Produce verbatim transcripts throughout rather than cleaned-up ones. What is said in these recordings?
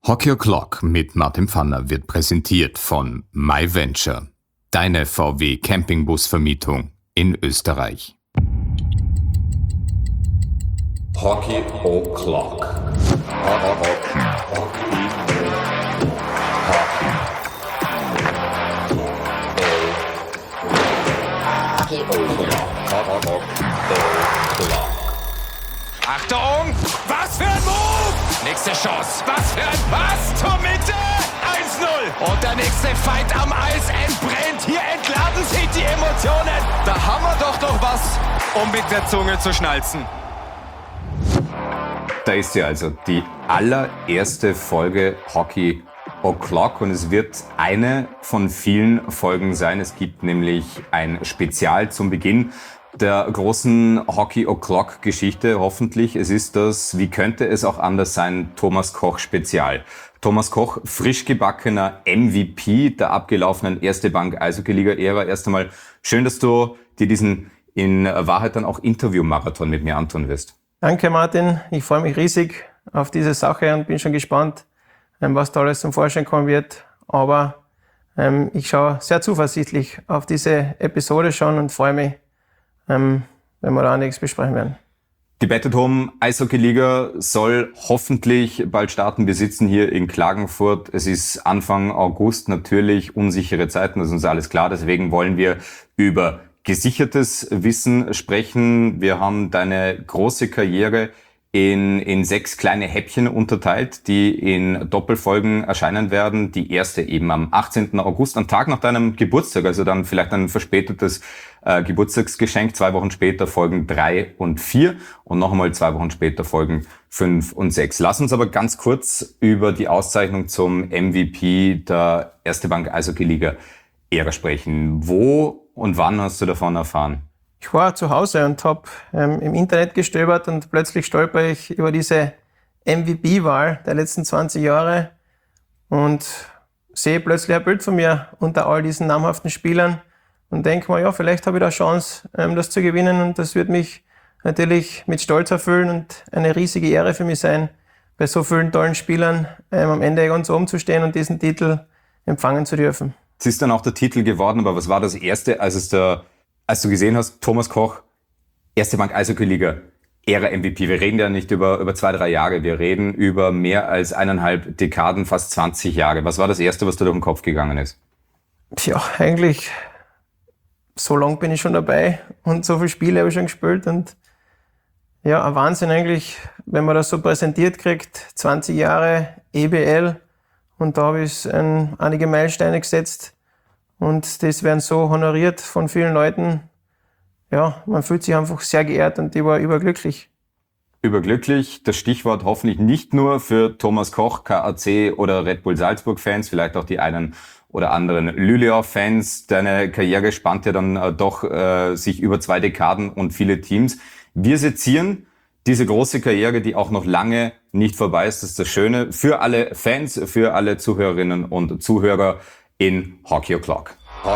Hockey O'Clock mit Martin Pfanner wird präsentiert von MyVenture, deine V W Campingbusvermietung in Österreich. Hockey O'Clock. Hockey. Hockey O'Clock. Achtung! Was für ein Move! Nächste Chance. Was für ein Pass zur Mitte! eins null. Und der nächste Fight am Eis entbrennt. Hier entladen sich die Emotionen. Da haben wir doch noch was, um mit der Zunge zu schnalzen. Da ist sie also, die allererste Folge Hockey O'Clock, und es wird eine von vielen Folgen sein. Es gibt nämlich ein Spezial zum Beginn der großen Hockey O'Clock Geschichte, hoffentlich. Es ist das, wie könnte es auch anders sein, Thomas Koch Spezial. Thomas Koch, frisch gebackener M V P der abgelaufenen Erste Bank Eishockey-Liga-Ära. Erst einmal schön, dass du dir diesen in Wahrheit dann auch Interview-Marathon mit mir antun wirst. Danke Martin, ich freue mich riesig auf diese Sache und bin schon gespannt, was da alles zum Vorschein kommen wird. Aber ähm, ich schaue sehr zuversichtlich auf diese Episode schon und freue mich, ähm, wenn wir da nichts besprechen werden. Die Batted Home Eishockey-Liga soll hoffentlich bald starten. Wir sitzen hier in Klagenfurt. Es ist Anfang August, natürlich unsichere Zeiten, das ist uns alles klar. Deswegen wollen wir über gesichertes Wissen sprechen. Wir haben deine große Karriere in, in sechs kleine Häppchen unterteilt, die in Doppelfolgen erscheinen werden. Die erste eben am achtzehnten August, am Tag nach deinem Geburtstag, also dann vielleicht ein verspätetes äh, Geburtstagsgeschenk. Zwei Wochen später Folgen drei und vier und noch einmal zwei Wochen später Folgen fünf und sechs. Lass uns aber ganz kurz über die Auszeichnung zum M V P der Erste Bank Eishockey-Liga-Ära sprechen. Wo und wann hast du davon erfahren? Ich war zu Hause und habe ähm, im Internet gestöbert und plötzlich stolper ich über diese M V P-Wahl der letzten zwanzig Jahre und sehe plötzlich ein Bild von mir unter all diesen namhaften Spielern und denke mir, ja, vielleicht habe ich da Chance, ähm, das zu gewinnen, und das wird mich natürlich mit Stolz erfüllen und eine riesige Ehre für mich sein, bei so vielen tollen Spielern ähm, am Ende ganz oben zu stehen und diesen Titel empfangen zu dürfen. Es ist dann auch der Titel geworden, aber was war das Erste, als es da, als du gesehen hast, Thomas Koch, Erste Bank Eishockey-Liga, Ära M V P. Wir reden ja nicht über, über zwei, drei Jahre, wir reden über mehr als eineinhalb Dekaden, fast zwanzig Jahre. Was war das Erste, was dir durch den Kopf gegangen ist? Ja, eigentlich, so lang bin ich schon dabei und so viele Spiele habe ich schon gespielt und ja, ein Wahnsinn eigentlich, wenn man das so präsentiert kriegt, zwanzig Jahre E B L. Und da habe ich ähm, einige Meilensteine gesetzt und das werden so honoriert von vielen Leuten. Ja, man fühlt sich einfach sehr geehrt und ich war überglücklich. Überglücklich, das Stichwort hoffentlich nicht nur für Thomas Koch, K A C oder Red Bull Salzburg-Fans, vielleicht auch die einen oder anderen Lülea-Fans. Deine Karriere spannt ja dann äh, doch äh, sich über zwei Dekaden und viele Teams. Wir sezieren diese große Karriere, die auch noch lange nicht vorbei ist, das ist das Schöne für alle Fans, für alle Zuhörerinnen und Zuhörer in Hockey O'Clock.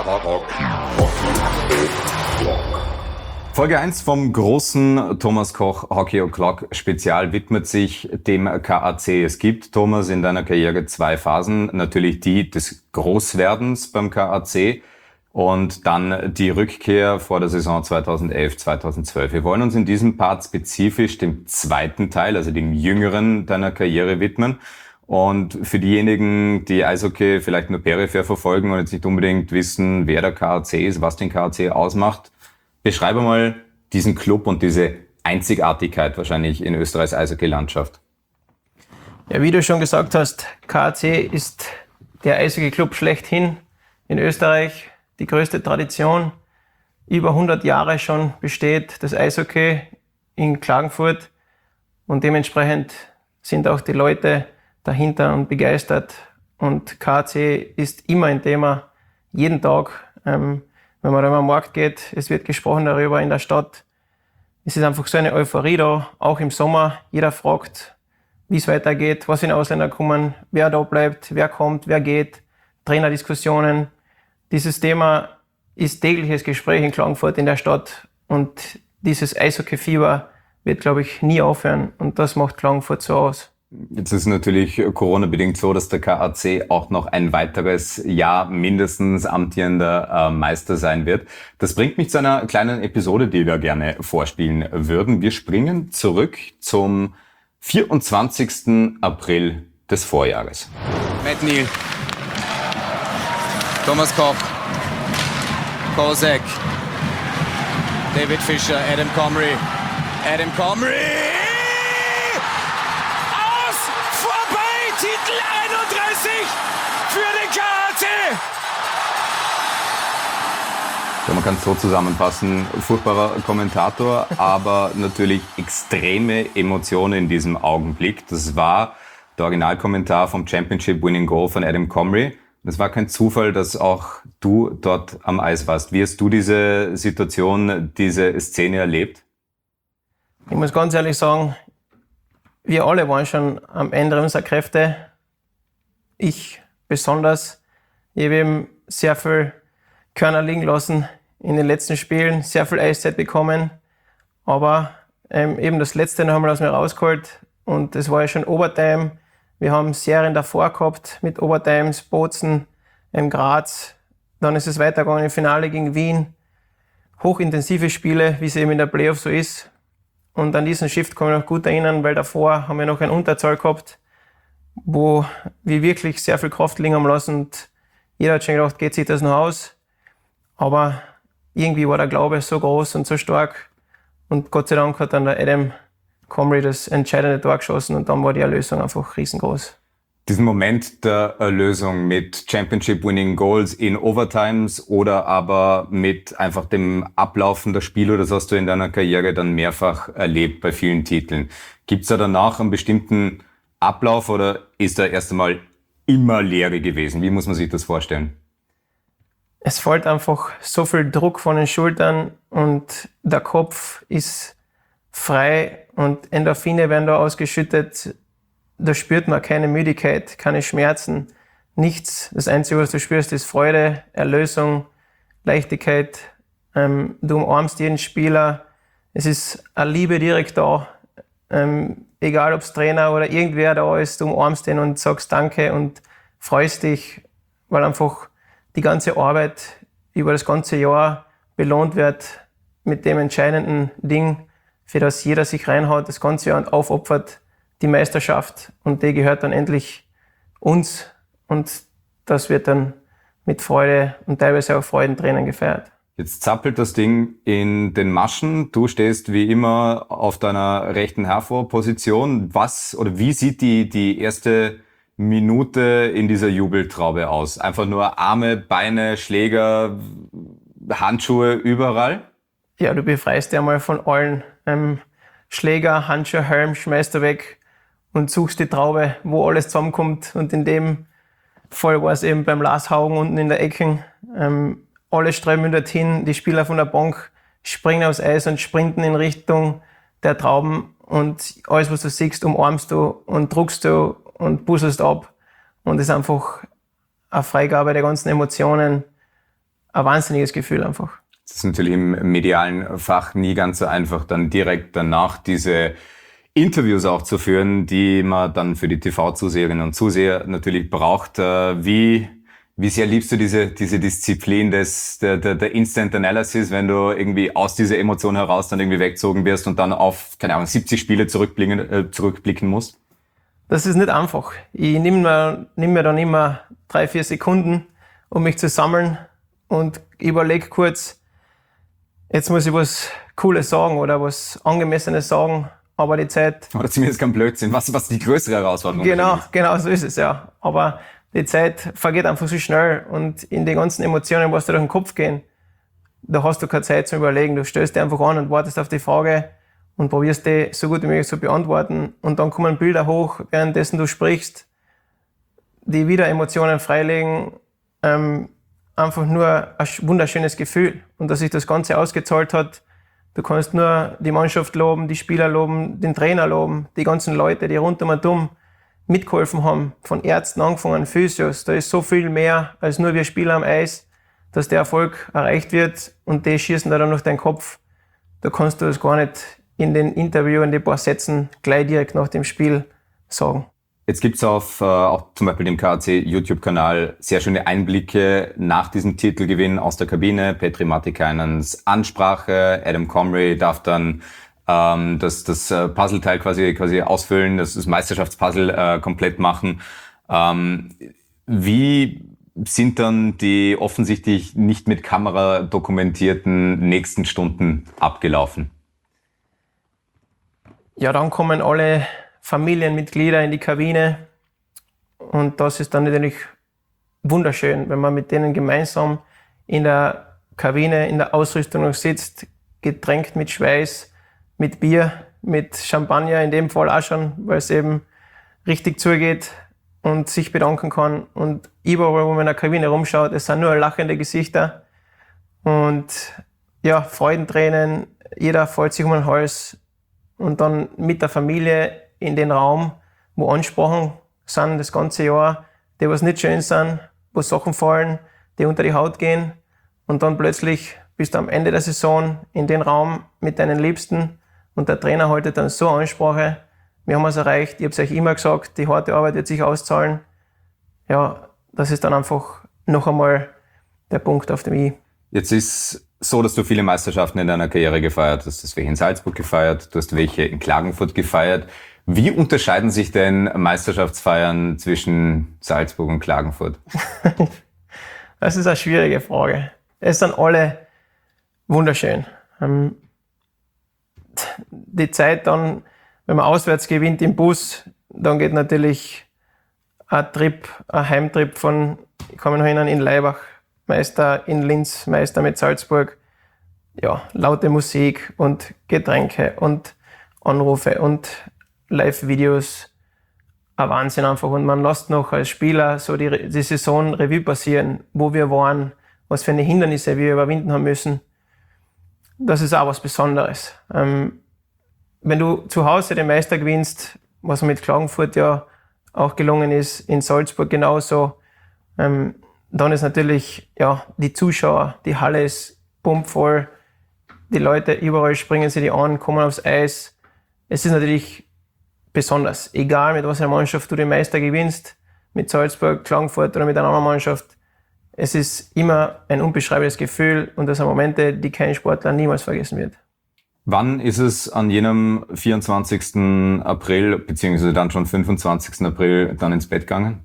Folge eins vom großen Thomas Koch Hockey O'Clock Spezial widmet sich dem K A C. Es gibt, Thomas, in deiner Karriere zwei Phasen. Natürlich die des Großwerdens beim K A C und dann die Rückkehr vor der Saison zweitausendelf zweitausendzwölf. Wir wollen uns in diesem Part spezifisch dem zweiten Teil, also dem jüngeren deiner Karriere widmen. Und für diejenigen, die Eishockey vielleicht nur peripher verfolgen und jetzt nicht unbedingt wissen, wer der K A C ist, was den K A C ausmacht, beschreibe mal diesen Club und diese Einzigartigkeit wahrscheinlich in Österreichs Eishockey-Landschaft. Ja, wie du schon gesagt hast, K A C ist der Eishockey-Club schlechthin in Österreich. Die größte Tradition, über hundert Jahre schon besteht das Eishockey in Klagenfurt und dementsprechend sind auch die Leute dahinter und begeistert. Und K A C ist immer ein Thema, jeden Tag, ähm, wenn man da am Markt geht, es wird gesprochen darüber in der Stadt. Es ist einfach so eine Euphorie da, auch im Sommer. Jeder fragt, wie es weitergeht, was für Ausländer kommen, wer da bleibt, wer kommt, wer geht, Trainerdiskussionen. Dieses Thema ist tägliches Gespräch in Klagenfurt in der Stadt und dieses Eishockey-Fieber wird, glaube ich, nie aufhören und das macht Klagenfurt so aus. Jetzt ist natürlich Corona-bedingt so, dass der K A C auch noch ein weiteres Jahr mindestens amtierender äh, Meister sein wird. Das bringt mich zu einer kleinen Episode, die wir gerne vorspielen würden. Wir springen zurück zum vierundzwanzigsten April des Vorjahres. Matt Neal, Thomas Koch, Kozak, David Fischer, Adam Comrie, Adam Comrie! Aus! Vorbei! Titel einunddreißig für den K A C! Ja, man kann es so zusammenfassen, furchtbarer Kommentator, aber natürlich extreme Emotionen in diesem Augenblick. Das war der Originalkommentar vom Championship Winning Goal von Adam Comrie. Es war kein Zufall, dass auch du dort am Eis warst. Wie hast du diese Situation, diese Szene erlebt? Ich muss ganz ehrlich sagen, wir alle waren schon am Ende unserer Kräfte. Ich besonders. Ich habe eben sehr viel Körner liegen lassen in den letzten Spielen, sehr viel Eiszeit bekommen. Aber ähm, eben das Letzte noch einmal aus mir rausgeholt. Und das war ja schon Overtime. Wir haben Serien davor gehabt mit Overtimes, Bozen, in Graz. Dann ist es weitergegangen im Finale gegen Wien. Hochintensive Spiele, wie es eben in der Playoff so ist. Und an diesen Shift kann ich mich noch gut erinnern, weil davor haben wir noch eine Unterzahl gehabt, wo wir wirklich sehr viel Kraft liegen haben lassen. Und jeder hat schon gedacht, geht sich das noch aus? Aber irgendwie war der Glaube so groß und so stark. Und Gott sei Dank hat dann der Adam Comrie das entscheidende Tor geschossen und dann war die Erlösung einfach riesengroß. Diesen Moment der Erlösung mit Championship-Winning Goals in Overtimes oder aber mit einfach dem Ablaufen der Spiele, das hast du in deiner Karriere dann mehrfach erlebt bei vielen Titeln. Gibt es da danach einen bestimmten Ablauf oder ist da erst einmal immer Leere gewesen? Wie muss man sich das vorstellen? Es fällt einfach so viel Druck von den Schultern und der Kopf ist frei und Endorphine werden da ausgeschüttet. Da spürt man keine Müdigkeit, keine Schmerzen, nichts. Das Einzige, was du spürst, ist Freude, Erlösung, Leichtigkeit. Ähm, du umarmst jeden Spieler. Es ist eine Liebe direkt da. Ähm, egal, ob es Trainer oder irgendwer da ist, du umarmst den und sagst Danke und freust dich, weil einfach die ganze Arbeit über das ganze Jahr belohnt wird mit dem entscheidenden Ding, für das jeder sich reinhaut, das ganze Jahr und aufopfert, die Meisterschaft. Und die gehört dann endlich uns. Und das wird dann mit Freude und teilweise auch Freudentränen gefeiert. Jetzt zappelt das Ding in den Maschen. Du stehst wie immer auf deiner rechten Hervorposition. Was oder wie sieht die, die erste Minute in dieser Jubeltraube aus? Einfach nur Arme, Beine, Schläger, Handschuhe überall? Ja, du befreist dich einmal von allen. Ähm, Schläger, Handschuhe, Helm, schmeißt du weg und suchst die Traube, wo alles zusammenkommt. Und in dem Fall war es eben beim Lars Haugen unten in der Ecke. Ähm, alle strömen dorthin, die Spieler von der Bank springen aufs Eis und sprinten in Richtung der Trauben. Und alles, was du siehst, umarmst du und druckst du und busselst ab. Und es ist einfach eine Freigabe der ganzen Emotionen. Ein wahnsinniges Gefühl einfach. Es ist natürlich im medialen Fach nie ganz so einfach, dann direkt danach diese Interviews auch zu führen, die man dann für die T V-Zuseherinnen und Zuseher natürlich braucht. Wie, wie sehr liebst du diese, diese Disziplin des, der, der, der Instant Analysis, wenn du irgendwie aus dieser Emotion heraus dann irgendwie weggezogen wirst und dann auf, keine Ahnung, siebzig Spiele zurückblicken, äh, zurückblicken musst? Das ist nicht einfach. Ich nehme mir, nehm mir dann immer drei, vier Sekunden, um mich zu sammeln und überlege kurz, jetzt muss ich was Cooles sagen oder was Angemessenes sagen, aber die Zeit... Oder zumindest kein Blödsinn, was, was die größere Herausforderung Genau, ist. genau so ist es, ja. Aber die Zeit vergeht einfach so schnell und in den ganzen Emotionen, was da durch den Kopf gehen, da hast du keine Zeit zum Überlegen. Du stellst dich einfach an und wartest auf die Frage und probierst die so gut wie möglich zu beantworten. Und dann kommen Bilder hoch, währenddessen du sprichst, die wieder Emotionen freilegen. Ähm, einfach nur ein wunderschönes Gefühl. Und dass sich das Ganze ausgezahlt hat, du kannst nur die Mannschaft loben, die Spieler loben, den Trainer loben, die ganzen Leute, die rundum und um mitgeholfen haben, von Ärzten angefangen, Physios. Da ist so viel mehr als nur wir Spieler am Eis, dass der Erfolg erreicht wird und die schießen da dann durch deinen Kopf. Da kannst du das gar nicht in den Interview, in die paar Sätzen gleich direkt nach dem Spiel sagen. Jetzt gibt's auf äh, auch zum Beispiel dem K A C-YouTube-Kanal sehr schöne Einblicke nach diesem Titelgewinn aus der Kabine. Petri Matikainens Ansprache, Adam Comrie darf dann ähm, das, das äh, Puzzleteil quasi quasi ausfüllen, das, das Meisterschaftspuzzle äh, komplett machen. Ähm, wie sind dann die offensichtlich nicht mit Kamera dokumentierten nächsten Stunden abgelaufen? Ja, dann kommen alle Familienmitglieder in die Kabine und das ist dann natürlich wunderschön, wenn man mit denen gemeinsam in der Kabine, in der Ausrüstung noch sitzt, getränkt mit Schweiß, mit Bier, mit Champagner in dem Fall auch schon, weil es eben richtig zugeht und sich bedanken kann. Und überall, wo man in der Kabine rumschaut, es sind nur lachende Gesichter und ja, Freudentränen, jeder freut sich um den Hals und dann mit der Familie in den Raum, wo Ansprachen sind das ganze Jahr, die was nicht schön sind, wo Sachen fallen, die unter die Haut gehen und dann plötzlich bist du am Ende der Saison in den Raum mit deinen Liebsten und der Trainer haltet dann so eine Ansprache, wir haben es erreicht, ich habe es euch immer gesagt, die harte Arbeit wird sich auszahlen. Ja, das ist dann einfach noch einmal der Punkt auf dem I. Jetzt ist so, dass du viele Meisterschaften in deiner Karriere gefeiert hast. Du hast welche in Salzburg gefeiert, du hast welche in Klagenfurt gefeiert. Wie unterscheiden sich denn Meisterschaftsfeiern zwischen Salzburg und Klagenfurt? Das ist eine schwierige Frage. Es sind alle wunderschön. Die Zeit dann, wenn man auswärts gewinnt im Bus, dann geht natürlich ein Trip, ein Heimtrip von, ich kann mich noch erinnern, in Laibach, Meister in Linz, Meister mit Salzburg. Ja, laute Musik und Getränke und Anrufe und Live-Videos, ein Wahnsinn einfach. Und man lässt noch als Spieler so die, die Saison Revue passieren, wo wir waren, was für eine Hindernisse wir überwinden haben müssen. Das ist auch was Besonderes. Ähm, wenn du zu Hause den Meister gewinnst, was mit Klagenfurt ja auch gelungen ist, in Salzburg genauso, ähm, dann ist natürlich ja, die Zuschauer, die Halle ist pumpvoll, die Leute überall springen sie die an, kommen aufs Eis. Es ist natürlich besonders. Egal, mit was für einer Mannschaft du den Meister gewinnst, mit Salzburg, Klagenfurt oder mit einer anderen Mannschaft. Es ist immer ein unbeschreibliches Gefühl und das sind Momente, die kein Sportler niemals vergessen wird. Wann ist es an jenem vierundzwanzigsten April, beziehungsweise dann schon fünfundzwanzigsten April, dann ins Bett gegangen?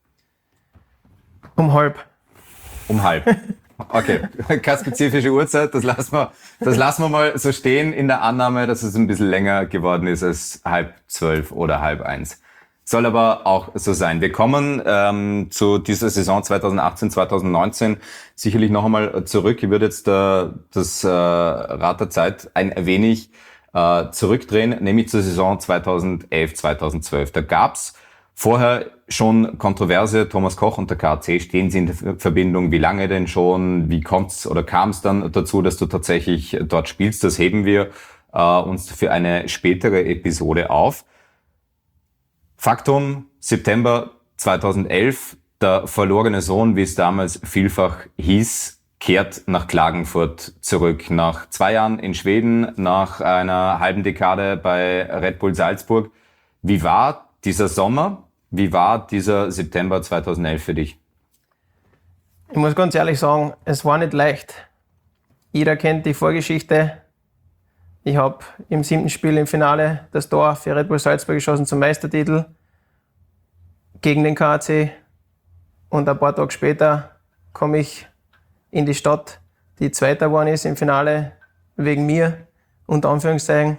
Um halb. Um halb. Okay, keine spezifische Uhrzeit, das lassen wir, das lassen wir mal so stehen in der Annahme, dass es ein bisschen länger geworden ist als halb zwölf oder halb eins. Soll aber auch so sein. Wir kommen ähm, zu dieser Saison zweitausendachtzehn, zweitausendneunzehn sicherlich noch einmal zurück. Ich würde jetzt äh, das äh, Rad der Zeit ein wenig äh, zurückdrehen, nämlich zur Saison zweitausendelf, zweitausendzwölf. Da gab's vorher schon Kontroverse, Thomas Koch und der K A C, stehen sie in der Verbindung? Wie lange denn schon? Wie kommt's oder kam es dann dazu, dass du tatsächlich dort spielst? Das heben wir äh, uns für eine spätere Episode auf. Faktum, September zweitausendelf, der verlorene Sohn, wie es damals vielfach hieß, kehrt nach Klagenfurt zurück. Nach zwei Jahren in Schweden, nach einer halben Dekade bei Red Bull Salzburg. Wie war dieser Sommer? Wie war dieser September zweitausendelf für dich? Ich muss ganz ehrlich sagen, es war nicht leicht. Jeder kennt die Vorgeschichte. Ich habe im siebten Spiel im Finale das Tor für Red Bull Salzburg geschossen zum Meistertitel gegen den K A C. Und ein paar Tage später komme ich in die Stadt, die Zweiter geworden ist im Finale, wegen mir, unter Anführungszeichen.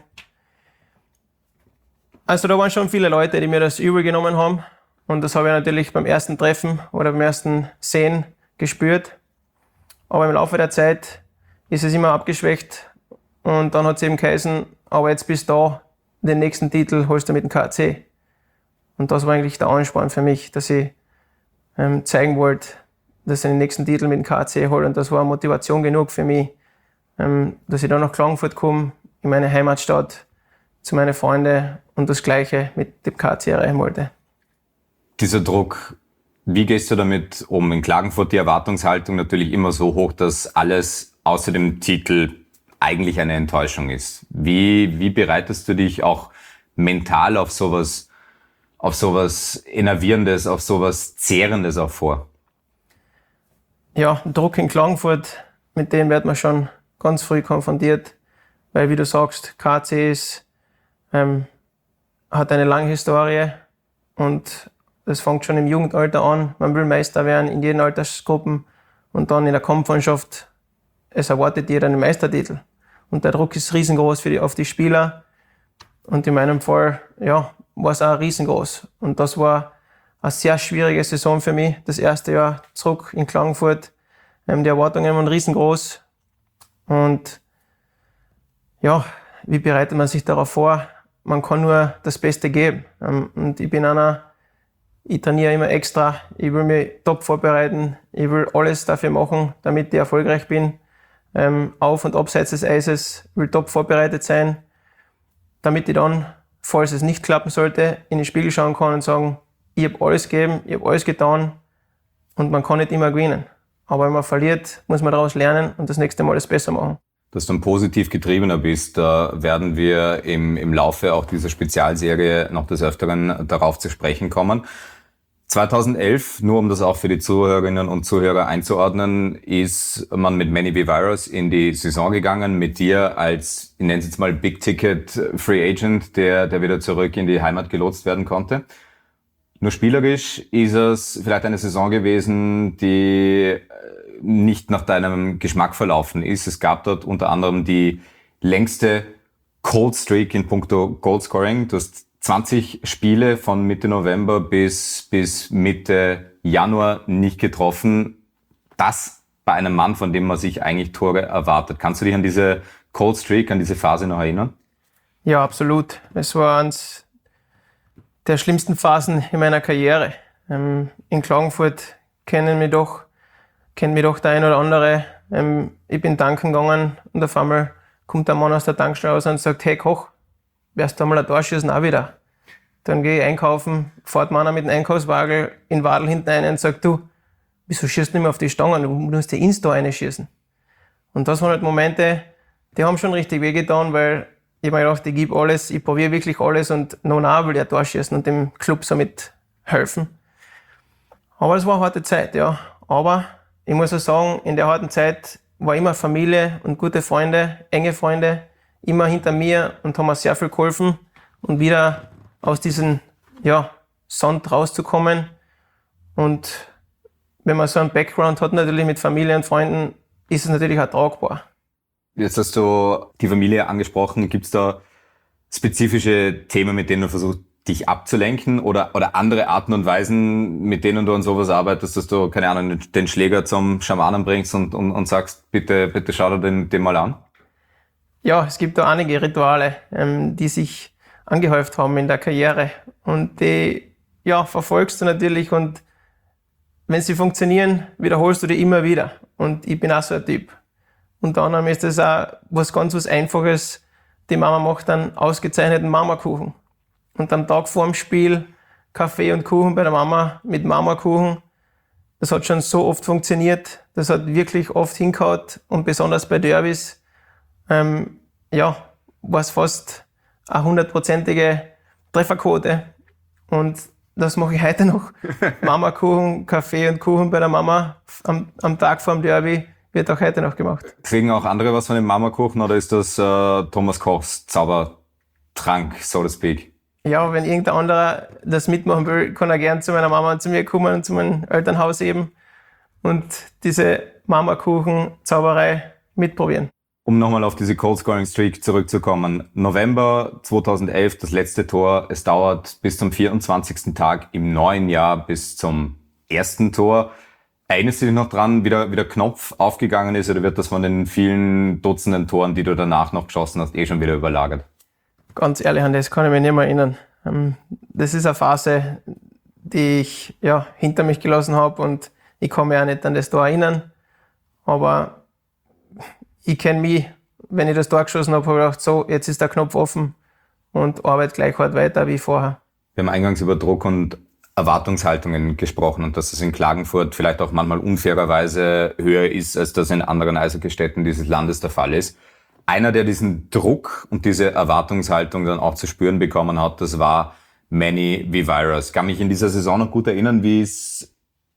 Also da waren schon viele Leute, die mir das übel genommen haben. Und das habe ich natürlich beim ersten Treffen oder beim ersten Sehen gespürt. Aber im Laufe der Zeit ist es immer abgeschwächt. Und dann hat es eben geheißen, aber jetzt bist du da, den nächsten Titel holst du mit dem K A C. Und das war eigentlich der Ansporn für mich, dass ich ähm, zeigen wollte, dass ich den nächsten Titel mit dem K A C hole. Und das war Motivation genug für mich, ähm, dass ich dann nach Klagenfurt komme, in meine Heimatstadt, zu meinen Freunden und das Gleiche mit dem K A C erreichen wollte. Dieser Druck, wie gehst du damit um? In Klagenfurt die Erwartungshaltung natürlich immer so hoch, dass alles außer dem Titel eigentlich eine Enttäuschung ist. Wie, wie bereitest du dich auch mental auf sowas auf sowas Enervierendes, auf sowas Zehrendes auch vor? Ja, Druck in Klagenfurt, mit dem wird man schon ganz früh konfrontiert, weil, wie du sagst, K C ist, ähm, hat eine lange Historie und das fängt schon im Jugendalter an. Man will Meister werden in jeden Altersgruppen und dann in der Kampfmannschaft, es erwartet jeder einen Meistertitel. Und der Druck ist riesengroß für die, auf die Spieler. Und in meinem Fall, ja, war es auch riesengroß. Und das war eine sehr schwierige Saison für mich. Das erste Jahr zurück in Klagenfurt. Ähm, die Erwartungen waren riesengroß. Und ja, wie bereitet man sich darauf vor? Man kann nur das Beste geben. Ähm, und ich bin einer, ich trainiere immer extra. Ich will mich top vorbereiten. Ich will alles dafür machen, damit ich erfolgreich bin. Ähm, auf und abseits des Eises. Ich will top vorbereitet sein, damit ich dann, falls es nicht klappen sollte, in den Spiegel schauen kann und sagen, ich habe alles gegeben, ich habe alles getan und man kann nicht immer gewinnen. Aber wenn man verliert, muss man daraus lernen und das nächste Mal es besser machen. Dass du ein positiv Getriebener bist, da werden wir im, im Laufe auch dieser Spezialserie noch des Öfteren darauf zu sprechen kommen. zweitausendelf, nur um das auch für die Zuhörerinnen und Zuhörer einzuordnen, ist man mit Manny V. Virus in die Saison gegangen, mit dir als, ich nenne es jetzt mal Big-Ticket Free Agent, der, der wieder zurück in die Heimat gelotst werden konnte. Nur spielerisch ist es vielleicht eine Saison gewesen, die nicht nach deinem Geschmack verlaufen ist. Es gab dort unter anderem die längste Cold Streak in puncto Goalscoring. Du hast zwanzig Spiele von Mitte November bis, bis Mitte Januar nicht getroffen. Das bei einem Mann, von dem man sich eigentlich Tore erwartet. Kannst du dich an diese Cold Streak, an diese Phase noch erinnern? Ja, absolut. Es war eines der schlimmsten Phasen in meiner Karriere. Ähm, in Klagenfurt kennen mich doch, kennt mich doch der ein oder andere. Ähm, ich bin tanken gegangen und auf einmal kommt der Mann aus der Tankstelle raus und sagt, hey Koch, wärst du einmal ein Tor schießen auch wieder? Dann gehe ich einkaufen, fährt meiner mit dem Einkaufswagen in Wadl hinten rein und sagt, du, wieso schießt du nicht mehr auf die Stangen? Du musst die ins Tor reinschießen. Und das waren halt Momente, die haben schon richtig wehgetan, weil ich mir gedacht, ich gebe alles, ich probiere wirklich alles und noch nah will ich ein Tor schießen und dem Club somit helfen. Aber es war eine harte Zeit, ja. Aber ich muss auch sagen, in der harten Zeit war immer Familie und gute Freunde, enge Freunde, immer hinter mir und haben mir sehr viel geholfen und wieder aus diesem ja, Sand rauszukommen. Und wenn man so einen Background hat, natürlich mit Familie und Freunden, ist es natürlich auch tragbar. Jetzt hast du die Familie angesprochen. Gibt es da spezifische Themen, mit denen du versuchst, dich abzulenken oder, oder andere Arten und Weisen, mit denen du an sowas arbeitest, dass du, keine Ahnung, den Schläger zum Schamanen bringst und, und, und sagst, bitte, bitte schau dir den, den mal an? Ja, es gibt da einige Rituale, ähm, die sich angehäuft haben in der Karriere und die ja, verfolgst du natürlich und wenn sie funktionieren, wiederholst du die immer wieder und ich bin auch so ein Typ. Unter anderem ist das auch was ganz was Einfaches, die Mama macht einen ausgezeichneten Mamakuchen und am Tag vor dem Spiel Kaffee und Kuchen bei der Mama mit Mamakuchen. Das hat schon so oft funktioniert, das hat wirklich oft hingehauen und besonders bei Derbys ähm, ja, war es fast eine hundertprozentige Trefferquote. Und das mache ich heute noch. Mamakuchen, Kaffee und Kuchen bei der Mama am, am Tag vor dem Derby wird auch heute noch gemacht. Kriegen auch andere was von dem Mamakuchen oder ist das äh, Thomas Kochs Zaubertrank, so to speak? Ja, wenn irgendein anderer das mitmachen will, kann er gern zu meiner Mama und zu mir kommen und zu meinem Elternhaus eben und diese Mamakuchen-Zauberei mitprobieren. Um nochmal auf diese Cold-Scoring-Streak zurückzukommen. November zweitausendelf, das letzte Tor. Es dauert bis zum vierundzwanzigsten Tag im neuen Jahr bis zum ersten Tor. Erinnerst du dich noch dran, wie der, wie der Knopf aufgegangen ist oder wird das von den vielen Dutzenden Toren, die du danach noch geschossen hast, eh schon wieder überlagert? Ganz ehrlich, an das kann ich mich nicht mehr erinnern. Das ist eine Phase, die ich ja, hinter mich gelassen habe und ich kann mich auch nicht an das Tor erinnern. Aber ich kenne mich, wenn ich das Tor geschossen habe, habe ich gedacht, so, jetzt ist der Knopf offen und arbeite gleich hart weiter wie vorher. Wir haben eingangs über Druck und Erwartungshaltungen gesprochen und dass es in Klagenfurt vielleicht auch manchmal unfairerweise höher ist, als das in anderen Eishockeystädten dieses Landes der Fall ist. Einer, der diesen Druck und diese Erwartungshaltung dann auch zu spüren bekommen hat, das war Manny Viveros. Ich kann mich in dieser Saison noch gut erinnern, wie es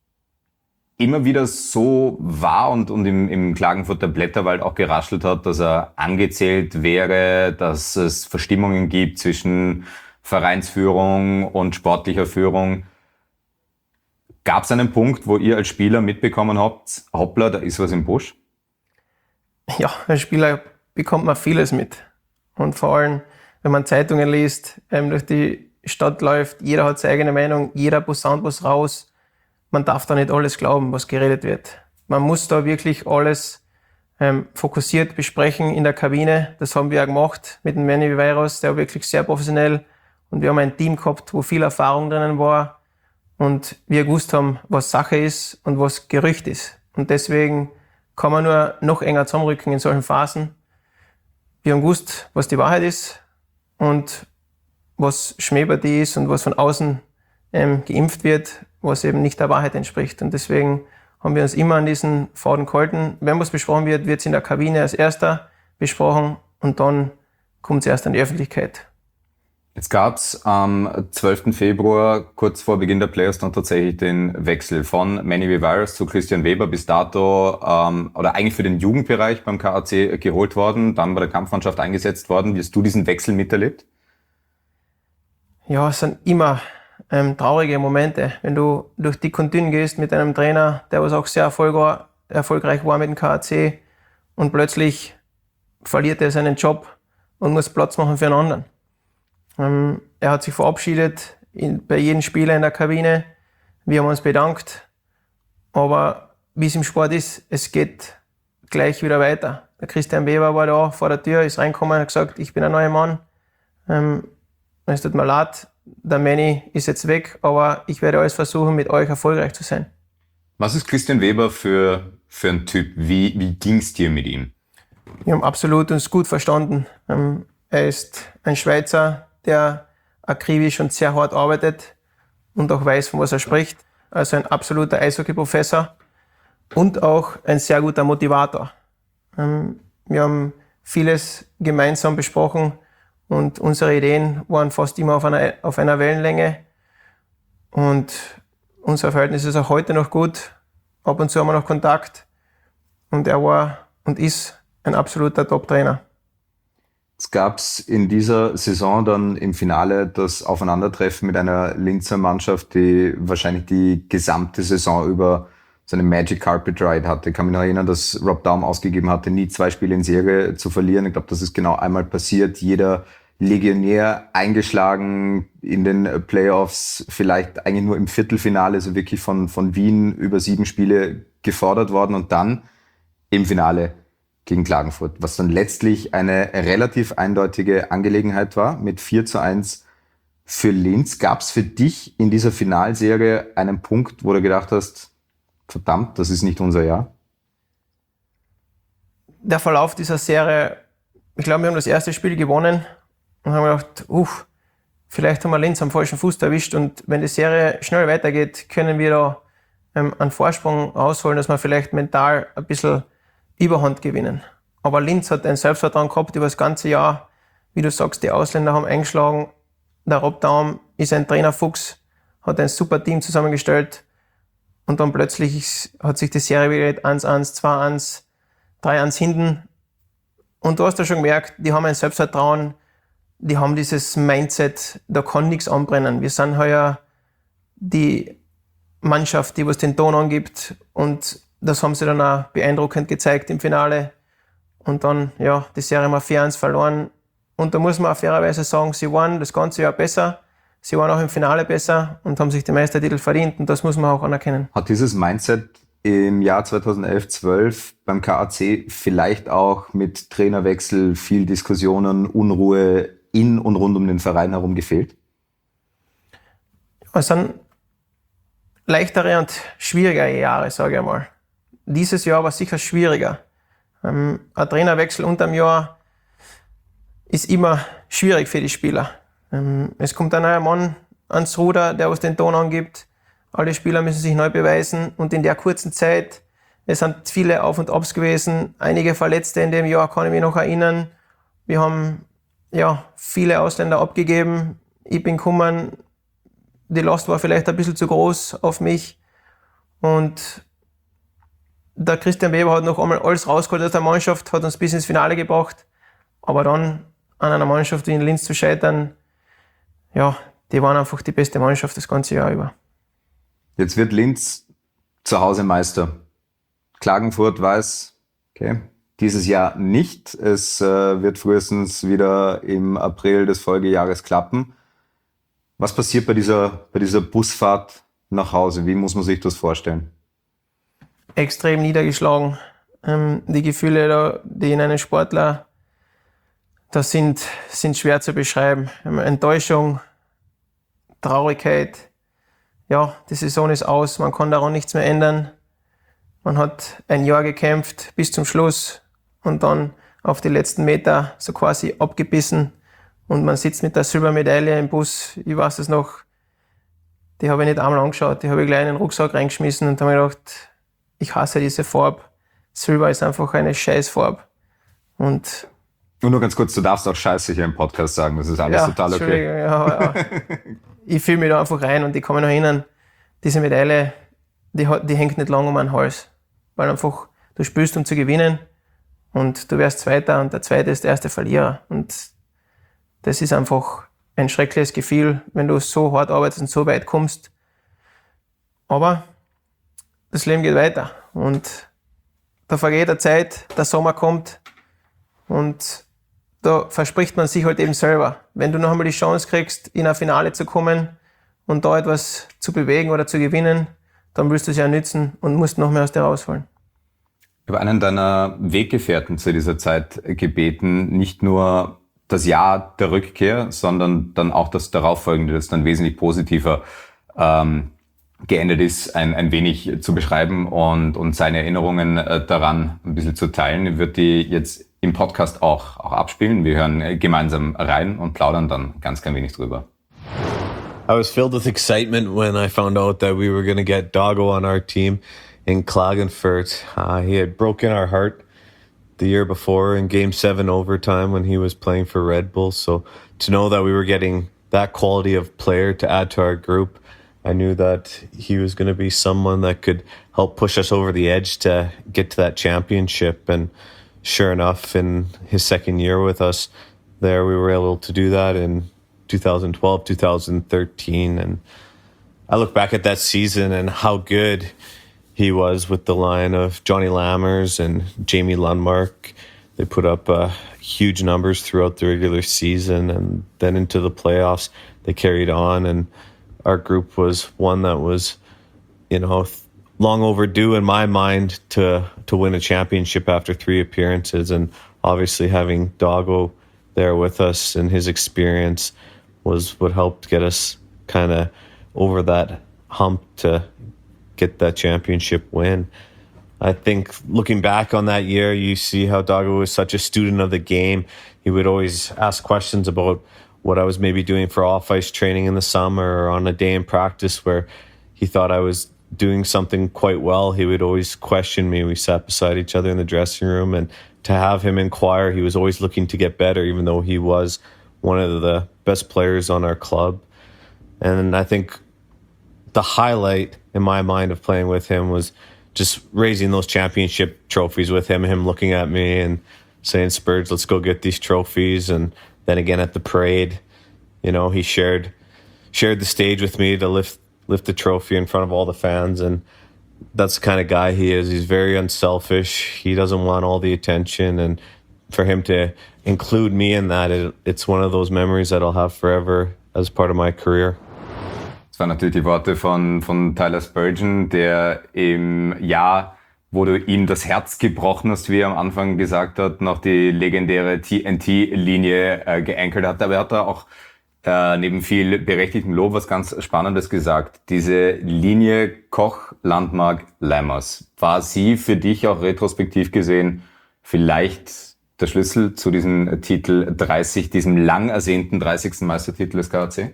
immer wieder so war und, und im, im Klagenfurter Blätterwald auch geraschelt hat, dass er angezählt wäre, dass es Verstimmungen gibt zwischen Vereinsführung und sportlicher Führung. Gab es einen Punkt, wo ihr als Spieler mitbekommen habt, hoppla, da ist was im Busch? Ja, als Spieler bekommt man vieles mit. Und vor allem, wenn man Zeitungen liest, ähm, durch die Stadt läuft, jeder hat seine eigene Meinung, jeder posaunt was raus. Man darf da nicht alles glauben, was geredet wird. Man muss da wirklich alles ähm, fokussiert besprechen in der Kabine. Das haben wir auch gemacht mit dem Manny Viveros, der war wirklich sehr professionell. Und wir haben ein Team gehabt, wo viel Erfahrung drinnen war. Und wir gewusst haben, was Sache ist und was Gerücht ist. Und deswegen kann man nur noch enger zusammenrücken in solchen Phasen. Wir haben gewusst, was die Wahrheit ist und was Schmähpartie ist und was von außen ähm, geimpft wird, was eben nicht der Wahrheit entspricht. Und deswegen haben wir uns immer an diesen Faden gehalten. Wenn was besprochen wird, wird es in der Kabine als erster besprochen und dann kommt es erst an die Öffentlichkeit. Jetzt gab es am zwölften Februar, kurz vor Beginn der Playoffs, dann tatsächlich den Wechsel von Manny Viveros zu Christian Weber, bis dato, ähm, oder eigentlich für den Jugendbereich beim K A C geholt worden, dann bei der Kampfmannschaft eingesetzt worden. Wie hast du diesen Wechsel miterlebt? Ja, es sind immer ähm, traurige Momente, wenn du durch dick und dünn gehst mit einem Trainer, der was auch sehr erfolgreich, erfolgreich war mit dem K A C und plötzlich verliert er seinen Job und muss Platz machen für einen anderen. Ähm, er hat sich verabschiedet in, bei jedem Spieler in der Kabine. Wir haben uns bedankt, aber wie es im Sport ist, es geht gleich wieder weiter. Der Christian Weber war da vor der Tür, ist reingekommen und hat gesagt, ich bin ein neuer Mann. Ähm, es tut mir leid, der Manny ist jetzt weg, aber ich werde alles versuchen, mit euch erfolgreich zu sein. Was ist Christian Weber für, für ein Typ? Wie, wie ging es dir mit ihm? Wir haben absolut uns gut verstanden. Ähm, er ist ein Schweizer, der akribisch und sehr hart arbeitet und auch weiß, von was er spricht. Also ein absoluter Eishockey-Professor und auch ein sehr guter Motivator. Ähm, wir haben vieles gemeinsam besprochen und unsere Ideen waren fast immer auf einer, auf einer Wellenlänge. Und unser Verhältnis ist auch heute noch gut. Ab und zu haben wir noch Kontakt. Und er war und ist ein absoluter Top-Trainer. Es gab in dieser Saison dann im Finale das Aufeinandertreffen mit einer Linzer Mannschaft, die wahrscheinlich die gesamte Saison über so eine Magic Carpet Ride hatte. Ich kann mich noch erinnern, dass Rob Daum ausgegeben hatte, nie zwei Spiele in Serie zu verlieren. Ich glaube, das ist genau einmal passiert. Jeder Legionär eingeschlagen in den Playoffs, vielleicht eigentlich nur im Viertelfinale, also wirklich von, von Wien über sieben Spiele gefordert worden und dann im Finale gegen Klagenfurt, was dann letztlich eine relativ eindeutige Angelegenheit war mit vier zu eins für Linz. Gab es für dich in dieser Finalserie einen Punkt, wo du gedacht hast, verdammt, das ist nicht unser Jahr? Der Verlauf dieser Serie, ich glaube, wir haben das erste Spiel gewonnen und haben gedacht, uff, vielleicht haben wir Linz am falschen Fuß erwischt und wenn die Serie schnell weitergeht, können wir da ähm, einen Vorsprung rausholen, dass wir vielleicht mental ein bisschen Überhand gewinnen. Aber Linz hat ein Selbstvertrauen gehabt über das ganze Jahr. Wie du sagst, die Ausländer haben eingeschlagen. Der Rob Daum ist ein Trainerfuchs, hat ein super Team zusammengestellt. Und dann plötzlich ist, hat sich die Serie wieder eins eins, zwei eins, drei eins hinten. Und du hast ja schon gemerkt, die haben ein Selbstvertrauen, die haben dieses Mindset, da kann nichts anbrennen. Wir sind heuer die Mannschaft, die was den Ton angibt und das haben sie dann auch beeindruckend gezeigt im Finale. Und dann, ja, die Serie mal vier eins verloren. Und da muss man auch fairerweise sagen, sie waren das ganze Jahr besser. Sie waren auch im Finale besser und haben sich den Meistertitel verdient. Und das muss man auch anerkennen. Hat dieses Mindset im Jahr zweitausendelf zwölf beim K A C vielleicht auch mit Trainerwechsel, viel Diskussionen, Unruhe in und rund um den Verein herum gefehlt? Es sind leichtere und schwierigere Jahre, sage ich einmal. Dieses Jahr war sicher schwieriger. Ähm, ein Trainerwechsel unterm Jahr ist immer schwierig für die Spieler. Ähm, es kommt ein neuer Mann ans Ruder, der was den Ton angibt. Alle Spieler müssen sich neu beweisen und in der kurzen Zeit, es sind viele Auf- und Abs gewesen, einige Verletzte in dem Jahr, kann ich mich noch erinnern. Wir haben ja viele Ausländer abgegeben. Ich bin gekommen, die Last war vielleicht ein bisschen zu groß auf mich. Und der Christian Weber hat noch einmal alles rausgeholt aus der Mannschaft, hat uns bis ins Finale gebracht. Aber dann an einer Mannschaft wie in Linz zu scheitern, ja, die waren einfach die beste Mannschaft das ganze Jahr über. Jetzt wird Linz zu Hause Meister. Klagenfurt weiß, okay, dieses Jahr nicht. Es äh, wird frühestens wieder im April des Folgejahres klappen. Was passiert bei dieser, bei dieser Busfahrt nach Hause? Wie muss man sich das vorstellen? Extrem niedergeschlagen. Ähm, die Gefühle, da, die in einem Sportler das sind, sind schwer zu beschreiben. Enttäuschung, Traurigkeit. Ja, die Saison ist aus, man kann daran nichts mehr ändern. Man hat ein Jahr gekämpft bis zum Schluss und dann auf die letzten Meter so quasi abgebissen. Und man sitzt mit der Silbermedaille im Bus. Ich weiß es noch, die habe ich nicht einmal angeschaut. Die habe ich gleich in den Rucksack reingeschmissen und habe mir gedacht, ich hasse diese Farbe. Silber ist einfach eine Scheißfarbe. Und Und nur ganz kurz, du darfst auch Scheiße hier im Podcast sagen, das ist alles ja, total okay. Ja, ja. Ich fühle mich da einfach rein und ich kann mich noch erinnern, diese Medaille, die, die hängt nicht lang um meinen Hals. Weil einfach, du spielst, um zu gewinnen und du wärst Zweiter und der Zweite ist der erste Verlierer. Und das ist einfach ein schreckliches Gefühl, wenn du so hart arbeitest und so weit kommst. Aber das Leben geht weiter und da vergeht eine Zeit, der Sommer kommt und da verspricht man sich halt eben selber, wenn du noch einmal die Chance kriegst, in ein Finale zu kommen und da etwas zu bewegen oder zu gewinnen, dann willst du es ja nützen und musst noch mehr aus dir rausholen. Ich habe einen deiner Weggefährten zu dieser Zeit gebeten, nicht nur das Jahr der Rückkehr, sondern dann auch das darauffolgende, das dann wesentlich positiver ähm, geendet ist, ein, ein wenig zu beschreiben und, und seine Erinnerungen äh, daran ein bisschen zu teilen. Ich würde die jetzt im Podcast auch, auch abspielen. Wir hören gemeinsam rein und plaudern dann ganz klein wenig drüber. I was filled with excitement when I found out that we were going to get Doggo on our team in Klagenfurt. Uh, he had broken our heart the year before in Game seven overtime when he was playing for Red Bull. So to know that we were getting that quality of player to add to our group, I knew that he was going to be someone that could help push us over the edge to get to that championship. And sure enough, in his second year with us there, we were able to do that in two thousand twelve, two thousand thirteen. And I look back at that season and how good he was with the line of Johnny Lammers and Jamie Lundmark. They put up uh, huge numbers throughout the regular season, and then into the playoffs, they carried on. And our group was one that was, you know, long overdue in my mind to to win a championship after three appearances. And obviously having Doggo there with us and his experience was what helped get us kind of over that hump to get that championship win. I think looking back on that year, you see how Doggo was such a student of the game. He would always ask questions about what I was maybe doing for off-ice training in the summer or on a day in practice where he thought I was doing something quite well. He would always question me. We sat beside each other in the dressing room, and to have him inquire, he was always looking to get better, even though he was one of the best players on our club. And I think the highlight in my mind of playing with him was just raising those championship trophies with him, him looking at me and saying, Spurge, let's go get these trophies. And then again at the parade, you know, he shared shared the stage with me to lift lift the trophy in front of all the fans. And that's the kind of guy he is. He's very unselfish. He doesn't want all the attention. And for him to include me in that, it, it's one of those memories that I'll have forever as part of my career. Das waren natürlich die Worte von, von Tyler Spurgeon, der im Jahr, wo du ihm das Herz gebrochen hast, wie er am Anfang gesagt hat, noch die legendäre T N T-Linie äh, geankert hat. Aber er hat da auch äh, neben viel berechtigtem Lob was ganz Spannendes gesagt. Diese Linie Koch, Landmark, Lammers, war sie für dich auch retrospektiv gesehen vielleicht der Schlüssel zu diesem Titel dreißig, diesem lang ersehnten dreißigsten Meistertitel des K H C?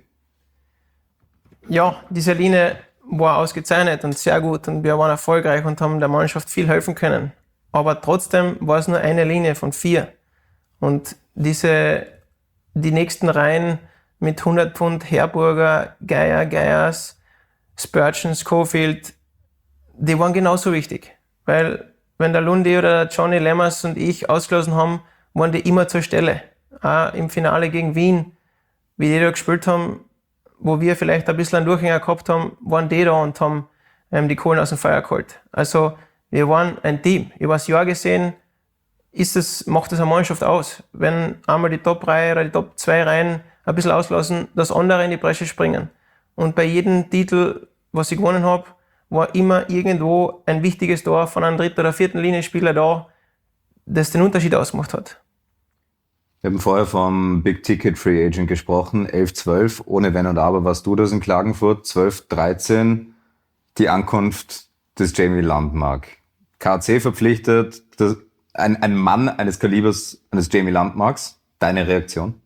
Ja, diese Linie war ausgezeichnet und sehr gut und wir waren erfolgreich und haben der Mannschaft viel helfen können. Aber trotzdem war es nur eine Linie von vier. Und diese, die nächsten Reihen mit hundert Pfund Herburger, Geier, Geiers, Spurgeon, Schofield, die waren genauso wichtig. Weil wenn der Lundi oder der Johnny Lammers und ich ausgelassen haben, waren die immer zur Stelle. Auch im Finale gegen Wien, wie die da gespielt haben, wo wir vielleicht ein bisschen einen Durchhänger gehabt haben, waren die da und haben ähm, die Kohlen aus dem Feuer geholt. Also wir waren ein Team. Über das Jahr gesehen ist es, macht das eine Mannschaft aus. Wenn einmal die Top-Reihe oder die Top zwei Reihen ein bisschen auslassen, dass andere in die Bresche springen. Und bei jedem Titel, was ich gewonnen habe, war immer irgendwo ein wichtiges Tor von einem dritten oder vierten Linienspieler da, das den Unterschied ausgemacht hat. Wir haben vorher vom Big-Ticket-Free Agent gesprochen, elf zwölf, ohne Wenn und Aber warst du das in Klagenfurt, zwölf dreizehn, die Ankunft des Jamie Landmark. K C verpflichtet, das, ein, ein Mann eines Kalibers eines Jamie Landmarks. Deine Reaktion?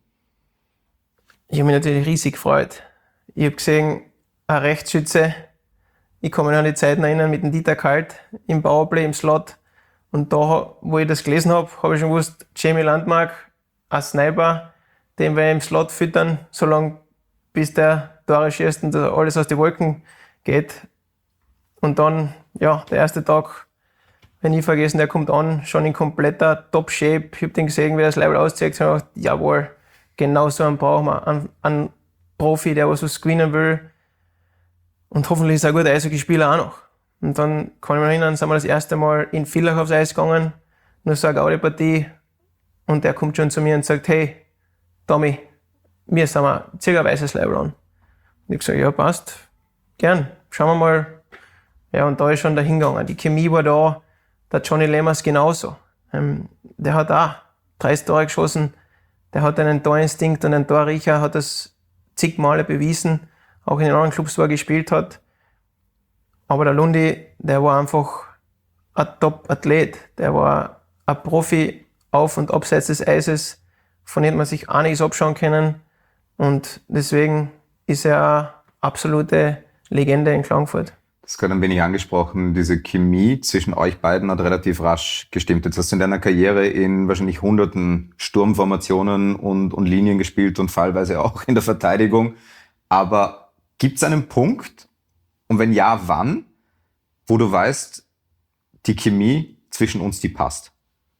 Ich habe mich natürlich riesig gefreut. Ich habe gesehen, ein Rechtsschütze, ich kann mich noch an die Zeiten erinnern mit dem Dieter Kalt im Powerplay, im Slot. Und da, wo ich das gelesen habe, habe ich schon gewusst, Jamie Landmark, ein Sniper, den wir im Slot füttern, solange bis der Tore schießt und alles aus den Wolken geht. Und dann, ja, der erste Tag, wenn ich vergessen, der kommt an, schon in kompletter Top-Shape. Ich habe den gesehen, wie er das Level auszieht, und habe gedacht, jawohl, genau so einen brauchen wir. Einen, einen Profi, der was screenen will. Und hoffentlich ist er ein guter Eishockey-Spieler auch noch. Und dann kann ich mich erinnern, sind wir das erste Mal in Villach aufs Eis gegangen, nur so eine Gaudi-Partie. Und der kommt schon zu mir und sagt, hey, Tommy, wir sind wir, zieh ein weißes Level an. Und ich gesagt, ja, passt, gern, schauen wir mal. Ja, und da ist schon dahin gegangen. Die Chemie war da, der Johnny Lammers genauso. Ähm, der hat auch dreißig Tore geschossen, der hat einen Torinstinkt und einen Torriecher, hat das zig Male bewiesen, auch in den anderen Clubs, wo er gespielt hat. Aber der Lundi, der war einfach ein Top-Athlet, der war ein Profi auf und abseits des Eises, von dem man sich einiges abschauen können. Und deswegen ist er eine absolute Legende in Klagenfurt. Das gerade ein wenig angesprochen, diese Chemie zwischen euch beiden hat relativ rasch gestimmt. Jetzt hast du in deiner Karriere in wahrscheinlich hunderten Sturmformationen und, und Linien gespielt und fallweise auch in der Verteidigung. Aber gibt es einen Punkt, und wenn ja, wann, wo du weißt, die Chemie zwischen uns, die passt?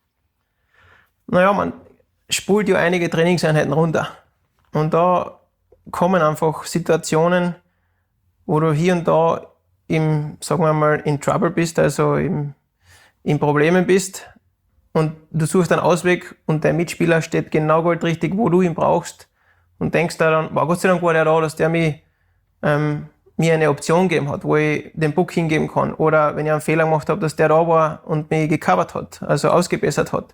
Naja, man spult ja einige Trainingseinheiten runter. Und da kommen einfach Situationen, wo du hier und da im, sagen wir mal, in Trouble bist, also im, in Problemen bist. Und du suchst einen Ausweg und der Mitspieler steht genau goldrichtig, wo du ihn brauchst. Und denkst da dann, wow, Gott sei Dank war der da, dass der mich, ähm, mir eine Option gegeben hat, wo ich den Puck hingeben kann. Oder wenn ich einen Fehler gemacht habe, dass der da war und mich gecovert hat, also ausgebessert hat.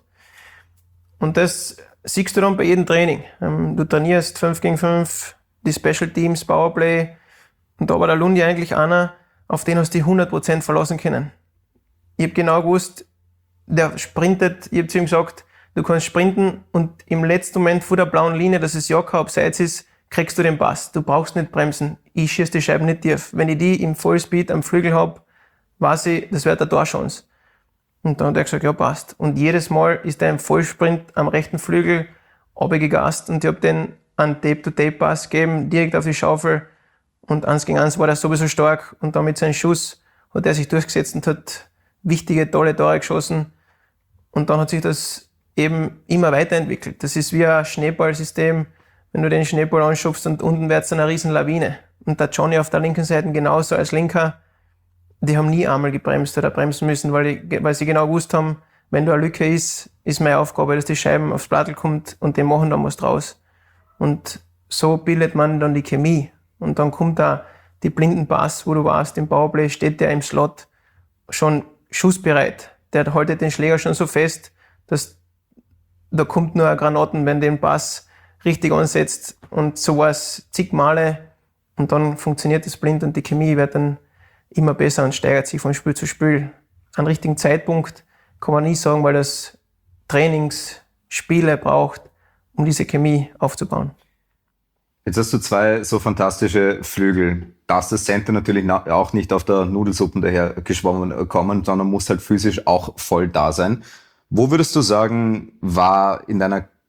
Und das siehst du dann bei jedem Training. Du trainierst fünf gegen fünf, die Special Teams, Powerplay. Und da war der Lundi eigentlich einer, auf den hast du dich hundert Prozent verlassen können. Ich habe genau gewusst, der sprintet, ich habe zu ihm gesagt, du kannst sprinten und im letzten Moment vor der blauen Linie, dass es ja kein Abseits ist, kriegst du den Pass. Du brauchst nicht bremsen. Ich schieße die Scheiben nicht tief. Wenn ich die im Vollspeed am Flügel habe, weiß ich, das wird eine Torchance. Und dann hat er gesagt, ja, passt. Und jedes Mal ist er im Vollsprint am rechten Flügel runtergegast und ich habe den einen Tape-to-Tape-Pass gegeben, direkt auf die Schaufel. Und eins gegen eins war der sowieso stark und dann mit seinem Schuss hat er sich durchgesetzt und hat wichtige, tolle Tore geschossen. Und dann hat sich das eben immer weiterentwickelt. Das ist wie ein Schneeballsystem. Wenn du den Schneeball anschubst und unten wird es eine riesen Lawine. Und der Johnny auf der linken Seite genauso als Linker, die haben nie einmal gebremst oder bremsen müssen, weil, die, weil sie genau gewusst haben, wenn da eine Lücke ist, ist meine Aufgabe, dass die Scheiben aufs Plattel kommt und die machen dann was draus. Und so bildet man dann die Chemie. Und dann kommt da die blinden Pass, wo du weißt, im Powerplay steht der im Slot schon schussbereit. Der haltet den Schläger schon so fest, dass da kommt nur ein Granaten, wenn den Pass richtig ansetzt. Und so war es zig Male. Und dann funktioniert das blind und die Chemie wird dann immer besser und steigert sich von Spiel zu Spiel. Einen richtigen Zeitpunkt kann man nie sagen, weil das Trainingsspiele braucht, um diese Chemie aufzubauen. Jetzt hast du zwei so fantastische Flügel. Darfst das Center natürlich auch nicht auf der Nudelsuppe daher geschwommen kommen, sondern muss halt physisch auch voll da sein. Wo würdest du sagen, war in deiner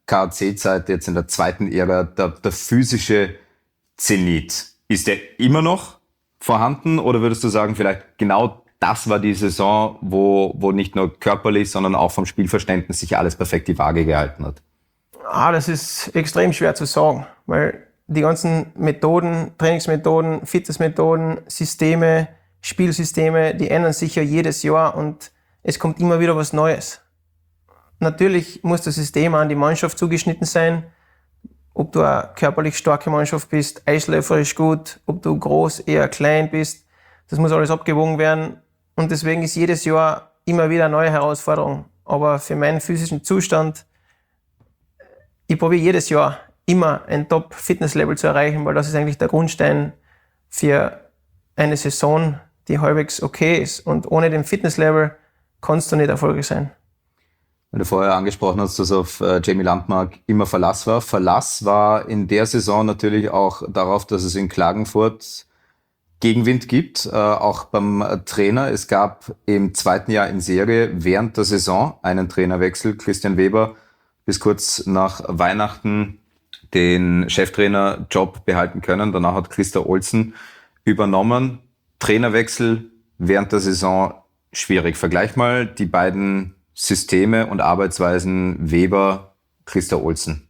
K A C-Zeit, jetzt in der zweiten Ära, der, der physische Zenit. Ist der immer noch vorhanden oder würdest du sagen, vielleicht genau das war die Saison, wo, wo nicht nur körperlich, sondern auch vom Spielverständnis sich alles perfekt die Waage gehalten hat? Ah, das ist extrem schwer zu sagen, weil die ganzen Methoden, Trainingsmethoden, Fitnessmethoden, Systeme, Spielsysteme, die ändern sich ja jedes Jahr und es kommt immer wieder was Neues. Natürlich muss das System an die Mannschaft zugeschnitten sein. Ob du eine körperlich starke Mannschaft bist, eisläuferisch gut, ob du groß, eher klein bist, das muss alles abgewogen werden. Und deswegen ist jedes Jahr immer wieder eine neue Herausforderung. Aber für meinen physischen Zustand, ich probiere jedes Jahr immer ein Top-Fitness-Level zu erreichen, weil das ist eigentlich der Grundstein für eine Saison, die halbwegs okay ist. Und ohne den Fitness-Level kannst du nicht erfolgreich sein. Weil du vorher angesprochen hast, dass auf äh, Jamie Landmark immer Verlass war. Verlass war in der Saison natürlich auch darauf, dass es in Klagenfurt Gegenwind gibt, äh, auch beim äh, Trainer. Es gab im zweiten Jahr in Serie während der Saison einen Trainerwechsel. Christian Weber bis kurz nach Weihnachten den Cheftrainerjob behalten können. Danach hat Christa Olsen übernommen. Trainerwechsel während der Saison schwierig. Vergleich mal die beiden Systeme und Arbeitsweisen Weber, Christa Olsen.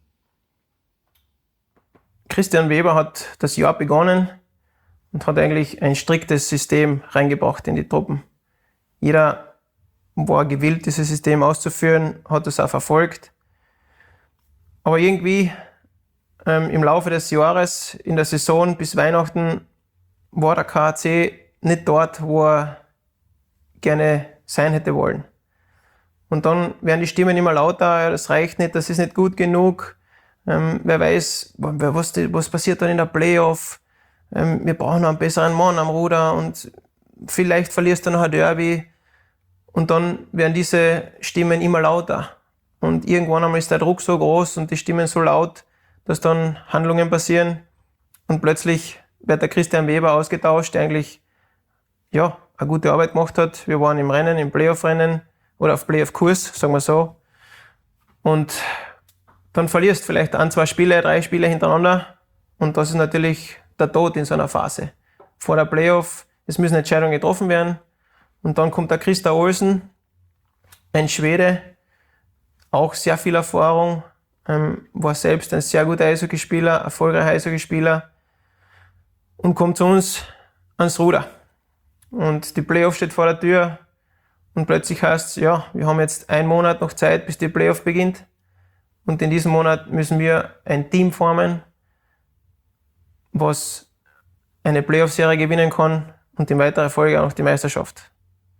Christian Weber hat das Jahr begonnen und hat eigentlich ein striktes System reingebracht in die Truppen. Jeder war gewillt, dieses System auszuführen, hat es auch verfolgt. Aber irgendwie ähm, im Laufe des Jahres, in der Saison bis Weihnachten, war der K A C nicht dort, wo er gerne sein hätte wollen. Und dann werden die Stimmen immer lauter, ja, das reicht nicht, das ist nicht gut genug. Ähm, wer weiß, was, was passiert dann in der Playoff. Ähm, wir brauchen noch einen besseren Mann am Ruder und vielleicht verlierst du noch ein Derby. Und dann werden diese Stimmen immer lauter. Und irgendwann einmal ist der Druck so groß und die Stimmen so laut, dass dann Handlungen passieren. Und plötzlich wird der Christian Weber ausgetauscht, der eigentlich ja, eine gute Arbeit gemacht hat. Wir waren im Rennen, im Playoff-Rennen oder auf Playoff-Kurs, sagen wir so. Und dann verlierst du vielleicht ein, zwei Spiele, drei Spiele hintereinander. Und das ist natürlich der Tod in so einer Phase. Vor der Playoff, es müssen Entscheidungen getroffen werden. Und dann kommt der Christa Olsen, ein Schwede, auch sehr viel Erfahrung, ähm, war selbst ein sehr guter Eishockeyspieler, erfolgreicher Eishockeyspieler und kommt zu uns ans Ruder. Und die Playoff steht vor der Tür und plötzlich heißt es, ja, wir haben jetzt einen Monat noch Zeit, bis die Playoff beginnt. Und in diesem Monat müssen wir ein Team formen, was eine Playoff-Serie gewinnen kann und in weiterer Folge auch noch die Meisterschaft.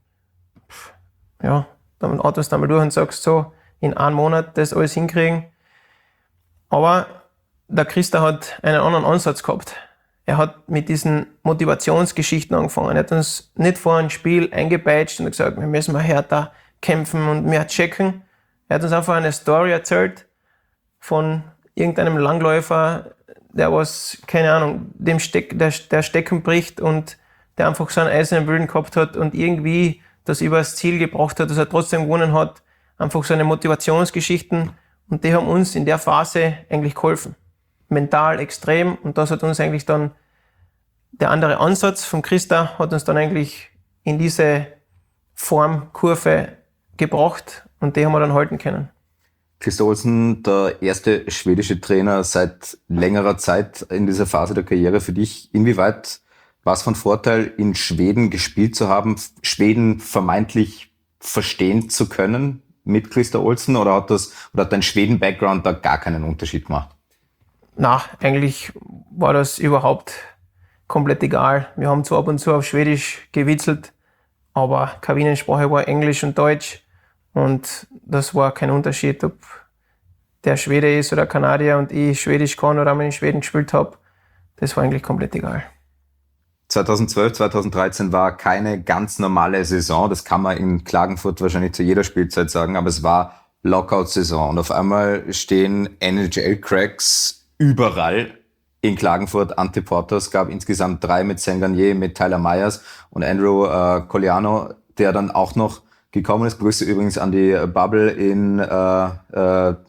Ja, dann atmest du einmal durch und sagst so, in einem Monat das alles hinkriegen. Aber der Christa hat einen anderen Ansatz gehabt. Er hat mit diesen Motivationsgeschichten angefangen. Er hat uns nicht vor ein Spiel eingepeitscht und gesagt, wir müssen mal härter kämpfen und mehr checken. Er hat uns einfach eine Story erzählt von irgendeinem Langläufer, der was, keine Ahnung, dem Steck, der, der Stecken bricht und der einfach so einen eisernen Willen gehabt hat und irgendwie das übers Ziel gebracht hat, dass er trotzdem gewonnen hat. Einfach so eine Motivationsgeschichten und die haben uns in der Phase eigentlich geholfen. Mental extrem und das hat uns eigentlich dann, der andere Ansatz von Christa hat uns dann eigentlich in diese Formkurve gebracht und die haben wir dann halten können. Christa Olsen, der erste schwedische Trainer seit längerer Zeit in dieser Phase der Karriere für dich. Inwieweit war es von Vorteil, in Schweden gespielt zu haben, Schweden vermeintlich verstehen zu können mit Christa Olsen oder hat das, oder hat dein Schweden-Background da gar keinen Unterschied gemacht? Na, eigentlich war das überhaupt komplett egal. Wir haben zwar ab und zu auf Schwedisch gewitzelt, aber Kabinensprache war Englisch und Deutsch und das war kein Unterschied, ob der Schwede ist oder Kanadier und ich Schwedisch kann oder einmal in Schweden gespielt habe. Das war eigentlich komplett egal. zweitausendzwölf, zweitausenddreizehn war keine ganz normale Saison. Das kann man in Klagenfurt wahrscheinlich zu jeder Spielzeit sagen, aber es war Lockout-Saison. Und auf einmal stehen N H L-Cracks überall in Klagenfurt. Ante Portas gab insgesamt drei mit Saint Garnier, mit Tyler Myers und Andrew äh, Colliano, der dann auch noch gekommen ist. Grüße übrigens an die Bubble in äh, äh,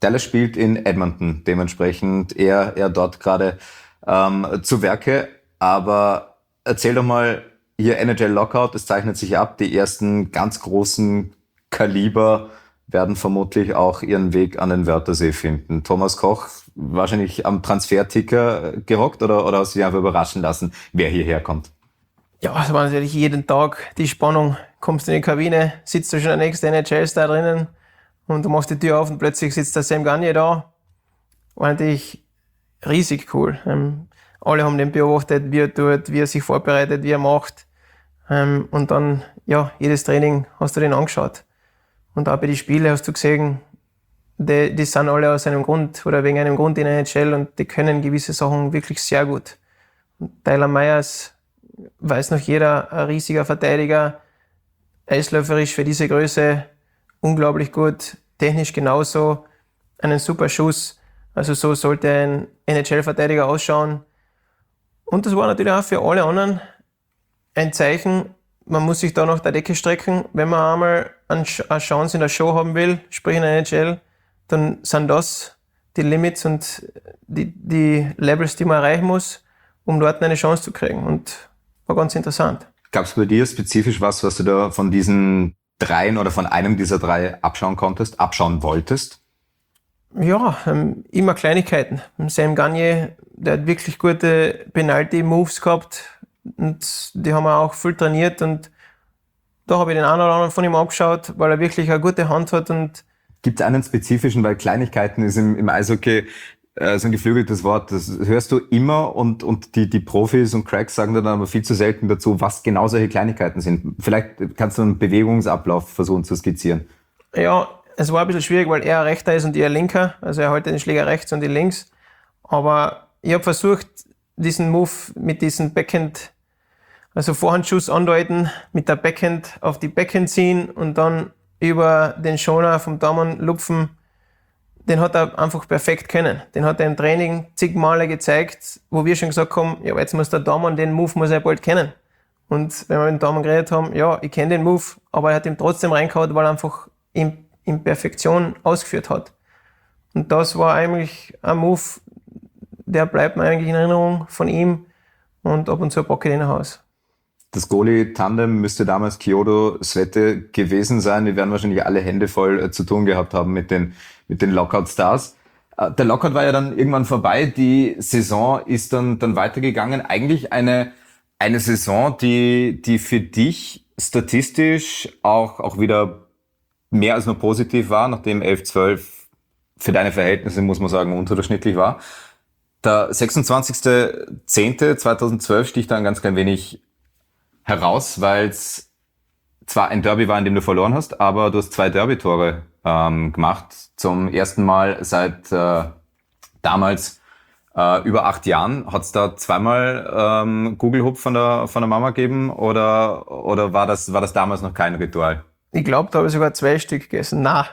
Dallas spielt in Edmonton, dementsprechend eher, eher dort gerade ähm, zu Werke. Aber erzähl doch mal, hier N H L Lockout, das zeichnet sich ab. Die ersten ganz großen Kaliber werden vermutlich auch ihren Weg an den Wörthersee finden. Thomas Koch, wahrscheinlich am Transferticker gerockt oder, oder hast du dich einfach überraschen lassen, wer hierher kommt? Ja, es war natürlich jeden Tag die Spannung. Kommst du in die Kabine, sitzt du schon der nächste N H L-Star drinnen und du machst die Tür auf und plötzlich sitzt der Sam Gagner da. War natürlich riesig cool. Ähm, alle haben den beobachtet, wie er tut, wie er sich vorbereitet, wie er macht. Ähm, und dann, ja, jedes Training hast du den angeschaut. Und auch bei den Spielen hast du gesehen, die, die sind alle aus einem Grund oder wegen einem Grund in der N H L und die können gewisse Sachen wirklich sehr gut. Und Tyler Myers, weiß noch jeder, ein riesiger Verteidiger, eisläuferisch für diese Größe, unglaublich gut, technisch genauso, einen super Schuss. Also so sollte ein N H L-Verteidiger ausschauen. Und das war natürlich auch für alle anderen ein Zeichen, man muss sich da nach der Decke strecken. Wenn man einmal eine Chance in der Show haben will, sprich in der N H L, dann sind das die Limits und die, die Levels, die man erreichen muss, um dort eine Chance zu kriegen. Und war ganz interessant. Gab es bei dir spezifisch was, was du da von diesen dreien oder von einem dieser drei abschauen konntest, abschauen wolltest? Ja, ähm, immer Kleinigkeiten. Sam Gagner, der hat wirklich gute Penalty-Moves gehabt und die haben wir auch viel trainiert und da habe ich den einen oder anderen von ihm angeschaut, weil er wirklich eine gute Hand hat. Und gibt es einen spezifischen, weil Kleinigkeiten ist im, im Eishockey äh, so ein geflügeltes Wort, das hörst du immer und, und die, die Profis und Cracks sagen dann aber viel zu selten dazu, was genau solche Kleinigkeiten sind. Vielleicht kannst du einen Bewegungsablauf versuchen zu skizzieren. Ja, es war ein bisschen schwierig, weil er ein Rechter ist und ich ein Linker. Also er hält den Schläger rechts und ich links. Aber ich habe versucht, diesen Move mit diesem Backhand, also Vorhandschuss andeuten, mit der Backhand auf die Backhand ziehen und dann über den Schoner vom Daumen lupfen. Den hat er einfach perfekt können. Den hat er im Training zig Male gezeigt, wo wir schon gesagt haben, ja, jetzt muss der Daumen, den Move muss er bald kennen. Und wenn wir mit dem Daumen geredet haben, ja, ich kenne den Move, aber er hat ihn trotzdem reingehauen, weil er einfach in, in Perfektion ausgeführt hat. Und das war eigentlich ein Move, der bleibt mir eigentlich in Erinnerung von ihm und ab und zu packe ich den nach Hause. Das Goalie-Tandem müsste damals Kyoto Svette gewesen sein. Die werden wahrscheinlich alle Hände voll äh, zu tun gehabt haben mit den, mit den Lockout-Stars. Äh, der Lockout war ja dann irgendwann vorbei. Die Saison ist dann, dann weitergegangen. Eigentlich eine, eine Saison, die, die für dich statistisch auch, auch wieder mehr als nur positiv war, nachdem elf zwölf für deine Verhältnisse, muss man sagen, unterdurchschnittlich war. Der sechsundzwanzigster zehnter zweitausendzwölf sticht dann ganz klein wenig heraus, weil es zwar ein Derby war, in dem du verloren hast, aber du hast zwei Derby-Tore ähm, gemacht. Zum ersten Mal seit äh, damals äh, über acht Jahren. Hat es da zweimal ähm, Google-Hub von der von der Mama gegeben oder oder war das war das damals noch kein Ritual? Ich glaube, da habe ich sogar zwei Stück gegessen. Na,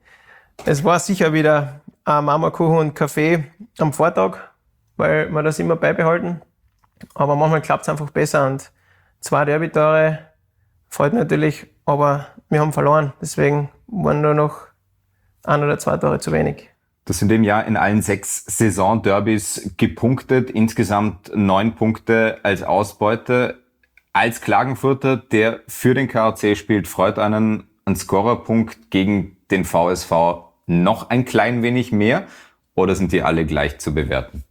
es war sicher wieder ein Mama-Kuchen und Kaffee am Vortag, weil wir das immer beibehalten. Aber manchmal klappt es einfach besser und zwei Derby-Tore freut mich natürlich, aber wir haben verloren. Deswegen waren nur noch ein oder zwei Tore zu wenig. Du hast in dem Jahr in allen sechs Saison-Derbys gepunktet, insgesamt neun Punkte als Ausbeute. Als Klagenfurter, der für den K A C spielt, freut einen ein Scorerpunkt gegen den V S V noch ein klein wenig mehr oder sind die alle gleich zu bewerten?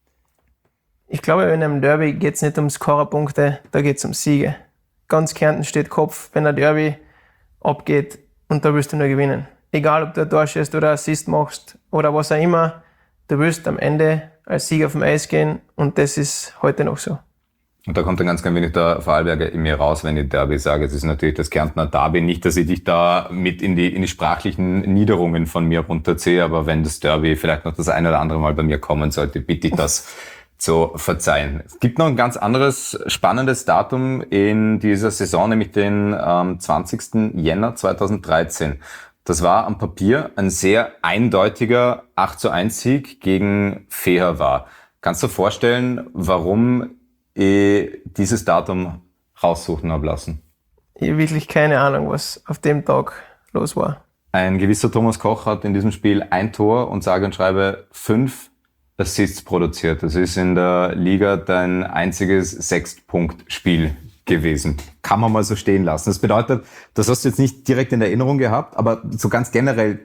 Ich glaube, in einem Derby geht es nicht um Scorerpunkte, da geht es um Siege. Ganz Kärnten steht Kopf, wenn ein Derby abgeht und da willst du nur gewinnen. Egal, ob du ein Tor schießt oder Assist machst oder was auch immer, du willst am Ende als Sieger vom Eis gehen und das ist heute noch so. Und da kommt dann ganz klein wenig der Vorarlberger in mir raus, wenn ich Derby sage. Es ist natürlich das Kärntner Derby. Nicht, dass ich dich da mit in die, in die sprachlichen Niederungen von mir runterziehe, aber wenn das Derby vielleicht noch das ein oder andere Mal bei mir kommen sollte, bitte ich das zu verzeihen. Es gibt noch ein ganz anderes spannendes Datum in dieser Saison, nämlich den ähm, zwanzigsten Jänner zweitausenddreizehn. Das war am Papier ein sehr eindeutiger acht zu eins Sieg gegen Feher war. Kannst du dir vorstellen, warum ich dieses Datum raussuchen habe lassen? Ich habe wirklich keine Ahnung, was auf dem Tag los war. Ein gewisser Thomas Koch hat in diesem Spiel ein Tor und sage und schreibe fünf Assists produziert. Das ist in der Liga dein einziges Sechs-Punkt-Spiel gewesen. Kann man mal so stehen lassen. Das bedeutet, das hast du jetzt nicht direkt in Erinnerung gehabt, aber so ganz generell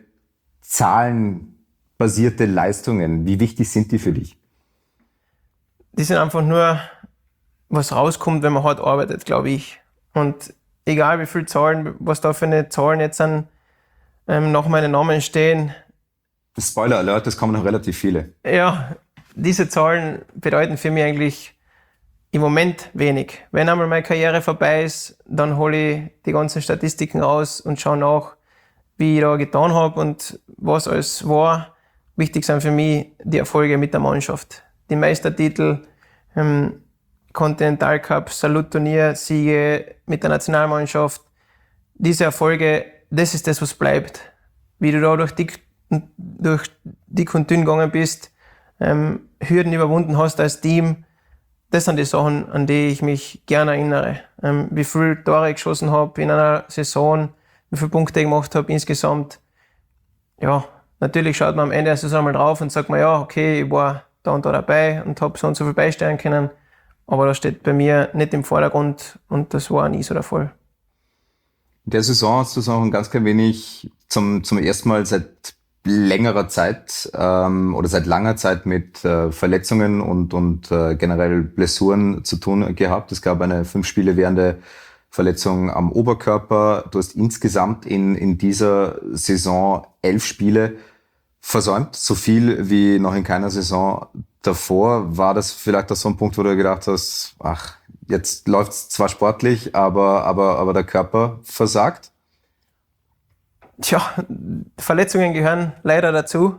zahlenbasierte Leistungen, wie wichtig sind die für dich? Die sind einfach nur, was rauskommt, wenn man hart arbeitet, glaube ich. Und egal wie viele Zahlen, was da für eine Zahlen jetzt an, ähm, nach meinen Namen stehen. Spoiler Alert, es kommen noch relativ viele. Ja, diese Zahlen bedeuten für mich eigentlich im Moment wenig. Wenn einmal meine Karriere vorbei ist, dann hole ich die ganzen Statistiken raus und schaue nach, wie ich da getan habe und was alles war. Wichtig sind für mich die Erfolge mit der Mannschaft. Die Meistertitel, ähm, Continental Cup, Salutturnier, Siege mit der Nationalmannschaft. Diese Erfolge, das ist das, was bleibt. Wie du da durch dick, durch dick und dünn gegangen bist, ähm, Hürden überwunden hast als Team. Das sind die Sachen, an die ich mich gerne erinnere. Ähm, wie viele Tore ich geschossen habe in einer Saison, wie viele Punkte ich gemacht habe insgesamt. Ja, natürlich schaut man am Ende der Saison mal drauf und sagt man, ja, okay, ich war da und da dabei und habe so und so viel beisteuern können. Aber das steht bei mir nicht im Vordergrund und das war nie so der Fall. In der Saison hast du es auch ein ganz klein wenig zum, zum ersten Mal seit längerer Zeit ähm, oder seit langer Zeit mit äh, Verletzungen und, und äh, generell Blessuren zu tun gehabt. Es gab eine fünf Spiele währende Verletzung am Oberkörper. Du hast insgesamt in, in dieser Saison elf Spiele versäumt, so viel wie noch in keiner Saison davor. War das vielleicht auch so ein Punkt, wo du gedacht hast, ach, jetzt läuft's zwar sportlich, aber, aber, aber der Körper versagt? Tja, Verletzungen gehören leider dazu.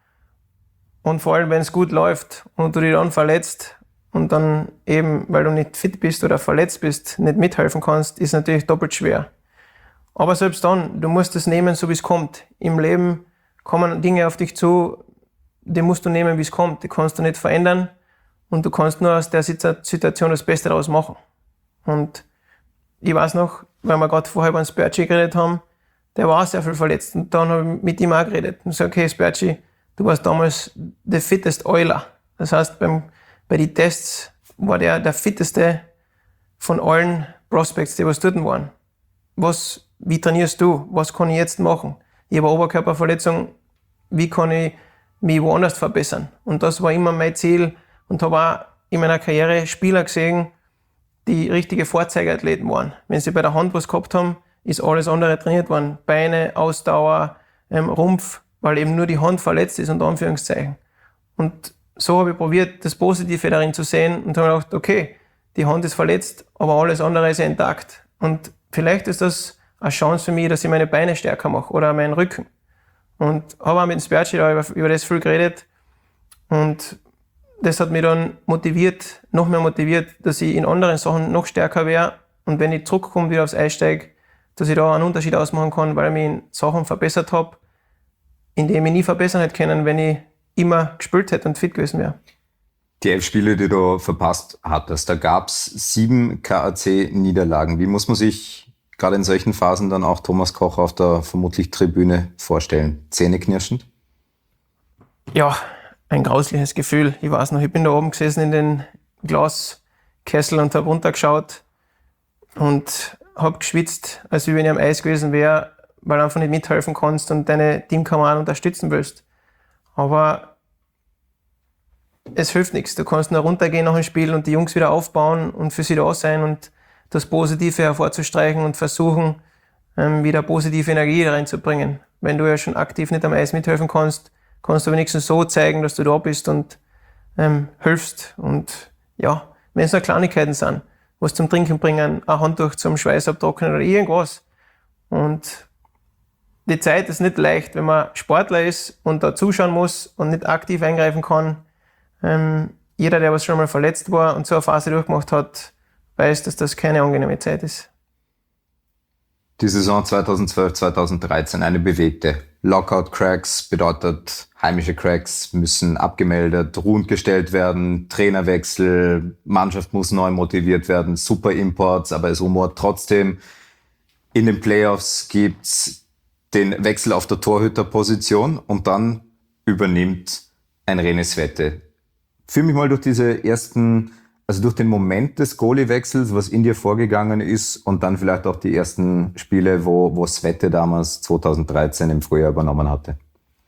Und vor allem, wenn es gut läuft und du dich dann verletzt und dann eben, weil du nicht fit bist oder verletzt bist, nicht mithelfen kannst, ist natürlich doppelt schwer. Aber selbst dann, du musst es nehmen, so wie es kommt. Im Leben kommen Dinge auf dich zu, die musst du nehmen, wie es kommt. Die kannst du nicht verändern und du kannst nur aus der Situation das Beste daraus machen. Und ich weiß noch, weil wir gerade vorher über den Sperci geredet haben, der war auch sehr viel verletzt. Und dann habe ich mit ihm auch geredet. Und so, okay, Sperci, du warst damals der fittest Euler. Das heißt, beim, bei den Tests war der der fitteste von allen Prospects, die was dort waren. Was, wie trainierst du? Was kann ich jetzt machen? Ich habe eine Oberkörperverletzung. Wie kann ich mich woanders verbessern? Und das war immer mein Ziel. Und habe auch in meiner Karriere Spieler gesehen, die richtige Vorzeigeathleten waren. Wenn sie bei der Hand was gehabt haben, ist alles andere trainiert worden. Beine, Ausdauer, ähm, Rumpf, weil eben nur die Hand verletzt ist, unter Anführungszeichen. Und so habe ich probiert, das Positive darin zu sehen und habe gedacht, okay, die Hand ist verletzt, aber alles andere ist intakt. Und vielleicht ist das eine Chance für mich, dass ich meine Beine stärker mache oder meinen Rücken. Und habe auch mit dem Sperci da über, über das viel geredet. Und das hat mich dann motiviert, noch mehr motiviert, dass ich in anderen Sachen noch stärker wäre. Und wenn ich zurückkomme, wieder aufs Eis steige, dass ich da einen Unterschied ausmachen kann, weil ich mich in Sachen verbessert habe, in denen ich nie verbessern hätte können, wenn ich immer gespielt hätte und fit gewesen wäre. Die elf Spiele, die du verpasst hattest, da gab es sieben K A C-Niederlagen. Wie muss man sich gerade in solchen Phasen dann auch Thomas Koch auf der vermutlich Tribüne vorstellen? Zähneknirschend? Ja, ein grausliches Gefühl. Ich weiß noch, ich bin da oben gesessen in den Glaskessel und habe runtergeschaut und habe geschwitzt, als wenn ich am Eis gewesen wäre, weil du einfach nicht mithelfen kannst und deine Teamkameraden unterstützen willst. Aber es hilft nichts. Du kannst nur runtergehen nach dem Spiel und die Jungs wieder aufbauen und für sie da sein und das Positive hervorzustreichen und versuchen, wieder positive Energie reinzubringen. Wenn du ja schon aktiv nicht am Eis mithelfen kannst, kannst du wenigstens so zeigen, dass du da bist und ähm, hilfst. Und ja, wenn es nur Kleinigkeiten sind, was zum Trinken bringen, ein Handtuch zum Schweiß abtrocknen oder irgendwas. Und die Zeit ist nicht leicht, wenn man Sportler ist und da zuschauen muss und nicht aktiv eingreifen kann. Ähm, jeder, der was schon mal verletzt war und so eine Phase durchgemacht hat, weiß, dass das keine angenehme Zeit ist. Die Saison zweitausendzwölf zweitausenddreizehn, eine bewegte. Lockout-Cracks bedeutet, heimische Cracks müssen abgemeldet, ruhend gestellt werden, Trainerwechsel, Mannschaft muss neu motiviert werden, super Imports, aber es rumort trotzdem. In den Playoffs gibt's den Wechsel auf der Torhüterposition und dann übernimmt ein René Svete. Führ mich mal durch diese ersten, also durch den Moment des Goalie-Wechsels, was in dir vorgegangen ist und dann vielleicht auch die ersten Spiele, wo, wo Svete damals zweitausenddreizehn im Frühjahr übernommen hatte.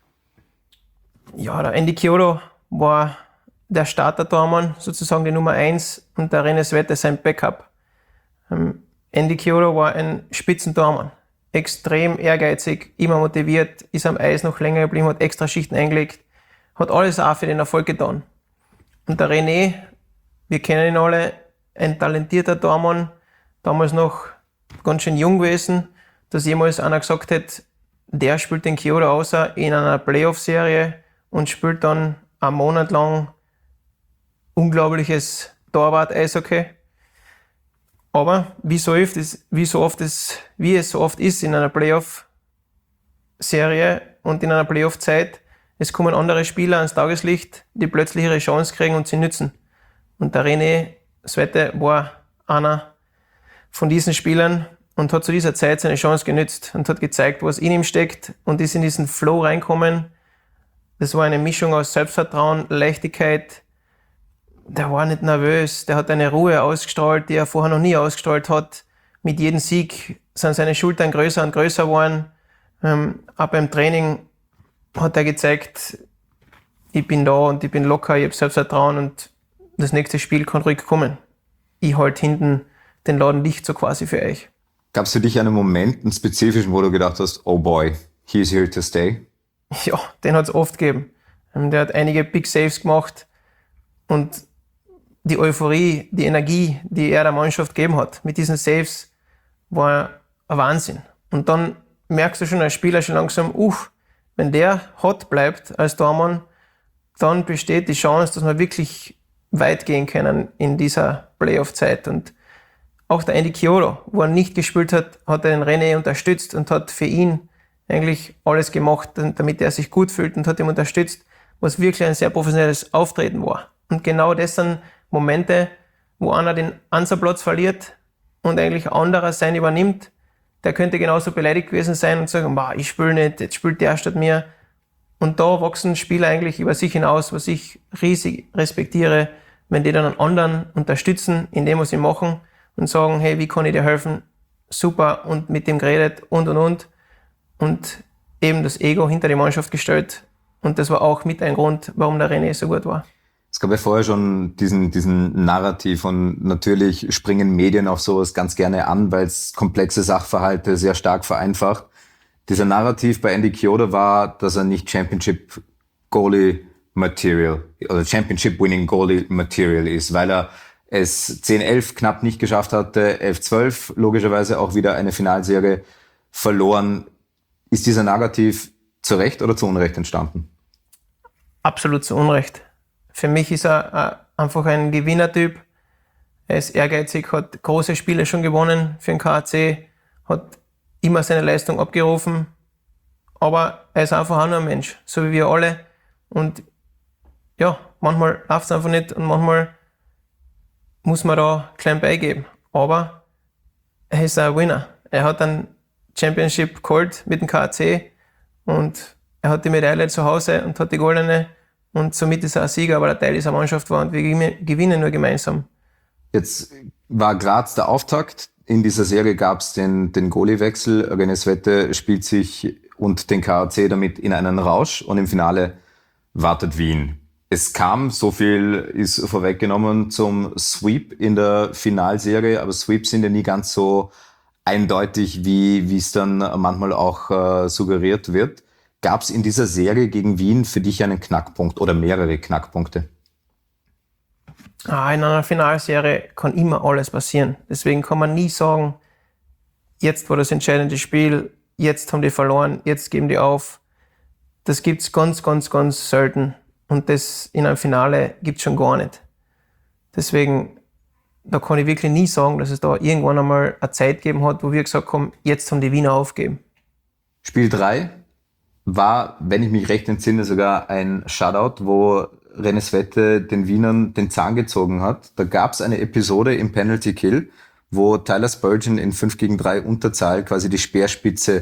Ja, der Andy Chiodo war der Starter-Tormann, sozusagen die Nummer eins und der René Svete sein Backup. Ähm, Andy Chiodo war ein Spitzentormann, extrem ehrgeizig, immer motiviert, ist am Eis noch länger geblieben, hat extra Schichten eingelegt, hat alles auch für den Erfolg getan. Und der René, wir kennen ihn alle, ein talentierter Tormann, damals noch ganz schön jung gewesen, dass jemals einer gesagt hat, der spielt den Chiodo außer in einer Playoff-Serie und spielt dann einen Monat lang unglaubliches Torwart-Eishockey. Aber wie so oft ist, wie so oft ist, wie es so oft ist in einer Playoff-Serie und in einer Playoff-Zeit, es kommen andere Spieler ans Tageslicht, die plötzlich ihre Chance kriegen und sie nützen. Und der René Svete war einer von diesen Spielern und hat zu dieser Zeit seine Chance genützt und hat gezeigt, was in ihm steckt und ist in diesen Flow reinkommen. Das war eine Mischung aus Selbstvertrauen, Leichtigkeit. Der war nicht nervös, der hat eine Ruhe ausgestrahlt, die er vorher noch nie ausgestrahlt hat. Mit jedem Sieg sind seine Schultern größer und größer geworden. Ähm, auch beim Training hat er gezeigt, ich bin da und ich bin locker, ich habe Selbstvertrauen und das nächste Spiel kann ruhig kommen. Ich halte hinten den Laden dicht so quasi für euch. Gab es für dich einen Moment, einen spezifischen, wo du gedacht hast, oh boy, he's here to stay? Ja, den hat es oft gegeben. Der hat einige Big Saves gemacht und die Euphorie, die Energie, die er der Mannschaft gegeben hat, mit diesen Saves, war ein Wahnsinn. Und dann merkst du schon als Spieler schon langsam, uff, wenn der hot bleibt als Tormann, dann besteht die Chance, dass wir wirklich weit gehen können in dieser Playoff-Zeit. Und auch der Andy Chiodo, wo er nicht gespielt hat, hat er den René unterstützt und hat für ihn eigentlich alles gemacht, damit er sich gut fühlt und hat ihn unterstützt, was wirklich ein sehr professionelles Auftreten war. Und genau das sind Momente, wo einer den Ansatzplatz verliert und eigentlich ein anderer sein übernimmt. Der könnte genauso beleidigt gewesen sein und sagen, ich spiele nicht, jetzt spielt der statt mir. Und da wachsen Spieler eigentlich über sich hinaus, was ich riesig respektiere, wenn die dann einen anderen unterstützen in dem, was sie machen und sagen, hey, wie kann ich dir helfen? Super, und mit dem geredet und und und. Und eben das Ego hinter die Mannschaft gestellt. Und das war auch mit ein Grund, warum der René so gut war. Es gab ja vorher schon diesen, diesen Narrativ und natürlich springen Medien auf sowas ganz gerne an, weil es komplexe Sachverhalte sehr stark vereinfacht. Dieser Narrativ bei Andy Chiodo war, dass er nicht Championship Goalie Material oder Championship Winning Goalie Material ist, weil er es zehn elf knapp nicht geschafft hatte, elf zwölf logischerweise auch wieder eine Finalserie verloren. Ist dieser Narrativ zu Recht oder zu Unrecht entstanden? Absolut zu Unrecht. Für mich ist er einfach ein Gewinnertyp. Er ist ehrgeizig, hat große Spiele schon gewonnen für den K A C, hat immer seine Leistung abgerufen. Aber er ist einfach auch nur ein Mensch, so wie wir alle. Und ja, manchmal läuft es einfach nicht und manchmal muss man da klein beigeben. Aber er ist ein Winner. Er hat einen Championship geholt mit dem K A C und er hat die Medaille zu Hause und hat die goldene. Und somit ist er ein Sieger, weil er Teil dieser Mannschaft war und wir gewinnen nur gemeinsam. Jetzt war Graz der Auftakt. In dieser Serie gab es den, den Goalie-Wechsel. René Svete spielt sich und den K A C damit in einen Rausch und im Finale wartet Wien. Es kam, so viel ist vorweggenommen, zum Sweep in der Finalserie, aber Sweeps sind ja nie ganz so eindeutig, wie wie es dann manchmal auch äh, suggeriert wird. Gab es in dieser Serie gegen Wien für dich einen Knackpunkt oder mehrere Knackpunkte? Ah, in einer Finalserie kann immer alles passieren. Deswegen kann man nie sagen, jetzt war das entscheidende Spiel, jetzt haben die verloren, jetzt geben die auf. Das gibt's ganz, ganz, ganz selten. Und das in einem Finale gibt's schon gar nicht. Deswegen, da kann ich wirklich nie sagen, dass es da irgendwann einmal eine Zeit gegeben hat, wo wir gesagt haben, jetzt haben die Wiener aufgegeben. Spiel drei war, wenn ich mich recht entsinne, sogar ein Shutout, wo René Svete den Wienern den Zahn gezogen hat. Da gab es eine Episode im Penalty Kill, wo Tyler Spurgeon in fünf gegen drei Unterzahl quasi die Speerspitze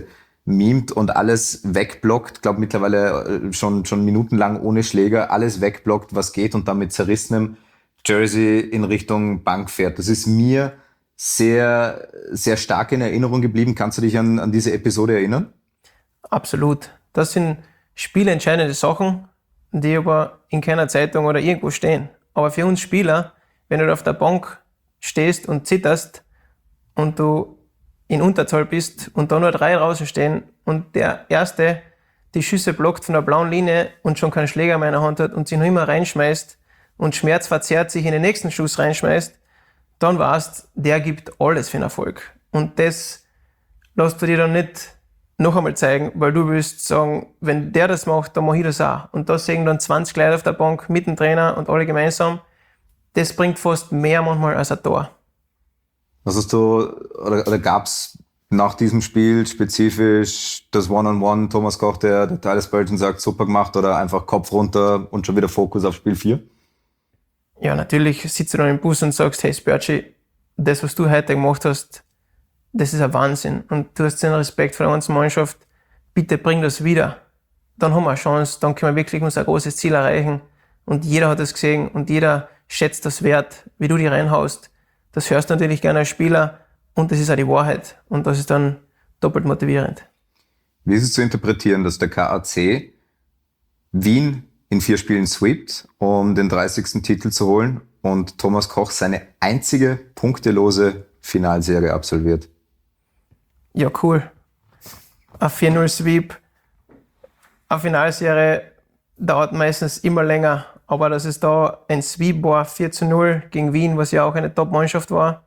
mimt und alles wegblockt, glaube mittlerweile schon schon minutenlang ohne Schläger, alles wegblockt, was geht und dann mit zerrissenem Jersey in Richtung Bank fährt. Das ist mir sehr, sehr stark in Erinnerung geblieben. Kannst du dich an, an diese Episode erinnern? Absolut. Das sind spielentscheidende Sachen, die aber in keiner Zeitung oder irgendwo stehen. Aber für uns Spieler, wenn du auf der Bank stehst und zitterst und du in Unterzahl bist und da nur drei draußen stehen und der Erste die Schüsse blockt von der blauen Linie und schon keinen Schläger mehr in der Hand hat und sich noch immer reinschmeißt und schmerzverzerrt sich in den nächsten Schuss reinschmeißt, dann weißt, der gibt alles für den Erfolg. Und das lässt du dir dann nicht noch einmal zeigen, weil du willst sagen, wenn der das macht, dann mache ich das auch. Und da sehen dann zwanzig Leute auf der Bank mit dem Trainer und alle gemeinsam. Das bringt fast mehr manchmal als ein Tor. Was hast du, oder, oder gab es nach diesem Spiel spezifisch das One-on-One, Thomas Koch, der, der Teil des Bölchen sagt, super gemacht, oder einfach Kopf runter und schon wieder Fokus auf Spiel vier? Ja, natürlich sitzt du dann im Bus und sagst, hey Spörtschi, das, was du heute gemacht hast, das ist ein Wahnsinn. Und du hast den Respekt vor der ganzen Mannschaft. Bitte bring das wieder. Dann haben wir eine Chance, dann können wir wirklich unser großes Ziel erreichen. Und jeder hat das gesehen und jeder schätzt das wert, wie du die reinhaust. Das hörst du natürlich gerne als Spieler und das ist auch die Wahrheit. Und das ist dann doppelt motivierend. Wie ist es zu interpretieren, dass der K A C Wien in vier Spielen sweept, um den dreißigsten Titel zu holen und Thomas Koch seine einzige punktelose Finalserie absolviert? Ja, cool. Ein vier null Sweep, eine Finalserie dauert meistens immer länger, aber dass es da ein Sweep war, vier zu null gegen Wien, was ja auch eine Top-Mannschaft war,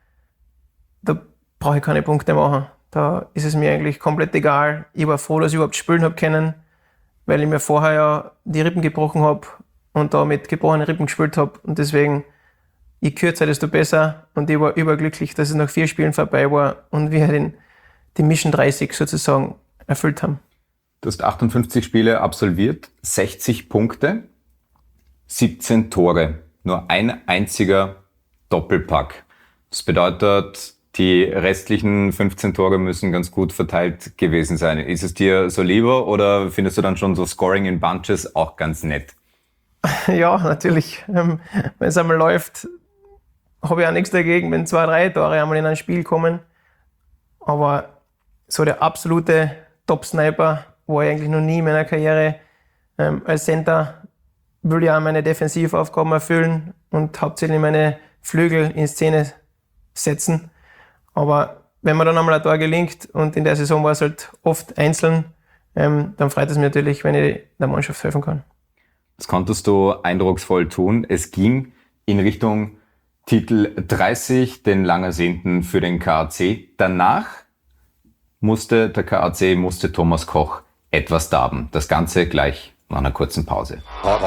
da brauche ich keine Punkte machen. Da ist es mir eigentlich komplett egal. Ich war froh, dass ich überhaupt spielen habe können, weil ich mir vorher ja die Rippen gebrochen habe und da mit gebrochenen Rippen gespielt habe. Und deswegen, je kürzer, desto besser. Und ich war überglücklich, dass es nach vier Spielen vorbei war und wir den, die Mission dreißig sozusagen erfüllt haben. Du hast achtundfünfzig Spiele absolviert, sechzig Punkte, siebzehn Tore, nur ein einziger Doppelpack. Das bedeutet, die restlichen fünfzehn Tore müssen ganz gut verteilt gewesen sein. Ist es dir so lieber oder findest du dann schon so Scoring in Bunches auch ganz nett? Ja, natürlich. Ähm, wenn es einmal läuft, habe ich auch nichts dagegen, wenn zwei, drei Tore einmal in ein Spiel kommen. Aber so der absolute Top-Sniper war ich eigentlich noch nie in meiner Karriere. Ähm, als Center will ich auch meine Defensivaufgaben erfüllen und hauptsächlich meine Flügel in Szene setzen. Aber wenn mir dann einmal ein Tor gelingt und in der Saison war es halt oft einzeln, ähm, dann freut es mich natürlich, wenn ich der Mannschaft helfen kann. Das konntest du eindrucksvoll tun. Es ging in Richtung Titel dreißig, den lang ersehnten für den K A C. Danach musste der K A C, musste Thomas Koch etwas darben. Das Ganze gleich nach einer kurzen Pause.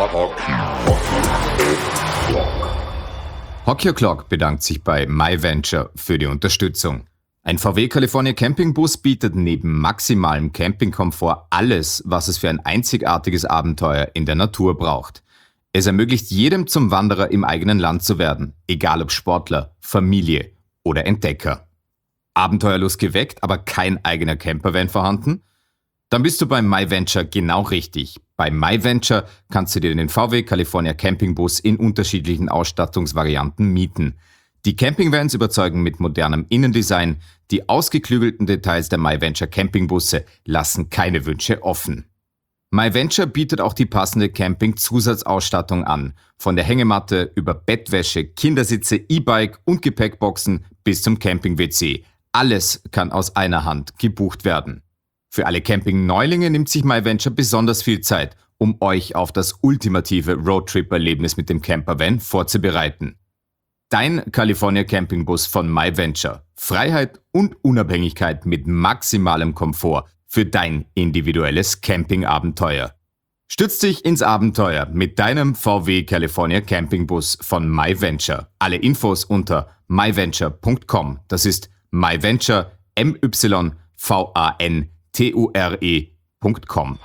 Hockey O'Clock bedankt sich bei MyVenture für die Unterstützung. Ein V W California Campingbus bietet neben maximalem Campingkomfort alles, was es für ein einzigartiges Abenteuer in der Natur braucht. Es ermöglicht jedem zum Wanderer im eigenen Land zu werden, egal ob Sportler, Familie oder Entdecker. Abenteuerlust geweckt, aber kein eigener Campervan vorhanden? Dann bist du bei MyVenture genau richtig. Bei MyVenture kannst du dir den V W California Campingbus in unterschiedlichen Ausstattungsvarianten mieten. Die Campingvans überzeugen mit modernem Innendesign. Die ausgeklügelten Details der MyVenture Campingbusse lassen keine Wünsche offen. MyVenture bietet auch die passende Camping-Zusatzausstattung an. Von der Hängematte über Bettwäsche, Kindersitze, E-Bike und Gepäckboxen bis zum Camping-W C. Alles kann aus einer Hand gebucht werden. Für alle Camping-Neulinge nimmt sich MyVenture besonders viel Zeit, um euch auf das ultimative Roadtrip-Erlebnis mit dem Campervan vorzubereiten. Dein California Campingbus von MyVenture. Freiheit und Unabhängigkeit mit maximalem Komfort für dein individuelles Campingabenteuer. Stütz dich ins Abenteuer mit deinem V W California Campingbus von MyVenture. Alle Infos unter my venture punkt com. Das ist MyVenture, M Y V A N T U R E punkt com.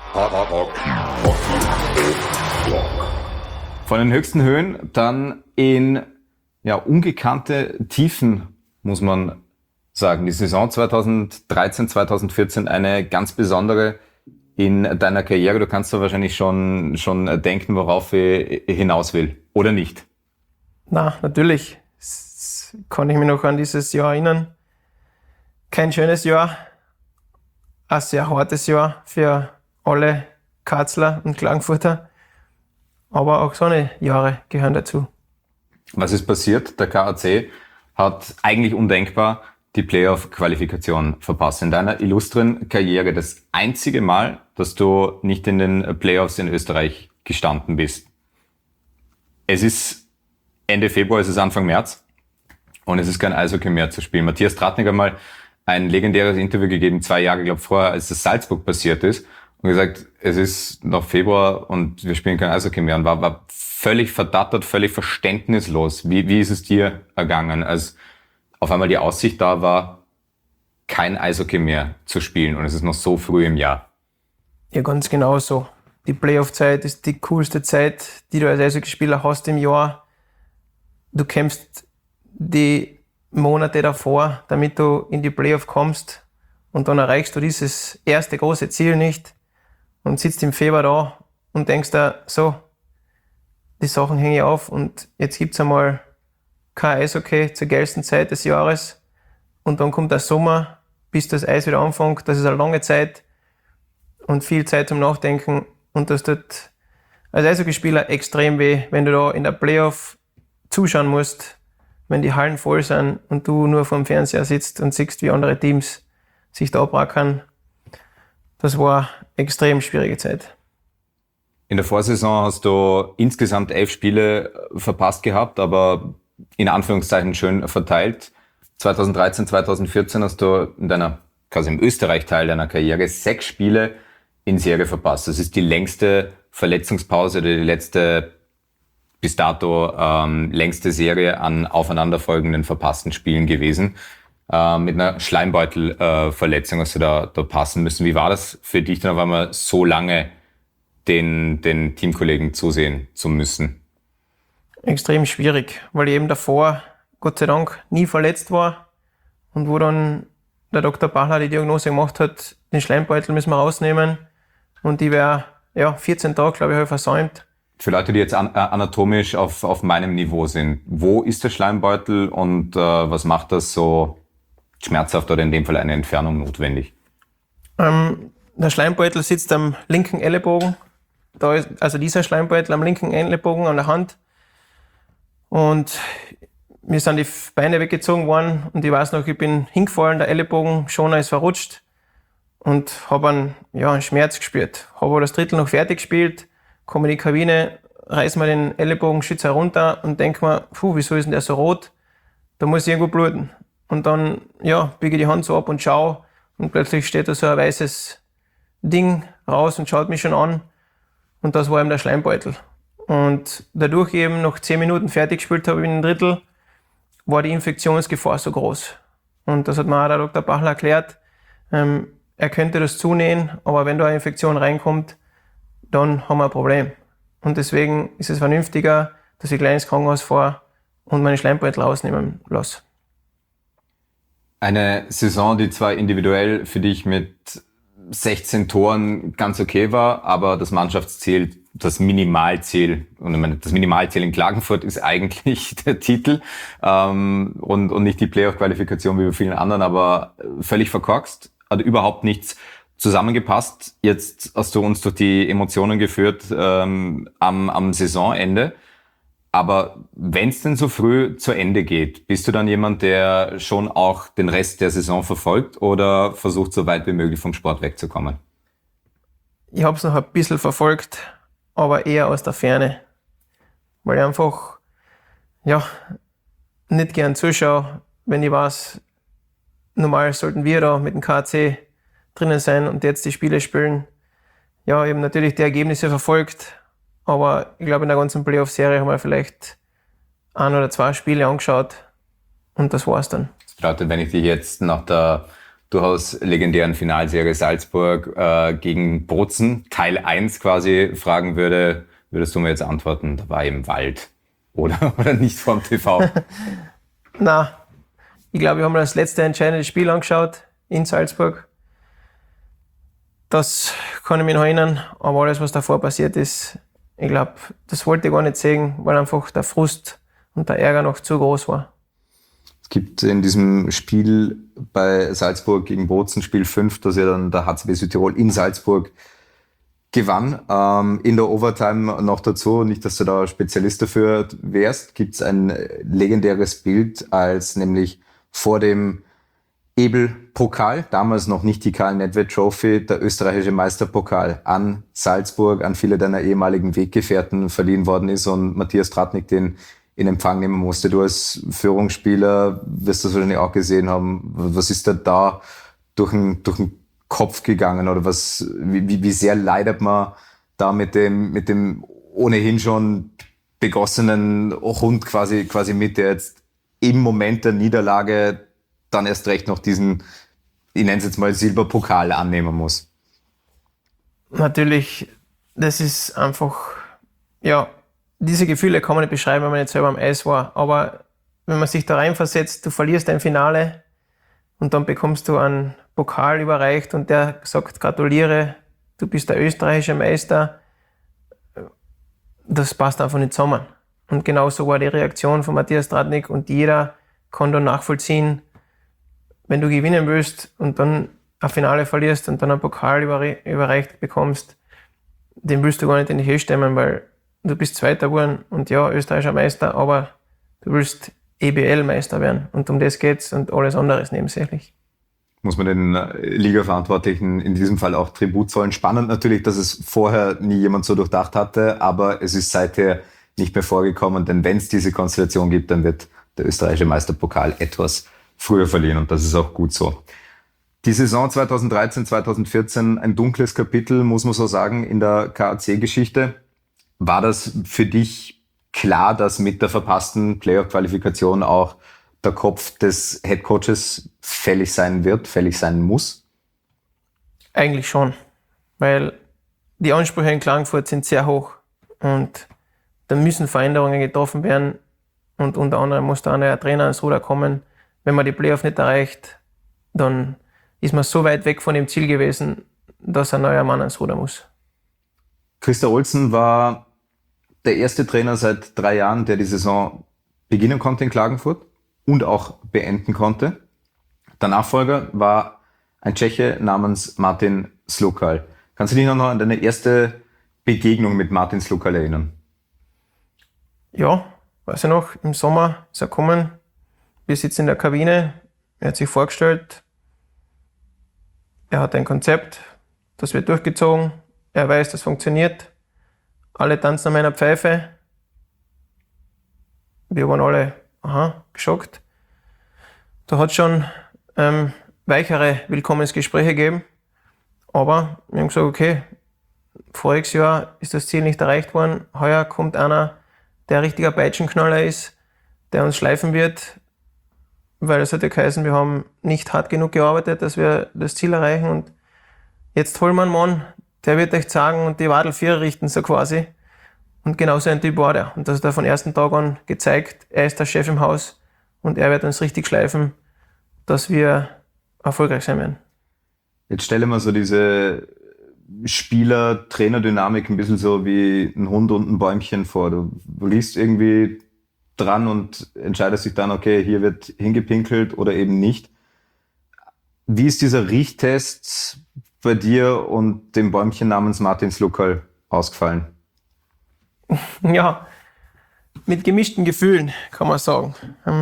Von den höchsten Höhen dann in ja, ungekannte Tiefen, muss man sagen, die Saison zweitausenddreizehn, zweitausendvierzehn eine ganz besondere in deiner Karriere. Du kannst da wahrscheinlich schon, schon denken, worauf ich hinaus will, oder nicht? Na, natürlich. Das kann ich mich noch an dieses Jahr erinnern. Kein schönes Jahr, ein sehr hartes Jahr für alle Katzler und Klagenfurter. Aber auch so eine Jahre gehören dazu. Was ist passiert? Der K A C hat eigentlich undenkbar die Playoff-Qualifikation verpasst. In deiner illustren Karriere das einzige Mal, dass du nicht in den Playoffs in Österreich gestanden bist. Es ist Ende Februar, es ist Anfang März und es ist kein Eishockey mehr zu spielen. Matthias Tratnik hat mal ein legendäres Interview gegeben, zwei Jahre, glaube ich, vorher, als das Salzburg passiert ist, und gesagt, es ist noch Februar und wir spielen kein Eishockey mehr, und war, war völlig verdattert, völlig verständnislos. Wie, wie ist es dir ergangen, als auf einmal die Aussicht da war, kein Eishockey mehr zu spielen, und es ist noch so früh im Jahr? Ja, ganz genau so. Die Playoff-Zeit ist die coolste Zeit, die du als Eishockeyspieler hast im Jahr. Du kämpfst die Monate davor, damit du in die Playoff kommst, und dann erreichst du dieses erste große Ziel nicht und sitzt im Februar da und denkst dir, so, die Sachen hänge ich auf und jetzt gibt's einmal kein Eishockey zur geilsten Zeit des Jahres, und dann kommt der Sommer, bis das Eis wieder anfängt. Das ist eine lange Zeit und viel Zeit zum Nachdenken, und das tut als Eishockeyspieler extrem weh, wenn du da in der Playoff zuschauen musst, wenn die Hallen voll sind und du nur vor dem Fernseher sitzt und siehst, wie andere Teams sich da abrackern. Das war eine extrem schwierige Zeit. In der Vorsaison hast du insgesamt elf Spiele verpasst gehabt, aber in Anführungszeichen schön verteilt. zweitausenddreizehn, zweitausendvierzehn hast du in deiner, quasi im Österreich-Teil deiner Karriere, sechs Spiele in Serie verpasst. Das ist die längste Verletzungspause oder die letzte, bis dato ähm, längste Serie an aufeinanderfolgenden verpassten Spielen gewesen. Äh, mit einer Schleimbeutelverletzung äh, hast du da, da passen müssen. Wie war das für dich dann auf einmal so lange den, den Teamkollegen zusehen zu müssen? Extrem schwierig, weil ich eben davor, Gott sei Dank, nie verletzt war, und wo dann der Doktor Bachler die Diagnose gemacht hat, den Schleimbeutel müssen wir rausnehmen, und die wäre ja, vierzehn Tage, glaube ich, habe ich versäumt. Für Leute, die jetzt an, äh, anatomisch auf, auf meinem Niveau sind, wo ist der Schleimbeutel und äh, was macht das so schmerzhaft oder in dem Fall eine Entfernung notwendig? Ähm, der Schleimbeutel sitzt am linken Ellenbogen. Da ist, also dieser Schleimbeutel am linken Ellenbogen an der Hand. Und mir sind die Beine weggezogen worden, und ich weiß noch, ich bin hingefallen, der Ellenbogen Schoner ist verrutscht, und habe einen, ja, einen Schmerz gespürt. Habe das Drittel noch fertig gespielt, komme in die Kabine, reiß mir den Ellenbogenschützer herunter und denke mir, puh, wieso ist denn der so rot? Da muss irgendwo bluten. Und dann, ja, biege die Hand so ab und schaue, und plötzlich steht da so ein weißes Ding raus und schaut mich schon an. Und das war eben der Schleimbeutel. Und dadurch eben noch zehn Minuten fertig gespielt habe in einem Drittel, war die Infektionsgefahr so groß. Und das hat mir auch der Doktor Bachler erklärt. Ähm, er könnte das zunähen, aber wenn da eine Infektion reinkommt, dann haben wir ein Problem. Und deswegen ist es vernünftiger, dass ich gleich ins Krankenhaus fahre und meine Schleimbeutel rausnehmen lasse. Eine Saison, die zwar individuell für dich mit sechzehn Toren ganz okay war, aber das Mannschaftsziel, das Minimalziel, und ich meine, das Minimalziel in Klagenfurt ist eigentlich der Titel ähm, und, und nicht die Playoff-Qualifikation wie bei vielen anderen, aber völlig verkorkst, hat überhaupt nichts zusammengepasst. Jetzt hast du uns durch die Emotionen geführt ähm, am, am Saisonende. Aber wenn es denn so früh zu Ende geht, bist du dann jemand, der schon auch den Rest der Saison verfolgt oder versucht, so weit wie möglich vom Sport wegzukommen? Ich habe es noch ein bisschen verfolgt, aber eher aus der Ferne. Weil ich einfach, ja, nicht gern zuschaue, wenn ich weiß, normal sollten wir da mit dem K A C drinnen sein und jetzt die Spiele spielen. Ja, ich habe natürlich die Ergebnisse verfolgt, aber ich glaube, in der ganzen Playoff-Serie haben wir vielleicht ein oder zwei Spiele angeschaut, und das war's dann. Das bedeutet, wenn ich dich jetzt nach der durchaus legendären Finalserie Salzburg äh, gegen Bozen, Teil eins quasi, fragen würde, würdest du mir jetzt antworten, da war ich im Wald oder, oder nicht vorm T V? Na, Ich glaube, wir haben das letzte entscheidende Spiel angeschaut in Salzburg. Das kann ich mich noch erinnern, aber alles, was davor passiert ist, ich glaube, das wollte ich gar nicht sehen, weil einfach der Frust und der Ärger noch zu groß war. Es gibt in diesem Spiel bei Salzburg gegen Bozen, Spiel fünf, das ja dann der H C B Südtirol in Salzburg gewann. Ähm, in der Overtime noch dazu, nicht, dass du da Spezialist dafür wärst, gibt es ein legendäres Bild, als nämlich vor dem Ebel-Pokal, damals noch nicht die Karl Nedved Trophy, der österreichische Meisterpokal an Salzburg, an viele deiner ehemaligen Weggefährten verliehen worden ist und Matthias Tratnik den in Empfang nehmen musste. Du als Führungsspieler wirst das wahrscheinlich auch gesehen haben. Was ist da da durch den, durch den Kopf gegangen oder was, wie, wie sehr leidet man da mit dem, mit dem ohnehin schon begossenen Hund quasi, quasi mit, der jetzt im Moment der Niederlage dann erst recht noch diesen, ich nenne es jetzt mal Silberpokal annehmen muss? Natürlich, das ist einfach, ja, diese Gefühle kann man nicht beschreiben, wenn man nicht selber am Eis war. Aber wenn man sich da reinversetzt, du verlierst ein Finale und dann bekommst du einen Pokal überreicht und der sagt, gratuliere, du bist der österreichische Meister. Das passt einfach nicht zusammen. Und genauso war die Reaktion von Matthias Tratnik und jeder kann da nachvollziehen, wenn du gewinnen willst und dann ein Finale verlierst und dann einen Pokal überreicht bekommst, den willst du gar nicht in die Höhe stemmen, weil du bist Zweiter geworden und ja, österreichischer Meister, aber du willst E B L-Meister werden und um das geht's und alles andere ist nebensächlich. Muss man den Liga-Verantwortlichen in diesem Fall auch Tribut zollen. Spannend natürlich, dass es vorher nie jemand so durchdacht hatte, aber es ist seither nicht mehr vorgekommen, denn wenn es diese Konstellation gibt, dann wird der österreichische Meisterpokal etwas früher verlieren und das ist auch gut so. Die Saison zweitausenddreizehn zweitausendvierzehn, ein dunkles Kapitel, muss man so sagen, in der K A C-Geschichte. War das für dich klar, dass mit der verpassten Playoff-Qualifikation auch der Kopf des Headcoaches fällig sein wird, fällig sein muss? Eigentlich schon, weil die Ansprüche in Klagenfurt sind sehr hoch und da müssen Veränderungen getroffen werden und unter anderem muss da ein neuer Trainer ans Ruder kommen. Wenn man die Playoff nicht erreicht, dann ist man so weit weg von dem Ziel gewesen, dass ein neuer Mann ans Ruder muss. Christa Olsen war der erste Trainer seit drei Jahren, der die Saison beginnen konnte in Klagenfurt und auch beenden konnte. Der Nachfolger war ein Tscheche namens Martin Slukal. Kannst du dich noch an deine erste Begegnung mit Martin Slukal erinnern? Ja, weiß ich noch, im Sommer ist er gekommen. Wir sitzen in der Kabine, er hat sich vorgestellt, er hat ein Konzept, das wird durchgezogen, er weiß, das funktioniert, alle tanzen an meiner Pfeife. Wir waren alle aha, geschockt. Da hat es schon ähm, weichere Willkommensgespräche gegeben, aber wir haben gesagt, okay, voriges Jahr ist das Ziel nicht erreicht worden, heuer kommt einer, der ein richtiger Peitschenknaller ist, der uns schleifen wird, weil es hat ja geheißen, wir haben nicht hart genug gearbeitet, dass wir das Ziel erreichen und jetzt holen wir einen Mann, der wird euch sagen und die Wadel vier richten, so quasi. Und genau so ein Typ war der. Und das hat er von ersten Tag an gezeigt, er ist der Chef im Haus und er wird uns richtig schleifen, dass wir erfolgreich sein werden. Jetzt stelle mir so diese Spieler-Trainer-Dynamik ein bisschen so wie ein Hund und ein Bäumchen vor. Du, du liest irgendwie dran und entscheidest dich dann, okay, hier wird hingepinkelt oder eben nicht. Wie ist dieser Riechtest bei dir und dem Bäumchen namens Martin Slukal ausgefallen? Ja, mit gemischten Gefühlen, kann man sagen.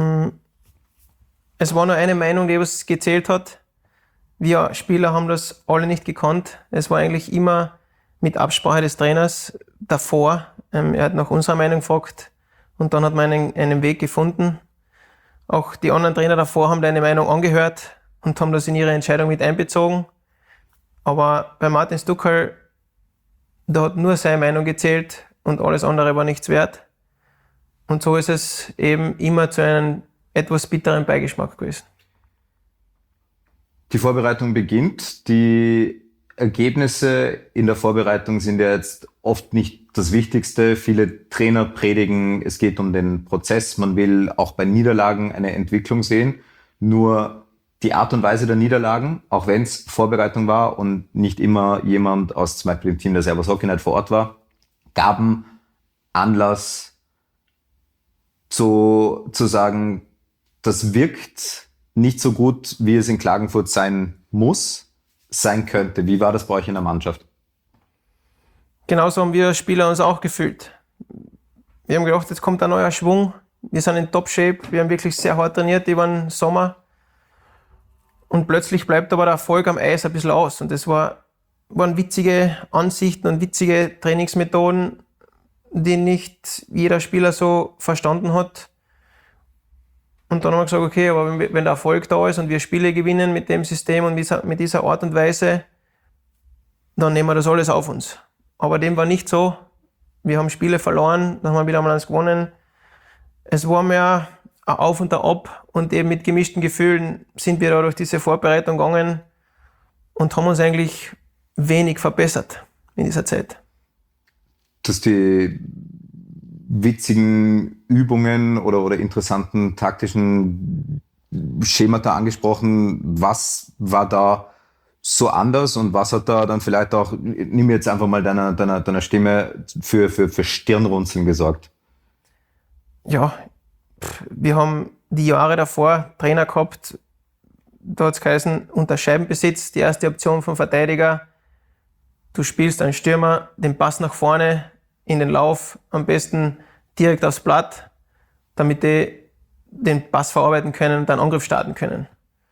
Es war nur eine Meinung, die was gezählt hat. Wir Spieler haben das alle nicht gekannt. Es war eigentlich immer mit Absprache des Trainers davor. Er hat nach unserer Meinung gefragt und dann hat man einen, einen Weg gefunden. Auch die anderen Trainer davor haben deine Meinung angehört und haben das in ihre Entscheidung mit einbezogen. Aber bei Martin Slukal, da hat nur seine Meinung gezählt und alles andere war nichts wert. Und so ist es eben immer zu einem etwas bitteren Beigeschmack gewesen. Die Vorbereitung beginnt. Die Ergebnisse in der Vorbereitung sind ja jetzt oft nicht das Wichtigste. Viele Trainer predigen, es geht um den Prozess. Man will auch bei Niederlagen eine Entwicklung sehen. Nur die Art und Weise der Niederlagen, auch wenn es Vorbereitung war und nicht immer jemand aus zum Beispiel dem Team der Servus Hockey Night vor Ort war, gaben Anlass zu, zu sagen, das wirkt nicht so gut, wie es in Klagenfurt sein muss, sein könnte. Wie war das bei euch in der Mannschaft? Genauso haben wir Spieler uns auch gefühlt. Wir haben gedacht, jetzt kommt ein neuer Schwung. Wir sind in Top-Shape. Wir haben wirklich sehr hart trainiert über den Sommer. Und plötzlich bleibt aber der Erfolg am Eis ein bisschen aus. Und das war, waren witzige Ansichten und witzige Trainingsmethoden, die nicht jeder Spieler so verstanden hat. Und dann haben wir gesagt, okay, aber wenn, wenn der Erfolg da ist und wir Spiele gewinnen mit dem System und mit dieser Art und Weise, dann nehmen wir das alles auf uns. Aber dem war nicht so. Wir haben Spiele verloren, dann haben wir wieder mal eins gewonnen. Es war mehr ein Auf und ein Ab und eben mit gemischten Gefühlen sind wir da durch diese Vorbereitung gegangen und haben uns eigentlich wenig verbessert in dieser Zeit. Du hast die witzigen Übungen oder, oder interessanten taktischen Schemata angesprochen. Was war da so anders und was hat da dann vielleicht auch, nimm jetzt einfach mal deiner, deiner, deiner Stimme, für, für, für Stirnrunzeln gesorgt? Ja, wir haben die Jahre davor Trainer gehabt, da hat es geheißen, unter Scheibenbesitz, die erste Option vom Verteidiger. Du spielst einen Stürmer, den Pass nach vorne, in den Lauf, am besten direkt aufs Blatt, damit die den Pass verarbeiten können und einen Angriff starten können.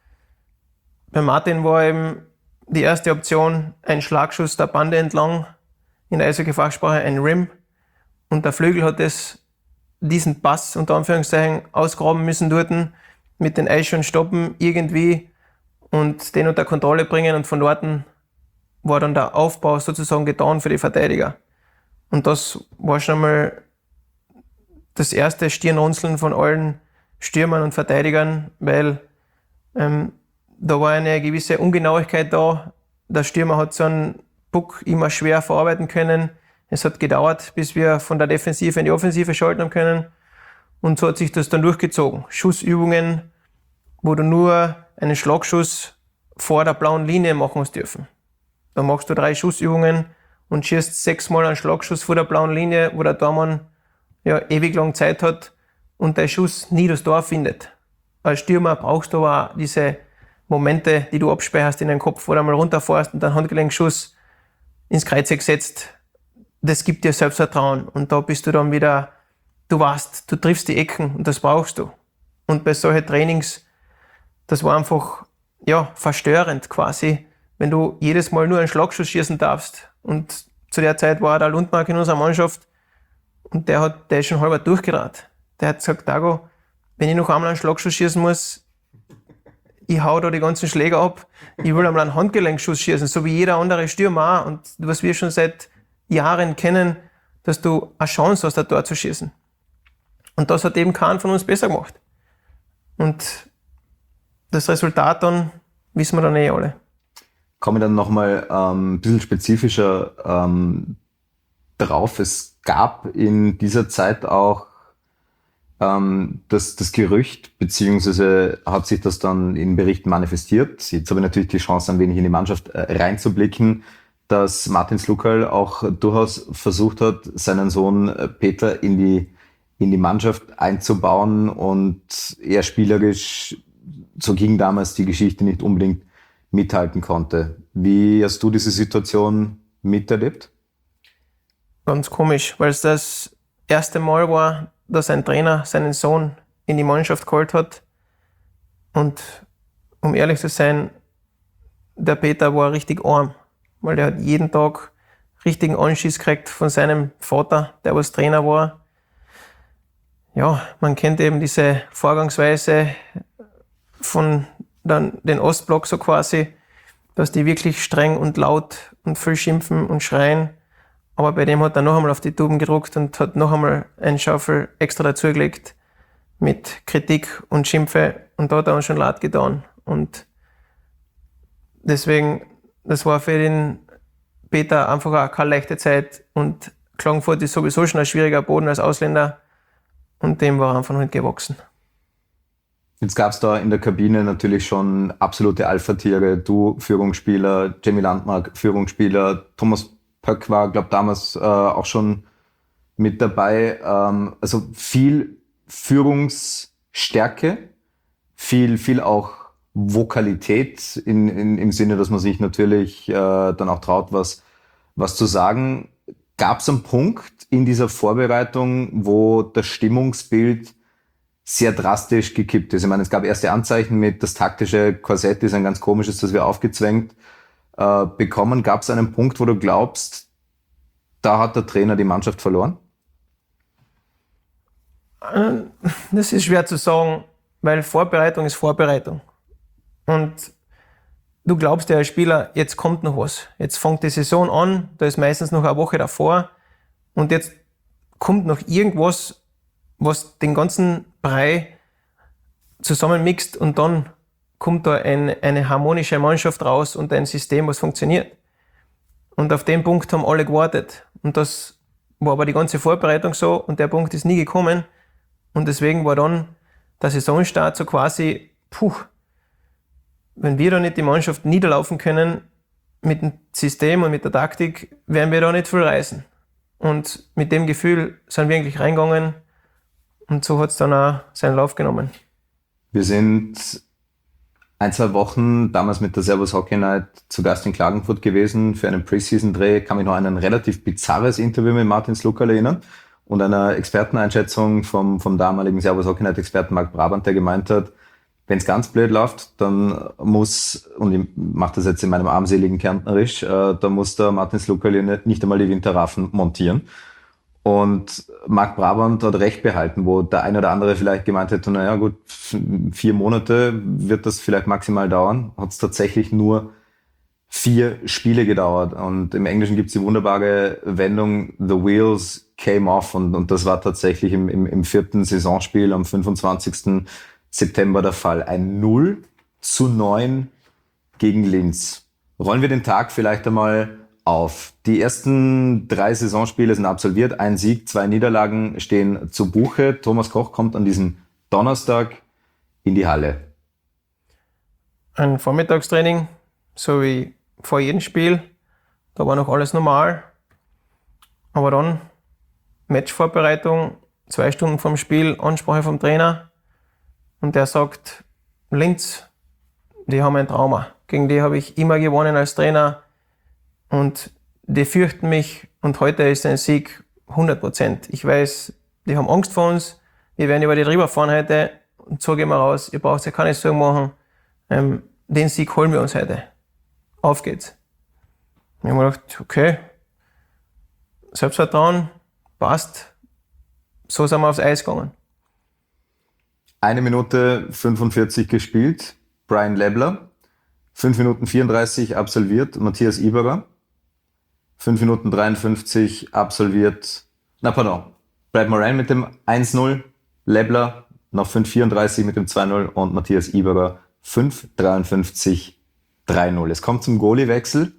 Bei Martin war eben die erste Option ein Schlagschuss der Bande entlang, in der Eishockey-Fachsprache ein Rim. Und der Flügel hat das, diesen Pass unter Anführungszeichen ausgraben müssen dort, mit den Eisschuhen stoppen irgendwie und den unter Kontrolle bringen. Und von dort war dann der Aufbau sozusagen getan für die Verteidiger. Und das war schon einmal das erste Stirnrunzeln von allen Stürmern und Verteidigern, weil ähm, da war eine gewisse Ungenauigkeit da. Der Stürmer hat so einen Puck immer schwer verarbeiten können. Es hat gedauert, bis wir von der Defensive in die Offensive schalten haben können. Und so hat sich das dann durchgezogen. Schussübungen, wo du nur einen Schlagschuss vor der blauen Linie machen hast dürfen. Da machst du drei Schussübungen und schießt sechsmal einen Schlagschuss vor der blauen Linie, wo der Tormann ja ewig lang Zeit hat und der Schuss nie das Tor findet. Als Stürmer brauchst du aber auch diese Momente, die du abspeicherst in deinen Kopf, wo du einmal runterfährst und deinen Handgelenkschuss ins Kreuzeck setzt. Das gibt dir Selbstvertrauen und da bist du dann wieder, du weißt, du triffst die Ecken und das brauchst du. Und bei solchen Trainings, das war einfach ja, verstörend quasi, wenn du jedes Mal nur einen Schlagschuss schießen darfst. Und zu der Zeit war der Lundmark in unserer Mannschaft und der hat, der ist schon halber durchgedreht. Der hat gesagt, Dago, wenn ich noch einmal einen Schlagschuss schießen muss, ich hau da die ganzen Schläger ab, ich will einmal einen Handgelenkschuss schießen, so wie jeder andere Stürmer auch. Und was wir schon seit Jahren kennen, dass du eine Chance hast, ein Tor zu schießen. Und das hat eben keinen von uns besser gemacht. Und das Resultat dann wissen wir dann eh alle. Komme ich dann nochmal ähm, ein bisschen spezifischer ähm, drauf. Es gab in dieser Zeit auch ähm, das, das Gerücht, beziehungsweise hat sich das dann in Berichten manifestiert. Jetzt habe ich natürlich die Chance, ein wenig in die Mannschaft äh, reinzublicken, dass Martin Sluckerl auch durchaus versucht hat, seinen Sohn Peter in die, in die Mannschaft einzubauen und er spielerisch, so ging damals die Geschichte, nicht unbedingt mithalten konnte. Wie hast du diese Situation miterlebt? Ganz komisch, weil es das erste Mal war, dass ein Trainer seinen Sohn in die Mannschaft geholt hat. Und um ehrlich zu sein, der Peter war richtig arm, weil der hat jeden Tag richtigen Anschiss gekriegt von seinem Vater, der was Trainer war. Ja, man kennt eben diese Vorgangsweise von dann den Ostblock so quasi, dass die wirklich streng und laut und viel schimpfen und schreien. Aber bei dem hat er noch einmal auf die Tuben gedruckt und hat noch einmal einen Schaufel extra dazugelegt mit Kritik und Schimpfe und da hat er uns schon leid getan. Und deswegen, das war für den Peter einfach auch keine leichte Zeit und Klagenfurt ist sowieso schon ein schwieriger Boden als Ausländer und dem war er einfach nicht gewachsen. Jetzt gab es da in der Kabine natürlich schon absolute Alpha-Tiere. Du, Führungsspieler, Jamie Landmark, Führungsspieler, Thomas Pöck war, glaube damals äh, auch schon mit dabei. Ähm, also viel Führungsstärke, viel, viel auch Vokalität in, in, im Sinne, dass man sich natürlich äh, dann auch traut, was, was zu sagen. Gab es einen Punkt in dieser Vorbereitung, wo das Stimmungsbild sehr drastisch gekippt ist? Ich meine, es gab erste Anzeichen mit, das taktische Korsett ist ein ganz komisches, das wir aufgezwängt äh, bekommen. Gab es einen Punkt, wo du glaubst, da hat der Trainer die Mannschaft verloren? Das ist schwer zu sagen, weil Vorbereitung ist Vorbereitung. Und du glaubst ja als Spieler, jetzt kommt noch was. Jetzt fängt die Saison an, da ist meistens noch eine Woche davor und jetzt kommt noch irgendwas, was den ganzen Brei zusammenmixt und dann kommt da ein, eine harmonische Mannschaft raus und ein System, was funktioniert. Und auf den Punkt haben alle gewartet. Und das war aber die ganze Vorbereitung so und der Punkt ist nie gekommen. Und deswegen war dann der Saisonstart so quasi, puh, wenn wir da nicht die Mannschaft niederlaufen können mit dem System und mit der Taktik, werden wir da nicht viel reißen. Und mit dem Gefühl sind wir eigentlich reingegangen und so hat es dann auch seinen Lauf genommen. Wir sind ein, zwei Wochen damals mit der Servus Hockey Night zu Gast in Klagenfurt gewesen für einen Preseason-Dreh. Kann mich noch an ein relativ bizarres Interview mit Martin Sluckerl erinnern und einer Experteneinschätzung vom, vom damaligen Servus Hockey Night-Experten Marc Brabant, der gemeint hat, wenn es ganz blöd läuft, dann muss, und ich mache das jetzt in meinem armseligen Kärntnerisch, äh, da muss der Martin Sluckerl nicht, nicht einmal die Winterraffen montieren. Und Marc Brabant hat recht behalten, wo der eine oder andere vielleicht gemeint hätte, naja gut, vier Monate wird das vielleicht maximal dauern, hat es tatsächlich nur vier Spiele gedauert. Und im Englischen gibt es die wunderbare Wendung, the wheels came off. Und, und das war tatsächlich im, im, im vierten Saisonspiel am fünfundzwanzigsten September der Fall. Ein null zu neun gegen Linz. Rollen wir den Tag vielleicht einmal auf. Die ersten drei Saisonspiele sind absolviert. Ein Sieg, zwei Niederlagen stehen zu Buche. Thomas Koch kommt an diesem Donnerstag in die Halle. Ein Vormittagstraining, so wie vor jedem Spiel. Da war noch alles normal. Aber dann Matchvorbereitung, zwei Stunden vorm Spiel, Ansprache vom Trainer. Und der sagt, Linz, die haben ein Trauma. Gegen die habe ich immer gewonnen als Trainer. Und die fürchten mich. Und heute ist ein Sieg hundert Prozent. Ich weiß, die haben Angst vor uns. Wir werden über die drüber fahren heute. Und so gehen wir raus. Ihr braucht ja keine Sorgen machen. Ähm, den Sieg holen wir uns heute. Auf geht's. Ich habe mir gedacht, okay, Selbstvertrauen, passt. So sind wir aufs Eis gegangen. Eine Minute fünfundvierzig gespielt, Brian Lebler. Fünf Minuten vierunddreißig absolviert, Matthias Iberer. Fünf Minuten dreiundfünfzig absolviert, na pardon, Brad Moran mit dem eins null, Lebler noch fünf vierunddreißig mit dem zwei null und Matthias Iberer fünf dreiundfünfzig drei null. Es kommt zum Goalie-Wechsel.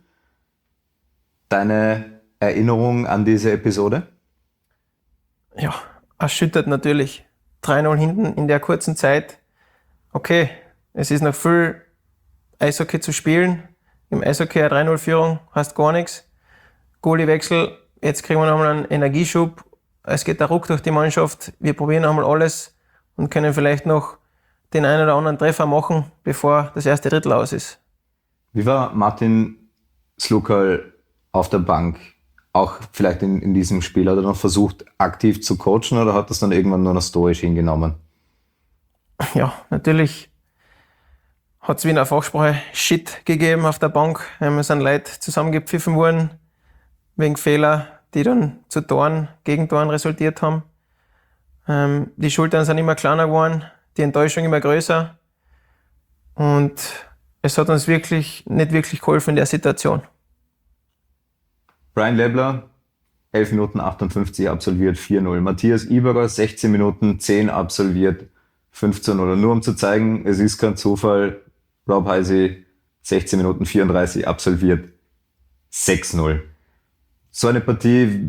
Deine Erinnerung an diese Episode? Ja, erschüttert natürlich. drei null hinten in der kurzen Zeit. Okay, es ist noch viel Eishockey zu spielen. Im Eishockey eine drei null Führung, hast gar nichts. Goalie-Wechsel, jetzt kriegen wir nochmal einen Energieschub. Es geht der Ruck durch die Mannschaft. Wir probieren nochmal alles und können vielleicht noch den einen oder anderen Treffer machen, bevor das erste Drittel aus ist. Wie war Martin Sluckerl auf der Bank? Auch vielleicht in, in diesem Spiel, hat er noch versucht, aktiv zu coachen oder hat das dann irgendwann nur noch stoisch hingenommen? Ja, natürlich hat es wie in der Fachsprache Shit gegeben auf der Bank. Es sind Leute zusammengepfiffen worden wegen Fehler, die dann zu Toren, Gegentoren resultiert haben. Ähm, die Schultern sind immer kleiner geworden, die Enttäuschung immer größer. Und es hat uns wirklich nicht wirklich geholfen in der Situation. Brian Lebler, elf Minuten achtundfünfzig absolviert, vier null. Matthias Iberer, sechzehn Minuten zehn absolviert, fünfzehn null. Nur um zu zeigen, es ist kein Zufall, Rob Heisey, sechzehn Minuten vierunddreißig absolviert, sechs null. So eine Partie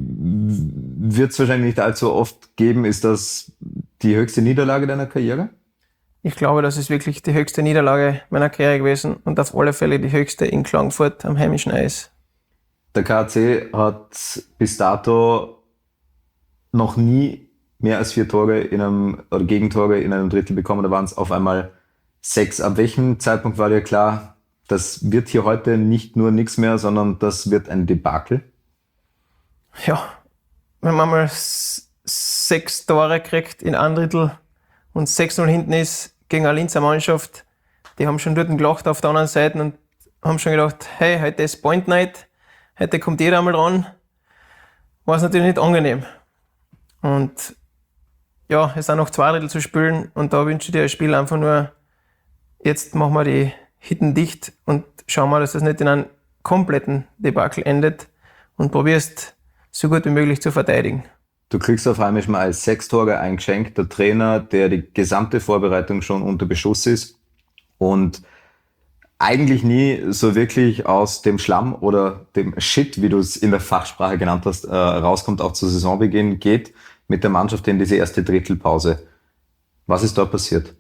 wird es wahrscheinlich nicht allzu oft geben. Ist das die höchste Niederlage deiner Karriere? ich glaube, das ist wirklich die höchste Niederlage meiner Karriere gewesen und auf alle Fälle die höchste in Klagenfurt am heimischen Eis. Der K A C hat bis dato noch nie mehr als vier Tore in einem, oder Gegentore in einem Drittel bekommen. Da waren es auf einmal sechs. Ab welchem Zeitpunkt war dir klar, das wird hier heute nicht nur nichts mehr, sondern das wird ein Debakel? Ja, wenn man mal s- sechs Tore kriegt in einem Drittel und sechs null hinten ist gegen eine Linzer Mannschaft, die haben schon dort gelacht auf der anderen Seite und haben schon gedacht, hey, heute ist Point Night, heute kommt jeder einmal ran. War es natürlich nicht angenehm. Und ja, es sind noch zwei Drittel zu spielen und da wünsche ich dir als Spiel einfach nur, jetzt machen wir die Hitten dicht und schauen wir, dass das nicht in einem kompletten Debakel endet und probierst so gut wie möglich zu verteidigen. Du kriegst auf heimischem Eis sechs Tore eingeschenkt. Der Trainer, der die gesamte Vorbereitung schon unter Beschuss ist und eigentlich nie so wirklich aus dem Schlamm oder dem Shit, wie du es in der Fachsprache genannt hast, äh, rauskommt, auch zu Saisonbeginn geht, mit der Mannschaft in diese erste Drittelpause. Was ist dort passiert?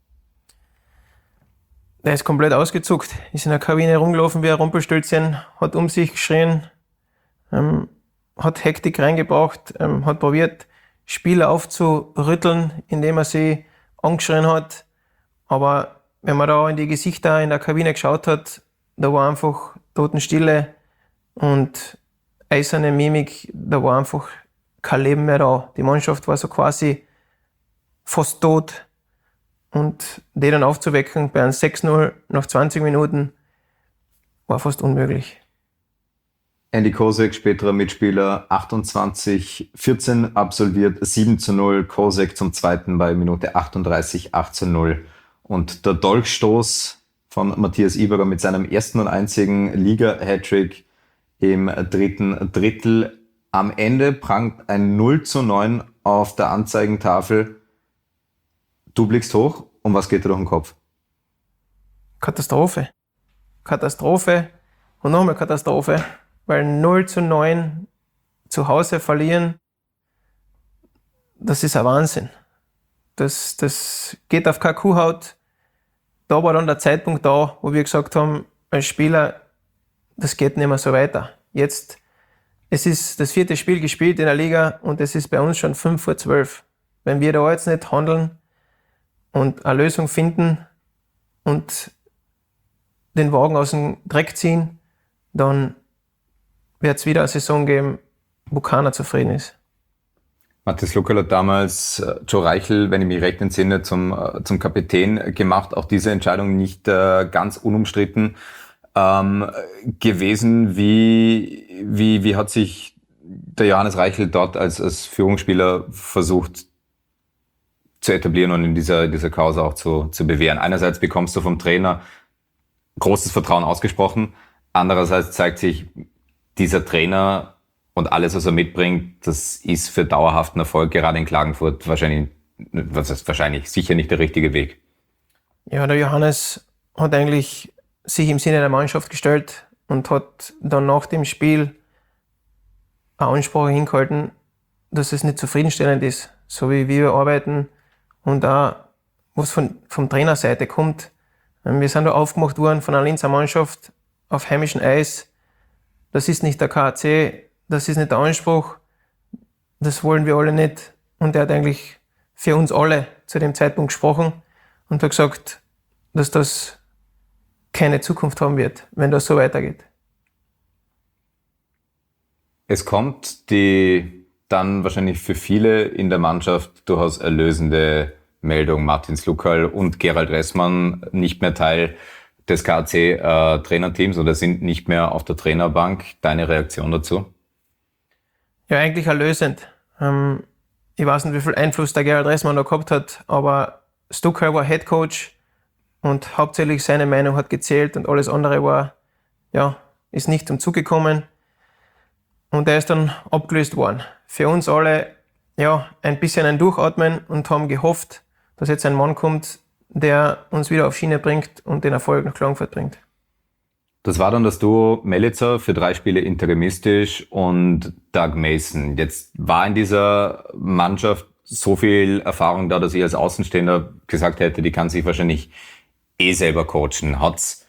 Der ist komplett ausgezuckt, ist in der Kabine rumgelaufen wie ein Rumpelstilzchen, hat um sich geschrien, ähm, hat Hektik reingebracht, ähm, hat probiert, Spieler aufzurütteln, indem er sie angeschrien hat. Aber wenn man da in die Gesichter in der Kabine geschaut hat, da war einfach Totenstille und eiserne Mimik, da war einfach kein Leben mehr da. Die Mannschaft war so quasi fast tot. Und die dann aufzuwecken bei einem sechs null nach zwanzig Minuten war fast unmöglich. Andy Kosek, späterer Mitspieler, achtundzwanzig vierzehn absolviert, sieben zu null. Kosek zum zweiten bei Minute achtunddreißig, acht zu null. Und der Dolchstoß von Matthias Iberer mit seinem ersten und einzigen Liga-Hattrick im dritten Drittel. Am Ende prangt ein null zu neun auf der Anzeigentafel. Du blickst hoch, und was geht dir durch den Kopf? Katastrophe. Katastrophe und nochmal Katastrophe, weil null zu neun zu Hause verlieren, das ist ein Wahnsinn. Das, das geht auf keine Kuhhaut. Da war dann der Zeitpunkt da, wo wir gesagt haben, als Spieler, das geht nicht mehr so weiter. Jetzt, es ist das vierte Spiel gespielt in der Liga und es ist bei uns schon fünf vor zwölf. Wenn wir da jetzt nicht handeln und eine Lösung finden und den Wagen aus dem Dreck ziehen, dann wird es wieder eine Saison geben, wo keiner zufrieden ist. Matthias Luckerl hat damals äh, Joe Reichel, wenn ich mich recht entsinne, zum, äh, zum Kapitän gemacht. Auch diese Entscheidung nicht äh, ganz unumstritten ähm, gewesen. Wie, wie, wie hat sich der Johannes Reichel dort als, als Führungsspieler versucht zu etablieren und in dieser, dieser Causa auch zu, zu bewähren? Einerseits bekommst du vom Trainer großes Vertrauen ausgesprochen. Andererseits zeigt sich, dieser Trainer und alles, was er mitbringt, das ist für dauerhaften Erfolg, gerade in Klagenfurt, wahrscheinlich, was ist wahrscheinlich, sicher nicht der richtige Weg. Ja, der Johannes hat eigentlich sich im Sinne der Mannschaft gestellt und hat dann nach dem Spiel eine Ansprache hingehalten, dass es nicht zufriedenstellend ist, so wie wir arbeiten und auch was von vom Trainerseite kommt. Wir sind da aufgemacht worden von einer Linzer Mannschaft auf heimischem Eis. Das ist nicht der K A C, das ist nicht der Anspruch, das wollen wir alle nicht. Und er hat eigentlich für uns alle zu dem Zeitpunkt gesprochen und hat gesagt, dass das keine Zukunft haben wird, wenn das so weitergeht. Es kommt die dann wahrscheinlich für viele in der Mannschaft durchaus erlösende Meldung: Martin Sluckerl und Gerald Ressmann nicht mehr Teil des K A C-Trainerteams äh, oder sind nicht mehr auf der Trainerbank. Deine Reaktion dazu? Ja, eigentlich erlösend. Ähm, ich weiß nicht, wie viel Einfluss der Gerald Ressmann da gehabt hat, aber Stuckerl war Headcoach und hauptsächlich seine Meinung hat gezählt und alles andere war, ja, ist nicht zum Zug gekommen. Und er ist dann abgelöst worden. Für uns alle, ja, ein bisschen ein Durchatmen und haben gehofft, dass jetzt ein Mann kommt, der uns wieder auf Schiene bringt und den Erfolg nach Klagenfurt bringt. Das war dann das Duo Melitzer für drei Spiele interimistisch und Doug Mason. Jetzt war in dieser Mannschaft so viel Erfahrung da, dass ich als Außenstehender gesagt hätte, die kann sich wahrscheinlich eh selber coachen. Hat's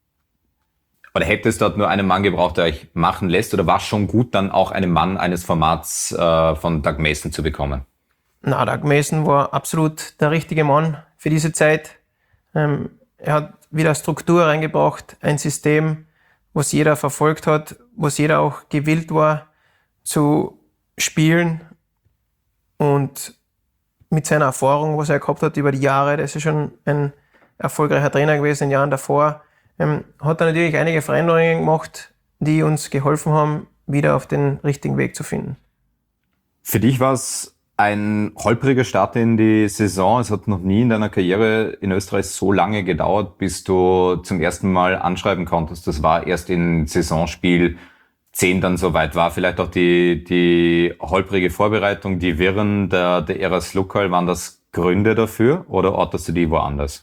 oder hätte es dort nur einen Mann gebraucht, der euch machen lässt? Oder war es schon gut, dann auch einen Mann eines Formats äh, von Doug Mason zu bekommen? Na, Doug Mason war absolut der richtige Mann für diese Zeit. Ähm, er hat wieder Struktur reingebracht, ein System, was jeder verfolgt hat, was jeder auch gewillt war zu spielen. Und mit seiner Erfahrung, was er gehabt hat über die Jahre, das ist schon ein erfolgreicher Trainer gewesen in den Jahren davor, ähm, hat er natürlich einige Veränderungen gemacht, die uns geholfen haben, wieder auf den richtigen Weg zu finden. Für dich war es ein holpriger Start in die Saison. Es hat noch nie in deiner Karriere in Österreich so lange gedauert, bis du zum ersten Mal anschreiben konntest. Das war erst in Saisonspiel zehn dann soweit. War vielleicht auch die, die holprige Vorbereitung, die Wirren der, der Ära Slukkal, waren das Gründe dafür oder ortest du die woanders?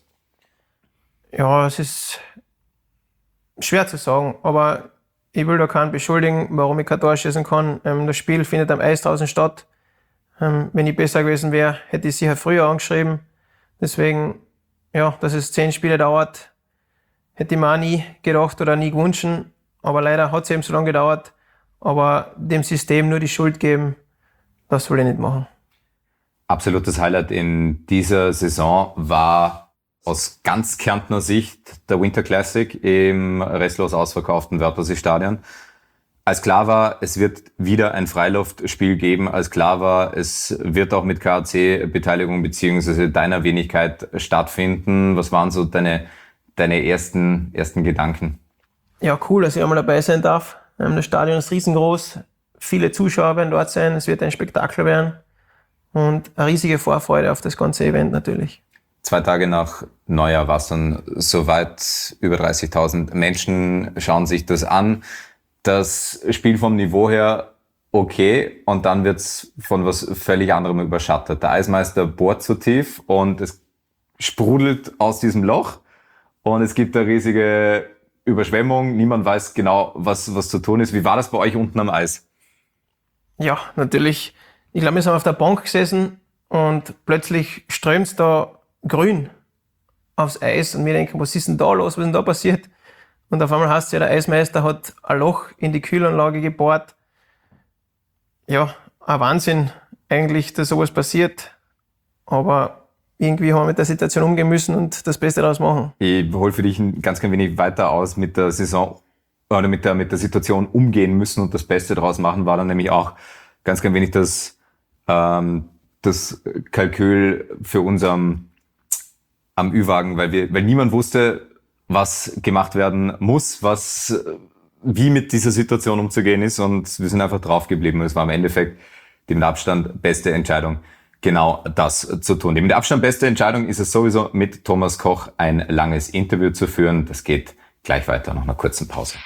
Ja, es ist schwer zu sagen, aber ich will da keinen beschuldigen, warum ich kein Tor schießen kann. Ähm, das Spiel findet am Eis draußen statt. Ähm, wenn ich besser gewesen wäre, hätte ich sicher früher angeschrieben. Deswegen, ja, dass es zehn Spiele dauert, hätte ich mir auch nie gedacht oder nie gewünscht. Aber leider hat es eben so lange gedauert. Aber dem System nur die Schuld geben, das will ich nicht machen. Absolutes Highlight in dieser Saison war aus ganz Kärntner Sicht der Winter Classic im restlos ausverkauften Wörthersee-Stadion. Als klar war, es wird wieder ein Freiluftspiel geben, als klar war, es wird auch mit K A C-Beteiligung beziehungsweise deiner Wenigkeit stattfinden. Was waren so deine, deine ersten, ersten Gedanken? Ja, cool, dass ich einmal dabei sein darf. Das Stadion ist riesengroß, viele Zuschauer werden dort sein, es wird ein Spektakel werden und eine riesige Vorfreude auf das ganze Event natürlich. Zwei Tage nach Neujahr war es dann soweit, über dreißigtausend Menschen schauen sich das an. Das Spiel vom Niveau her okay und dann wird's von was völlig anderem überschattet. Der Eismeister bohrt zu tief und es sprudelt aus diesem Loch und es gibt eine riesige Überschwemmung. Niemand weiß genau, was, was zu tun ist. Wie war das bei euch unten am Eis? Ja, natürlich. Ich glaube, wir sind auf der Bank gesessen und plötzlich strömt's da grün aufs Eis und wir denken, was ist denn da los, was ist denn da passiert? Und auf einmal heißt es ja, der Eismeister hat ein Loch in die Kühlanlage gebohrt. Ja, ein Wahnsinn eigentlich, dass sowas passiert. Aber irgendwie haben wir mit der Situation umgehen müssen und das Beste daraus machen. Ich hole für dich ein ganz, ganz wenig weiter aus mit der Saison oder mit der, mit der Situation umgehen müssen und das Beste daraus machen, war dann nämlich auch ganz, ganz wenig das, ähm, das Kalkül für uns am, am Ü-Wagen, weil wir, weil niemand wusste, was gemacht werden muss, was, wie mit dieser Situation umzugehen ist und wir sind einfach drauf geblieben. Es war im Endeffekt die mit Abstand beste Entscheidung, genau das zu tun. Die mit Abstand beste Entscheidung ist es sowieso, mit Thomas Koch ein langes Interview zu führen. Das geht gleich weiter nach einer kurzen Pause.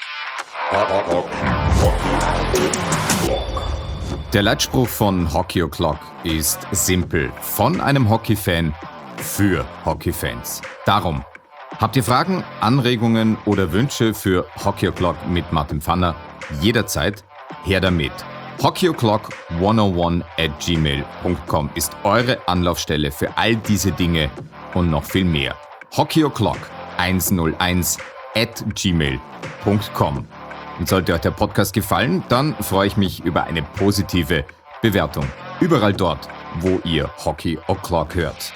Der Leitspruch von Hockey O'Clock ist simpel. Von einem Hockey-Fan für Hockey-Fans. Darum, habt ihr Fragen, Anregungen oder Wünsche für Hockey O'Clock mit Martin Pfanner? Jederzeit her damit. hockey o'clock hunderteins at gmail punkt com ist eure Anlaufstelle für all diese Dinge und noch viel mehr. hockey o'clock hunderteins at gmail punkt com. Und sollte euch der Podcast gefallen, dann freue ich mich über eine positive Bewertung. Überall dort, wo ihr Hockey O'Clock hört.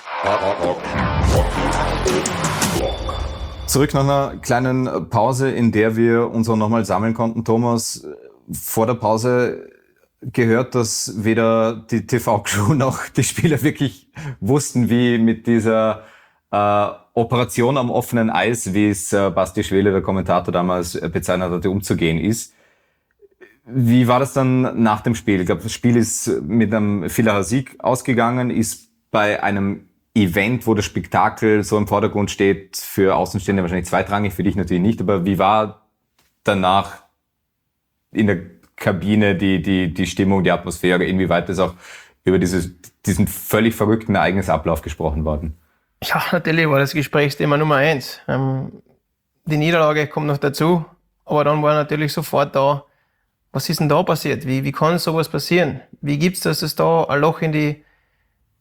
Zurück nach einer kleinen Pause, in der wir uns auch nochmal sammeln konnten. Thomas, vor der Pause gehört, dass weder die T V-Crew noch die Spieler wirklich wussten, wie mit dieser äh, Operation am offenen Eis, wie es äh, Basti Schwele, der Kommentator, damals bezeichnet hatte, umzugehen ist. Wie war das dann nach dem Spiel? Ich glaube, das Spiel ist mit einem vieler Sieg ausgegangen, ist bei einem Event, wo das Spektakel so im Vordergrund steht, für Außenstehende wahrscheinlich zweitrangig, für dich natürlich nicht, aber wie war danach in der Kabine die, die, die Stimmung, die Atmosphäre, inwieweit ist auch über dieses, diesen völlig verrückten Ereignisablauf gesprochen worden? Ja, natürlich war das Gesprächsthema Nummer eins. Ähm, die Niederlage kommt noch dazu, aber dann war natürlich sofort da, was ist denn da passiert? Wie, wie kann sowas passieren? Wie gibt's das, dass da ein Loch in die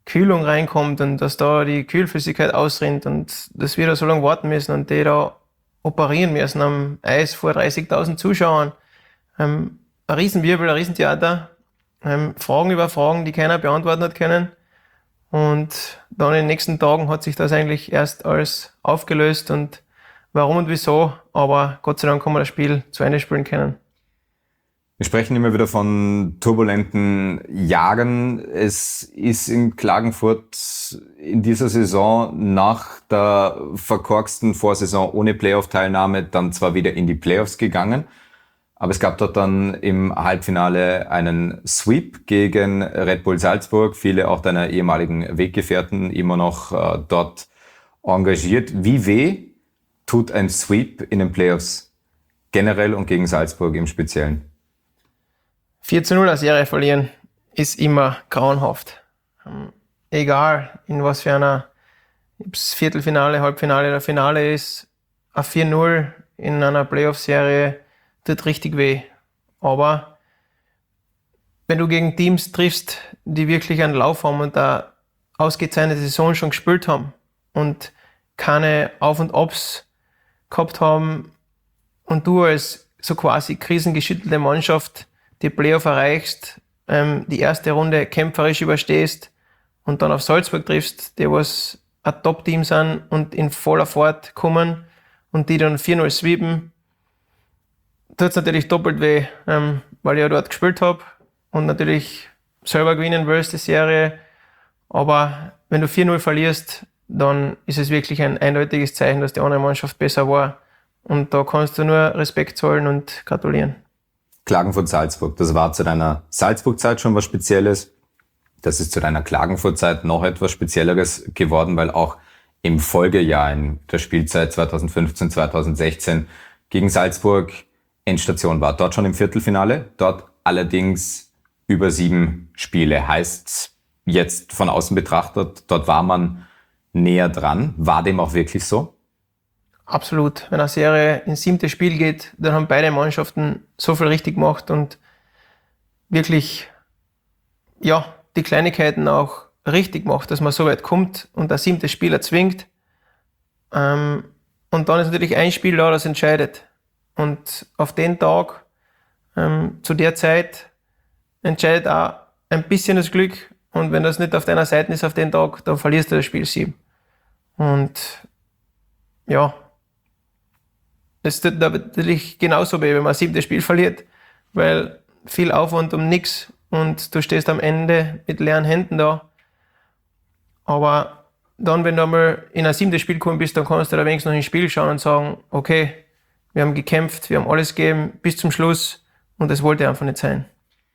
Kühlung reinkommt und dass da die Kühlflüssigkeit ausrinnt und dass wir da so lange warten müssen und die da operieren müssen am Eis vor dreißigtausend Zuschauern. Ähm, ein Riesenwirbel, ein Riesentheater. Ähm, Fragen über Fragen, die keiner beantworten hat können. Und dann in den nächsten Tagen hat sich das eigentlich erst alles aufgelöst und warum und wieso, aber Gott sei Dank haben wir das Spiel zu Ende spielen können. Wir sprechen immer wieder von turbulenten Jahren. Es ist in Klagenfurt in dieser Saison nach der verkorksten Vorsaison ohne Playoff-Teilnahme dann zwar wieder in die Playoffs gegangen, aber es gab dort dann im Halbfinale einen Sweep gegen Red Bull Salzburg. Viele auch deiner ehemaligen Weggefährten immer noch äh, dort engagiert. Wie weh tut ein Sweep in den Playoffs generell und gegen Salzburg im Speziellen? vier zu null eine Serie verlieren ist immer grauenhaft. Ähm, egal in was für einer, ob es Viertelfinale, Halbfinale oder Finale ist, ein vier null in einer Playoff-Serie tut richtig weh. Aber wenn du gegen Teams triffst, die wirklich einen Lauf haben und eine ausgezeichnete Saison schon gespielt haben und keine Auf- und Abs gehabt haben und du als so quasi krisengeschüttelte Mannschaft die Playoff erreichst, ähm, die erste Runde kämpferisch überstehst und dann auf Salzburg triffst, die was ein Top-Team sind und in voller Fahrt kommen und die dann vier null sweepen, tut es natürlich doppelt weh, ähm, weil ich ja dort gespielt habe und natürlich selber gewinnen willst, die Serie. Aber wenn du vier null verlierst, dann ist es wirklich ein eindeutiges Zeichen, dass die andere Mannschaft besser war. Und da kannst du nur Respekt zollen und gratulieren. Klagenfurt-Salzburg, das war zu deiner Salzburg-Zeit schon was Spezielles. Das ist zu deiner Klagenfurt-Zeit noch etwas Spezielleres geworden, weil auch im Folgejahr in der Spielzeit zweitausendfünfzehn zweitausendsechzehn gegen Salzburg Endstation war. Dort schon im Viertelfinale, dort allerdings über sieben Spiele. Heißt jetzt von außen betrachtet, dort war man näher dran. War dem auch wirklich so? Absolut. Wenn eine Serie ins siebte Spiel geht, dann haben beide Mannschaften so viel richtig gemacht und wirklich, ja, die Kleinigkeiten auch richtig gemacht, dass man so weit kommt und das siebte Spiel erzwingt. Ähm, und dann ist natürlich ein Spiel da, das entscheidet. Und auf den Tag, ähm, zu der Zeit, entscheidet auch ein bisschen das Glück. Und wenn das nicht auf deiner Seite ist auf den Tag, dann verlierst du das Spiel sieben. Und ja, es tut natürlich genauso weh, wenn man ein siebtes Spiel verliert, weil viel Aufwand um nichts und du stehst am Ende mit leeren Händen da. Aber dann, wenn du einmal in ein siebtes Spiel gekommen bist, dann kannst du da wenigstens noch ins Spiel schauen und sagen, okay, wir haben gekämpft, wir haben alles gegeben bis zum Schluss und das wollte einfach nicht sein.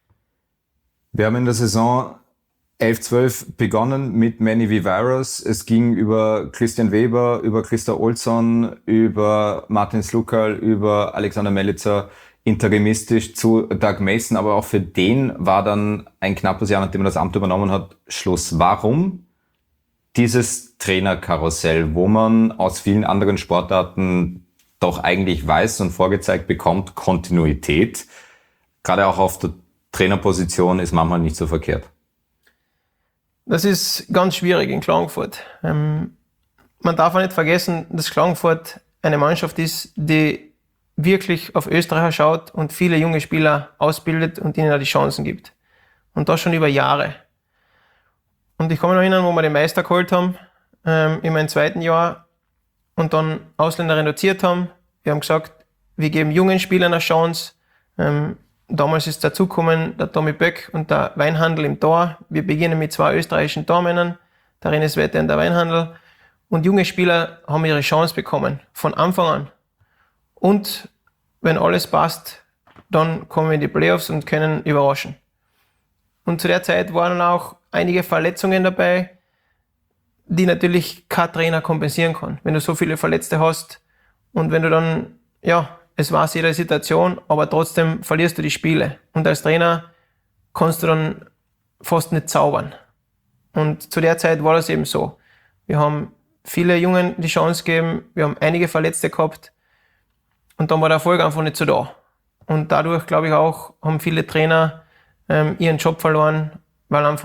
Wir haben in der Saison elf zwölf begonnen mit Manny Viveros. Es ging über Christian Weber, über Christa Olsson, über Martin Slukal, über Alexander Melitzer interimistisch zu Doug Mason. Aber auch für den war dann ein knappes Jahr, nachdem er das Amt übernommen hat, Schluss. Warum dieses Trainerkarussell, wo man aus vielen anderen Sportarten doch eigentlich weiß und vorgezeigt bekommt, Kontinuität, gerade auch auf der Trainerposition, ist manchmal nicht so verkehrt? Das ist ganz schwierig in Klagenfurt. Ähm, man darf auch nicht vergessen, dass Klagenfurt eine Mannschaft ist, die wirklich auf Österreicher schaut und viele junge Spieler ausbildet und ihnen auch die Chancen gibt. Und das schon über Jahre. Und ich kann mich noch erinnern, wo wir den Meister geholt haben, ähm, in meinem zweiten Jahr, und dann Ausländer reduziert haben. Wir haben gesagt, wir geben jungen Spielern eine Chance. Ähm, Damals ist dazugekommen der Tommy Böck und der Weinhandel im Tor. Wir beginnen mit zwei österreichischen Tormännern, der Renes Wette und der Weinhandel. Und junge Spieler haben ihre Chance bekommen, von Anfang an. Und wenn alles passt, dann kommen wir in die Playoffs und können überraschen. Und zu der Zeit waren auch einige Verletzungen dabei, die natürlich kein Trainer kompensieren kann. Wenn du so viele Verletzte hast und wenn du dann, ja, es war jede Situation, aber trotzdem verlierst du die Spiele. Und als Trainer kannst du dann fast nicht zaubern. Und zu der Zeit war das eben so. Wir haben viele Jungen die Chance gegeben, wir haben einige Verletzte gehabt und dann war der Erfolg einfach nicht so da. Und dadurch, glaube ich auch, haben viele Trainer ähm, ihren Job verloren, weil einfach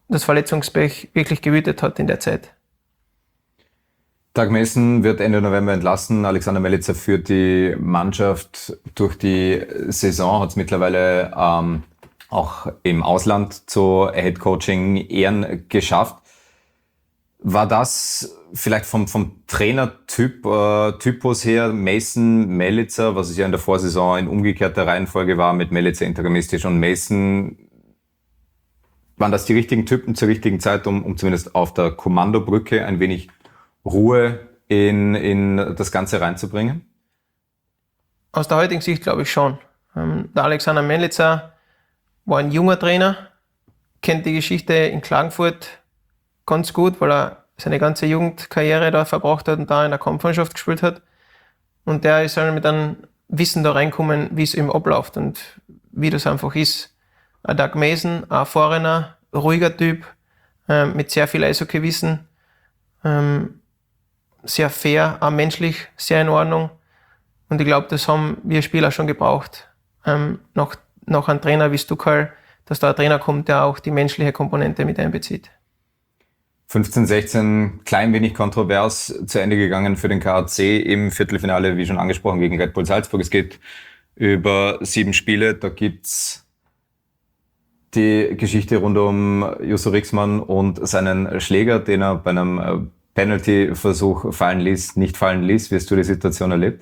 das Verletzungspech wirklich gewütet hat in der Zeit. Doug Mason wird Ende November entlassen. Alexander Melitzer führt die Mannschaft durch die Saison, hat es mittlerweile ähm, auch im Ausland zu Head-Coaching-Ehren geschafft. War das vielleicht vom, vom Trainertyp, äh, Typus her, Mason, Melitzer, was es ja in der Vorsaison in umgekehrter Reihenfolge war, mit Melitzer interimistisch und Mason, waren das die richtigen Typen zur richtigen Zeit, um, um zumindest auf der Kommandobrücke ein wenig Ruhe in, in das Ganze reinzubringen? Aus der heutigen Sicht glaube ich schon. Ähm, der Alexander Melitzer war ein junger Trainer, kennt die Geschichte in Klagenfurt ganz gut, weil er seine ganze Jugendkarriere da verbracht hat und da in der Kampfmannschaft gespielt hat. Und der ist halt mit einem Wissen da reinkommen, wie es ihm abläuft und wie das einfach ist. Ein Doug Mason, ein erfahrener, ruhiger Typ, ähm, mit sehr viel Eishockey-Wissen, ähm, sehr fair, auch menschlich, sehr in Ordnung. Und ich glaube, das haben wir Spieler schon gebraucht. Ähm, nach, nach einem Trainer wie Stuckhall, dass da ein Trainer kommt, der auch die menschliche Komponente mit einbezieht. fünfzehn sechzehn, klein wenig kontrovers zu Ende gegangen für den K A C im Viertelfinale, wie schon angesprochen, gegen Red Bull Salzburg. Es geht über sieben Spiele. Da gibt's die Geschichte rund um Jusso Rixmann und seinen Schläger, den er bei einem Penalty-Versuch fallen ließ, nicht fallen ließ. Wie hast du die Situation erlebt?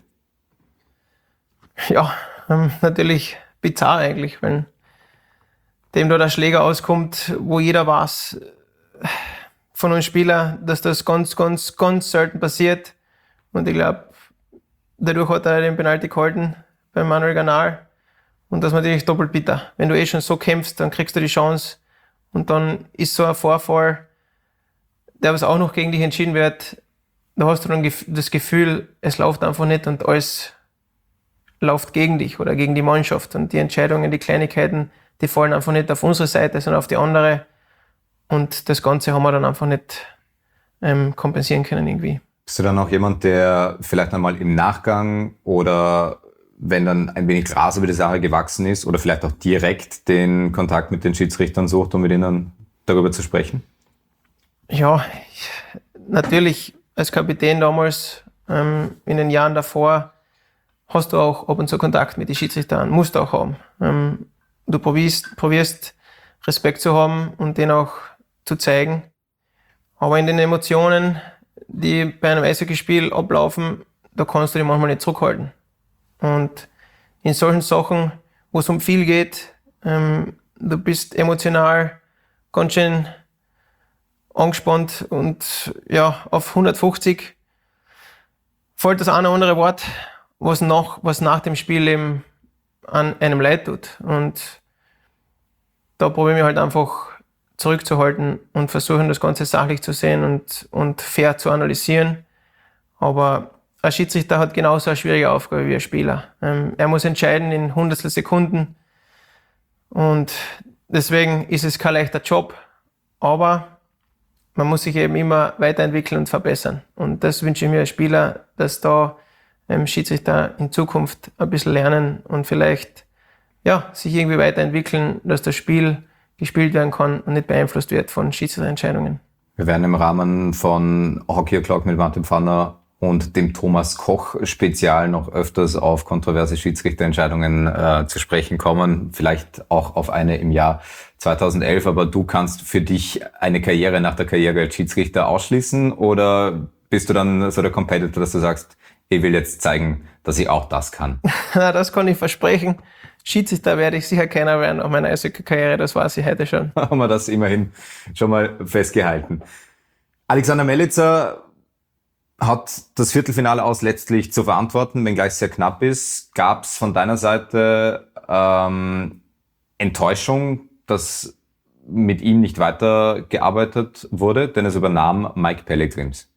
Ja, ähm, natürlich bizarr eigentlich, wenn dem da der Schläger auskommt, wo jeder weiß von uns Spielern, dass das ganz, ganz, ganz selten passiert. Und ich glaube, dadurch hat er den Penalty gehalten bei Manuel Ganal. Und das ist natürlich doppelt bitter. Wenn du eh schon so kämpfst, dann kriegst du die Chance. Und dann ist so ein Vorfall, der was auch noch gegen dich entschieden wird, da hast du dann das Gefühl, es läuft einfach nicht und alles läuft gegen dich oder gegen die Mannschaft. Und die Entscheidungen, die Kleinigkeiten, die fallen einfach nicht auf unsere Seite, sondern auf die andere. Und das Ganze haben wir dann einfach nicht ähm, kompensieren können irgendwie. Bist du dann auch jemand, der vielleicht einmal im Nachgang oder wenn dann ein wenig Gras über die Sache gewachsen ist oder vielleicht auch direkt den Kontakt mit den Schiedsrichtern sucht, um mit ihnen darüber zu sprechen? Ja, ich, natürlich als Kapitän damals, ähm, in den Jahren davor, hast du auch ab und zu Kontakt mit den Schiedsrichtern, musst du auch haben. Ähm, du probierst, probierst Respekt zu haben und den auch zu zeigen. Aber in den Emotionen, die bei einem Eishockeyspiel ablaufen, da kannst du dich manchmal nicht zurückhalten. Und in solchen Sachen, wo es um viel geht, ähm, du bist emotional ganz schön angespannt und ja, auf hundertfünfzig fällt das eine oder andere Wort, was nach, was nach dem Spiel eben an einem leid tut. Und da probieren wir halt einfach zurückzuhalten und versuchen, das Ganze sachlich zu sehen und, und fair zu analysieren. Aber ein Schiedsrichter hat genauso eine schwierige Aufgabe wie ein Spieler. Ähm, er muss entscheiden in Hundertstel Sekunden. Und deswegen ist es kein leichter Job. Aber man muss sich eben immer weiterentwickeln und verbessern. Und das wünsche ich mir als Spieler, dass da ähm, Schiedsrichter in Zukunft ein bisschen lernen und vielleicht ja, sich irgendwie weiterentwickeln, dass das Spiel gespielt werden kann und nicht beeinflusst wird von Schiedsrichterentscheidungen. Wir werden im Rahmen von Hockey O'Clock mit Martin Pfanner und dem Thomas Koch Spezial noch öfters auf kontroverse Schiedsrichterentscheidungen äh, zu sprechen kommen. Vielleicht auch auf eine im Jahr zweitausendelf. Aber du kannst für dich eine Karriere nach der Karriere als Schiedsrichter ausschließen? Oder bist du dann so der Competitor, dass du sagst, ich will jetzt zeigen, dass ich auch das kann? Na, das kann ich versprechen. Schiedsrichter werde ich sicher keiner werden auf meiner Eishockey-Karriere. Das weiß ich heute schon. Haben wir das immerhin schon mal festgehalten. Alexander Melitzer hat das Viertelfinale aus letztlich zu verantworten, wenngleich es sehr knapp ist. Gab es von deiner Seite ähm, Enttäuschung, dass mit ihm nicht weitergearbeitet wurde, denn es übernahm Mike Pellegrims?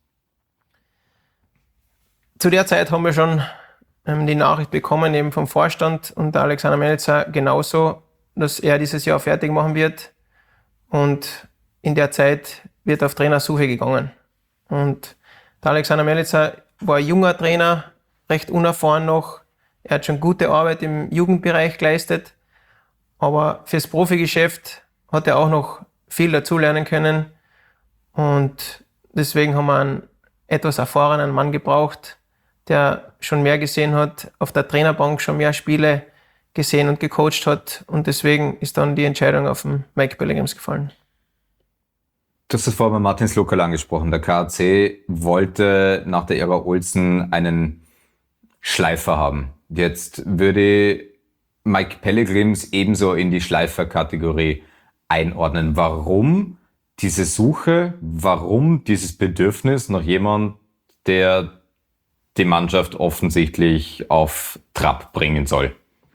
Zu der Zeit haben wir schon ähm, die Nachricht bekommen, eben vom Vorstand und der Alexander Melitzer genauso, dass er dieses Jahr fertig machen wird. Und in der Zeit wird auf Trainersuche gegangen. Und der Alexander Melitzer war ein junger Trainer, recht unerfahren noch. Er hat schon gute Arbeit im Jugendbereich geleistet. Aber fürs Profigeschäft hat er auch noch viel dazulernen können. Und deswegen haben wir einen etwas erfahrenen Mann gebraucht, der schon mehr gesehen hat, auf der Trainerbank schon mehr Spiele gesehen und gecoacht hat. Und deswegen ist dann die Entscheidung auf den Mike Pellegrims gefallen. Du hast das vorhin bei Martin Slokal angesprochen. Der K A C wollte nach der Ära Olsen einen Schleifer haben. Jetzt würde Mike Pellegrims ebenso in die Schleifer-Kategorie einordnen. Warum diese Suche, warum dieses Bedürfnis nach jemandem, der die Mannschaft offensichtlich auf Trab bringen soll?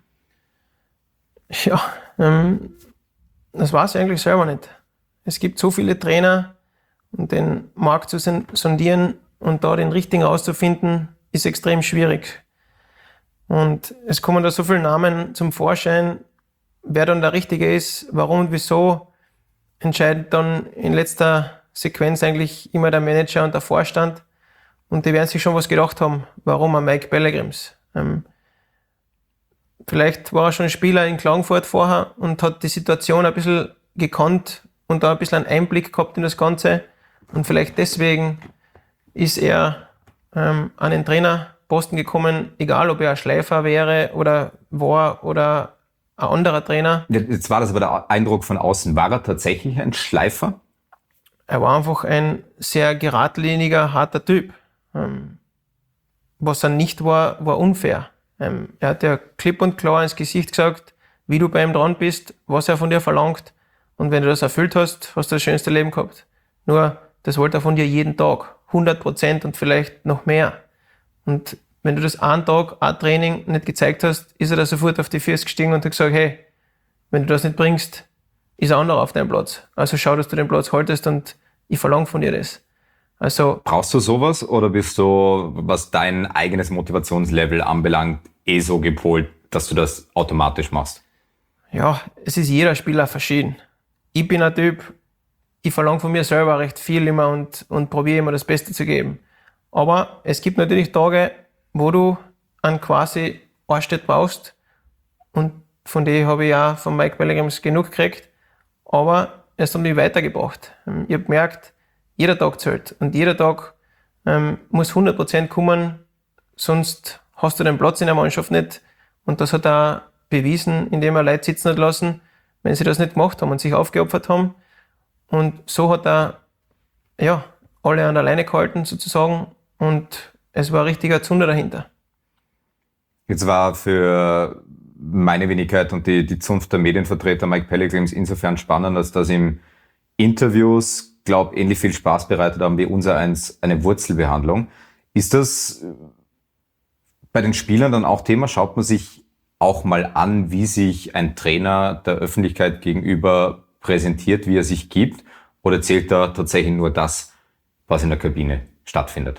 Ja, ähm, das weiß ich eigentlich selber nicht. Es gibt so viele Trainer und den Markt zu sondieren und da den richtigen auszufinden, ist extrem schwierig. Und es kommen da so viele Namen zum Vorschein. Wer dann der Richtige ist, warum und wieso, entscheidet dann in letzter Sequenz eigentlich immer der Manager und der Vorstand. Und die werden sich schon was gedacht haben, warum ein Mike Pellegrims. Ähm, vielleicht war er schon Spieler in Klagenfurt vorher und hat die Situation ein bisschen gekannt und da ein bisschen einen Einblick gehabt in das Ganze. Und vielleicht deswegen ist er ähm, an den Trainerposten gekommen, egal ob er ein Schleifer wäre oder war oder ein anderer Trainer. Jetzt war das aber der Eindruck von außen. War er tatsächlich ein Schleifer? Er war einfach ein sehr geradliniger, harter Typ. Ähm, was er nicht war, war unfair. Ähm, er hat ja klipp und klar ins Gesicht gesagt, wie du bei ihm dran bist, was er von dir verlangt. Und wenn du das erfüllt hast, hast du das schönste Leben gehabt. Nur, das wollte er von dir jeden Tag. hundert Prozent und vielleicht noch mehr. Und wenn du das einen Tag, ein Training nicht gezeigt hast, ist er da sofort auf die Füße gestiegen und hat gesagt, hey, wenn du das nicht bringst, ist ein anderer auf deinem Platz. Also schau, dass du den Platz haltest und ich verlange von dir das. Also, brauchst du sowas oder bist du, was dein eigenes Motivationslevel anbelangt, eh so gepolt, dass du das automatisch machst? Ja, es ist jeder Spieler verschieden. Ich bin ein Typ, ich verlange von mir selber recht viel immer und, und probiere immer das Beste zu geben. Aber es gibt natürlich Tage, wo du einen quasi Arschtritt brauchst. Und von denen habe ich auch von Mike Pellegrims genug gekriegt. Aber es hat mich weitergebracht. Ich habe gemerkt, jeder Tag zählt. Und jeder Tag ähm, muss hundert Prozent kommen, sonst hast du den Platz in der Mannschaft nicht. Und das hat er bewiesen, indem er Leute sitzen hat lassen, wenn sie das nicht gemacht haben und sich aufgeopfert haben. Und so hat er ja, alle an der Leine gehalten sozusagen und es war ein richtiger Zunder dahinter. Jetzt war für meine Wenigkeit und die, die Zunft der Medienvertreter Mike Pellegrims insofern spannend, als dass ihm Interviews, glaube ähnlich viel Spaß bereitet haben wie unser eins, eine Wurzelbehandlung. Ist das bei den Spielern dann auch Thema? Schaut man sich auch mal an, wie sich ein Trainer der Öffentlichkeit gegenüber präsentiert, wie er sich gibt? Oder zählt da tatsächlich nur das, was in der Kabine stattfindet?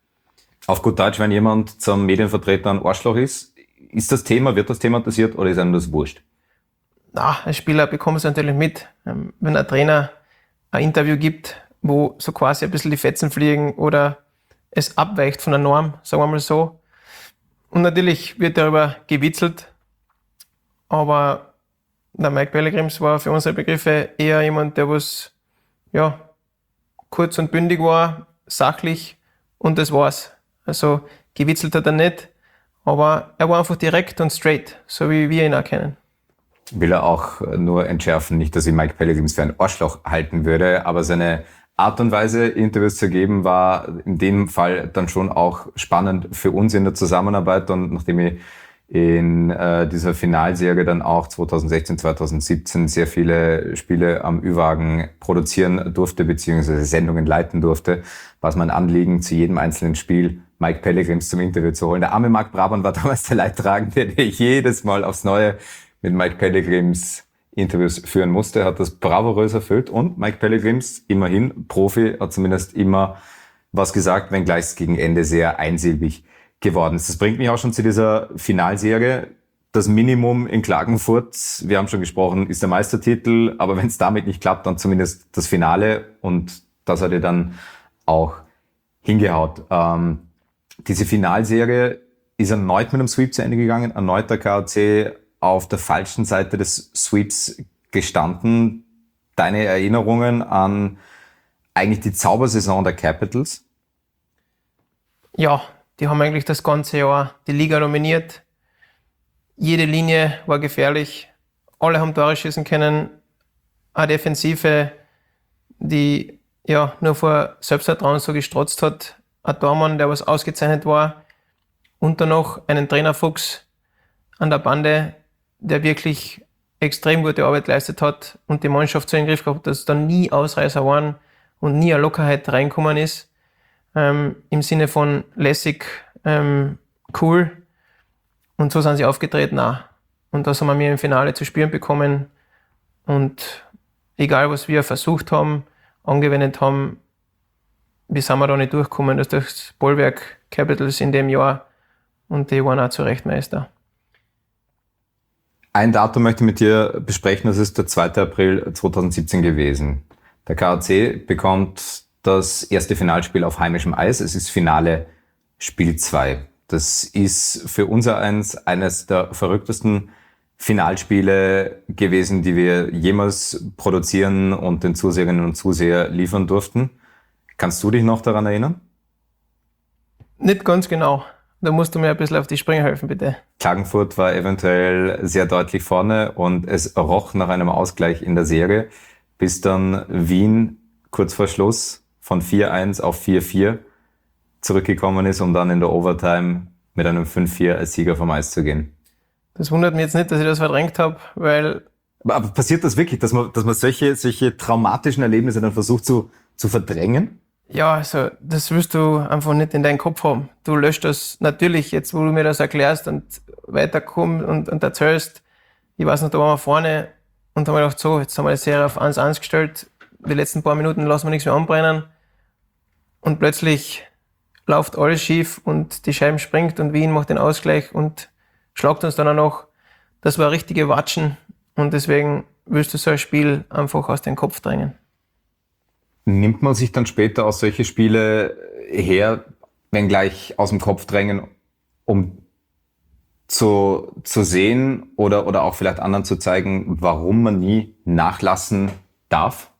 Auf gut Deutsch, wenn jemand zum Medienvertreter ein Arschloch ist, ist das Thema, wird das Thema interessiert oder ist einem das wurscht? Na, als Spieler bekommt es natürlich mit. Wenn ein Trainer ein Interview gibt, wo so quasi ein bisschen die Fetzen fliegen oder es abweicht von der Norm, sagen wir mal so. Und natürlich wird darüber gewitzelt, aber der Mike Pellegrims war für unsere Begriffe eher jemand, der was, ja, kurz und bündig war, sachlich und das war's. Also gewitzelt hat er nicht, aber er war einfach direkt und straight, so wie wir ihn auch kennen. Will er auch nur entschärfen, nicht, dass ich Mike Pellegrims für ein Arschloch halten würde, aber seine Art und Weise, Interviews zu geben, war in dem Fall dann schon auch spannend für uns in der Zusammenarbeit. Und nachdem ich in äh, dieser Finalserie dann auch zwanzig sechzehn, zwanzig siebzehn sehr viele Spiele am Ü-Wagen produzieren durfte, beziehungsweise Sendungen leiten durfte, war es mein Anliegen, zu jedem einzelnen Spiel Mike Pellegrims zum Interview zu holen. Der arme Marc Brabant war damals der Leidtragende, der jedes Mal aufs Neue mit Mike Pellegrims Interviews führen musste, hat das bravourös erfüllt und Mike Pellegrims, immerhin Profi, hat zumindest immer was gesagt, wenngleich es gegen Ende sehr einsilbig geworden ist. Das bringt mich auch schon zu dieser Finalserie. Das Minimum in Klagenfurt, wir haben schon gesprochen, ist der Meistertitel, aber wenn es damit nicht klappt, dann zumindest das Finale und das hat er dann auch hingehaut. Ähm, diese Finalserie ist erneut mit einem Sweep zu Ende gegangen, erneut der K A C auf der falschen Seite des Sweeps gestanden. deine Erinnerungen an eigentlich die Zaubersaison der Capitals? Ja, die haben eigentlich das ganze Jahr die Liga dominiert. Jede Linie war gefährlich. Alle haben Tore schießen können. Eine Defensive, die ja nur vor Selbstvertrauen so gestrotzt hat. Ein Tormann, der was ausgezeichnet war. Und dann noch einen Trainerfuchs an der Bande, der wirklich extrem gute Arbeit geleistet hat und die Mannschaft so in den Griff gehabt, dass da nie Ausreißer waren und nie eine Lockerheit reinkommen ist. Ähm, im Sinne von lässig, ähm, cool. Und so sind sie aufgetreten auch. Und das haben wir im Finale zu spüren bekommen. Und egal, was wir versucht haben, angewendet haben, wie sind wir da nicht durchgekommen, das ist das Bollwerk Capitals in dem Jahr. Und die waren auch zu Recht Meister. Ein Datum möchte ich mit dir besprechen, das ist der zweite April zweitausendsiebzehn gewesen. Der K A C bekommt das erste Finalspiel auf heimischem Eis. Es ist Finale Spiel zwei. Das ist für unser eins eines der verrücktesten Finalspiele gewesen, die wir jemals produzieren und den Zuseherinnen und Zuseher liefern durften. Kannst du dich noch daran erinnern? Nicht ganz genau. Da musst du mir ein bisschen auf die Sprünge helfen, bitte. Klagenfurt war eventuell sehr deutlich vorne und es roch nach einem Ausgleich in der Serie, bis dann Wien kurz vor Schluss von vier eins auf vier vier zurückgekommen ist, um dann in der Overtime mit einem fünf vier als Sieger vom Eis zu gehen. Das wundert mich jetzt nicht, dass ich das verdrängt habe, weil... Aber passiert das wirklich, dass man, dass man solche, solche traumatischen Erlebnisse dann versucht zu, zu verdrängen? Ja, also das willst du einfach nicht in deinen Kopf haben. Du löscht das natürlich jetzt, wo du mir das erklärst und weiterkommst und, und erzählst. Ich weiß noch, da waren wir vorne und haben wir gedacht, so, jetzt haben wir die Serie auf eins eins gestellt. Die letzten paar Minuten lassen wir nichts mehr anbrennen. Und plötzlich läuft alles schief und die Scheibe springt und Wien macht den Ausgleich und schlagt uns dann auch noch. Das war richtige Watschen und deswegen willst du so ein Spiel einfach aus dem Kopf drängen. Nimmt man sich dann später aus solche Spiele her, wenn gleich aus dem Kopf drängen, um zu, zu sehen oder, oder auch vielleicht anderen zu zeigen, warum man nie nachlassen darf?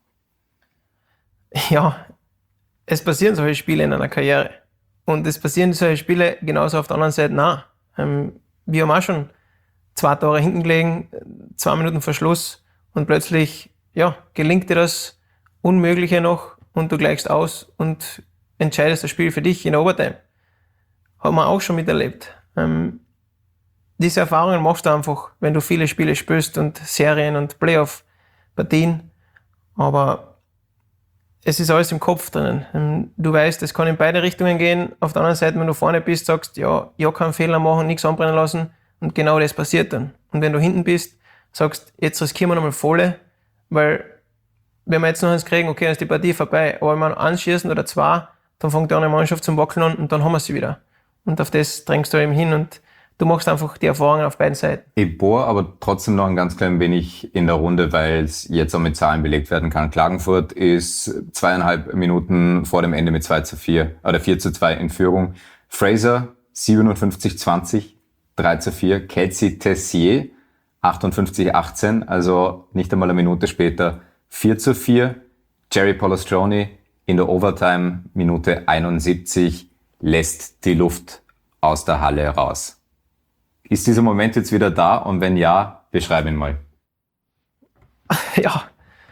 Ja, es passieren solche Spiele in einer Karriere. Und es passieren solche Spiele genauso auf der anderen Seite nach. Ähm, wir haben auch schon zwei Tore hinten gelegen, zwei Minuten vor Schluss und plötzlich ja, gelingt dir das Unmögliche noch und du gleichst aus und entscheidest das Spiel für dich in der Overtime. Haben wir auch schon miterlebt. Ähm, diese Erfahrungen machst du einfach, wenn du viele Spiele spielst und Serien und Playoff-Partien. Aber es ist alles im Kopf drinnen. Ähm, du weißt, es kann in beide Richtungen gehen. Auf der anderen Seite, wenn du vorne bist, sagst, ja, ja, keinen Fehler machen, nichts anbrennen lassen. Und genau das passiert dann. Und wenn du hinten bist, sagst, jetzt riskieren wir nochmal volle, weil wenn wir jetzt noch eins kriegen, okay, dann ist die Partie vorbei. Aber wenn wir eins schießen oder zwei, dann fängt die andere Mannschaft zum Wackeln an und dann haben wir sie wieder. Und auf das drängst du eben hin und du machst einfach die Erfahrungen auf beiden Seiten. Ich bohre aber trotzdem noch ein ganz klein wenig in der Runde, weil es jetzt auch mit Zahlen belegt werden kann. Klagenfurt ist zweieinhalb Minuten vor dem Ende mit zwei zu vier oder vier zu zwei in Führung. Fraser siebenundfünfzig zwanzig, drei zu vier. Casey Tessier achtundfünfzig achtzehn, also nicht einmal eine Minute später vier zu vier. Jerry Polostroni in der Overtime, Minute einundsiebzig, lässt die Luft aus der Halle raus. Ist dieser Moment jetzt wieder da? Und wenn ja, beschreib ihn mal. Ja,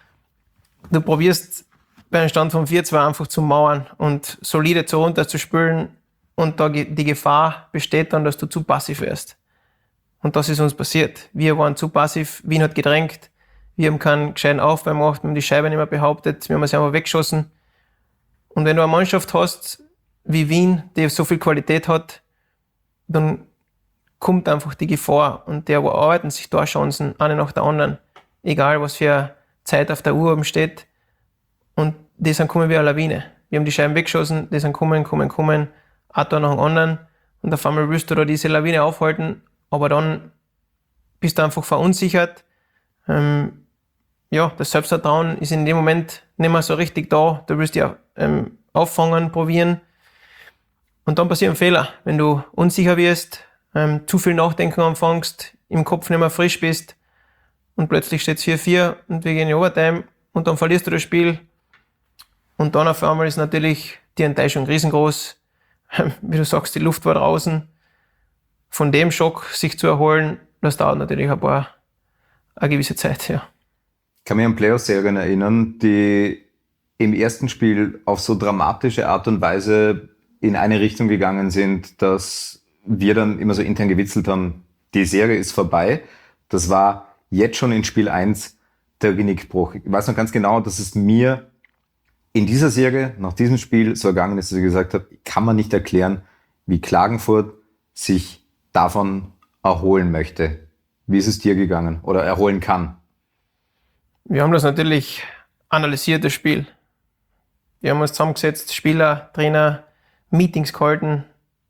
du probierst bei einem Stand von vier zwei einfach zu mauern und solide zu runter zu spülen und da die Gefahr besteht dann, dass du zu passiv wirst. Und das ist uns passiert. Wir waren zu passiv, Wien hat gedrängt, wir haben keinen gescheiten Aufbau gemacht, wir haben die Scheibe nicht mehr behauptet, wir haben sie einfach weggeschossen. Und wenn du eine Mannschaft hast wie Wien, die so viel Qualität hat, dann kommt einfach die Gefahr und die erarbeiten sich da Chancen, eine nach der anderen, egal was für Zeit auf der Uhr oben steht. Und die sind kommen wie eine Lawine. Wir haben die Scheiben weggeschossen, die sind kommen, kommen, kommen, ein Tor nach dem anderen und auf einmal willst du da diese Lawine aufhalten, aber dann bist du einfach verunsichert. Ähm, ja, das Selbstvertrauen ist in dem Moment nicht mehr so richtig da. Du willst ja ähm, auffangen, probieren. Und dann passieren Fehler. Wenn du unsicher wirst, ähm, zu viel Nachdenken anfängst, im Kopf nicht mehr frisch bist und plötzlich steht es vier vier und wir gehen in die Overtime und dann verlierst du das Spiel und dann auf einmal ist natürlich die Enttäuschung riesengroß. Wie du sagst, die Luft war draußen. Von dem Schock sich zu erholen, das dauert natürlich ein paar, eine gewisse Zeit, ja. Ich kann mich an Playoff-Serien erinnern, die im ersten Spiel auf so dramatische Art und Weise in eine Richtung gegangen sind, dass wir dann immer so intern gewitzelt haben, die Serie ist vorbei. Das war jetzt schon in Spiel eins der Genickbruch. Ich weiß noch ganz genau, dass es mir in dieser Serie, nach diesem Spiel, so ergangen ist, dass ich gesagt habe, kann man nicht erklären, wie Klagenfurt sich davon erholen möchte. Wie ist es dir gegangen oder erholen kann? Wir haben das natürlich analysiert, das Spiel. Wir haben uns zusammengesetzt, Spieler, Trainer, Meetings gehalten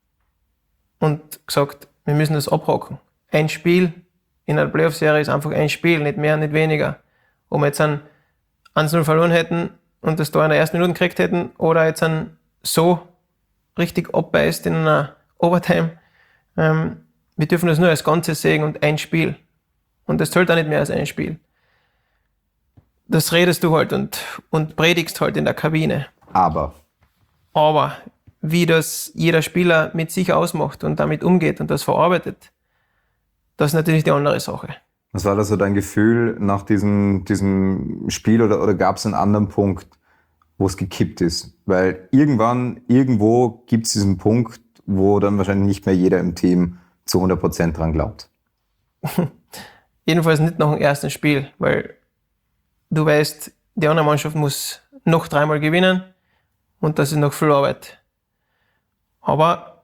und gesagt, wir müssen das abhaken. Ein Spiel in einer Playoff-Serie ist einfach ein Spiel, nicht mehr, nicht weniger. Ob wir jetzt ein eins null verloren hätten und das Tor in der ersten Minute gekriegt hätten oder jetzt ein so richtig abbeißt in einer Overtime. Ähm, wir dürfen das nur als Ganzes sehen und ein Spiel. Und das zählt auch nicht mehr als ein Spiel. Das redest du halt und, und predigst halt in der Kabine. Aber. Aber wie das jeder Spieler mit sich ausmacht und damit umgeht und das verarbeitet, das ist natürlich die andere Sache. Was war da so dein Gefühl nach diesem, diesem Spiel oder, oder gab es einen anderen Punkt, wo es gekippt ist? Weil irgendwann, irgendwo gibt es diesen Punkt, wo dann wahrscheinlich nicht mehr jeder im Team zu hundert Prozent dran glaubt. Jedenfalls nicht nach dem ersten Spiel, weil du weißt, die andere Mannschaft muss noch dreimal gewinnen und das ist noch viel Arbeit. Aber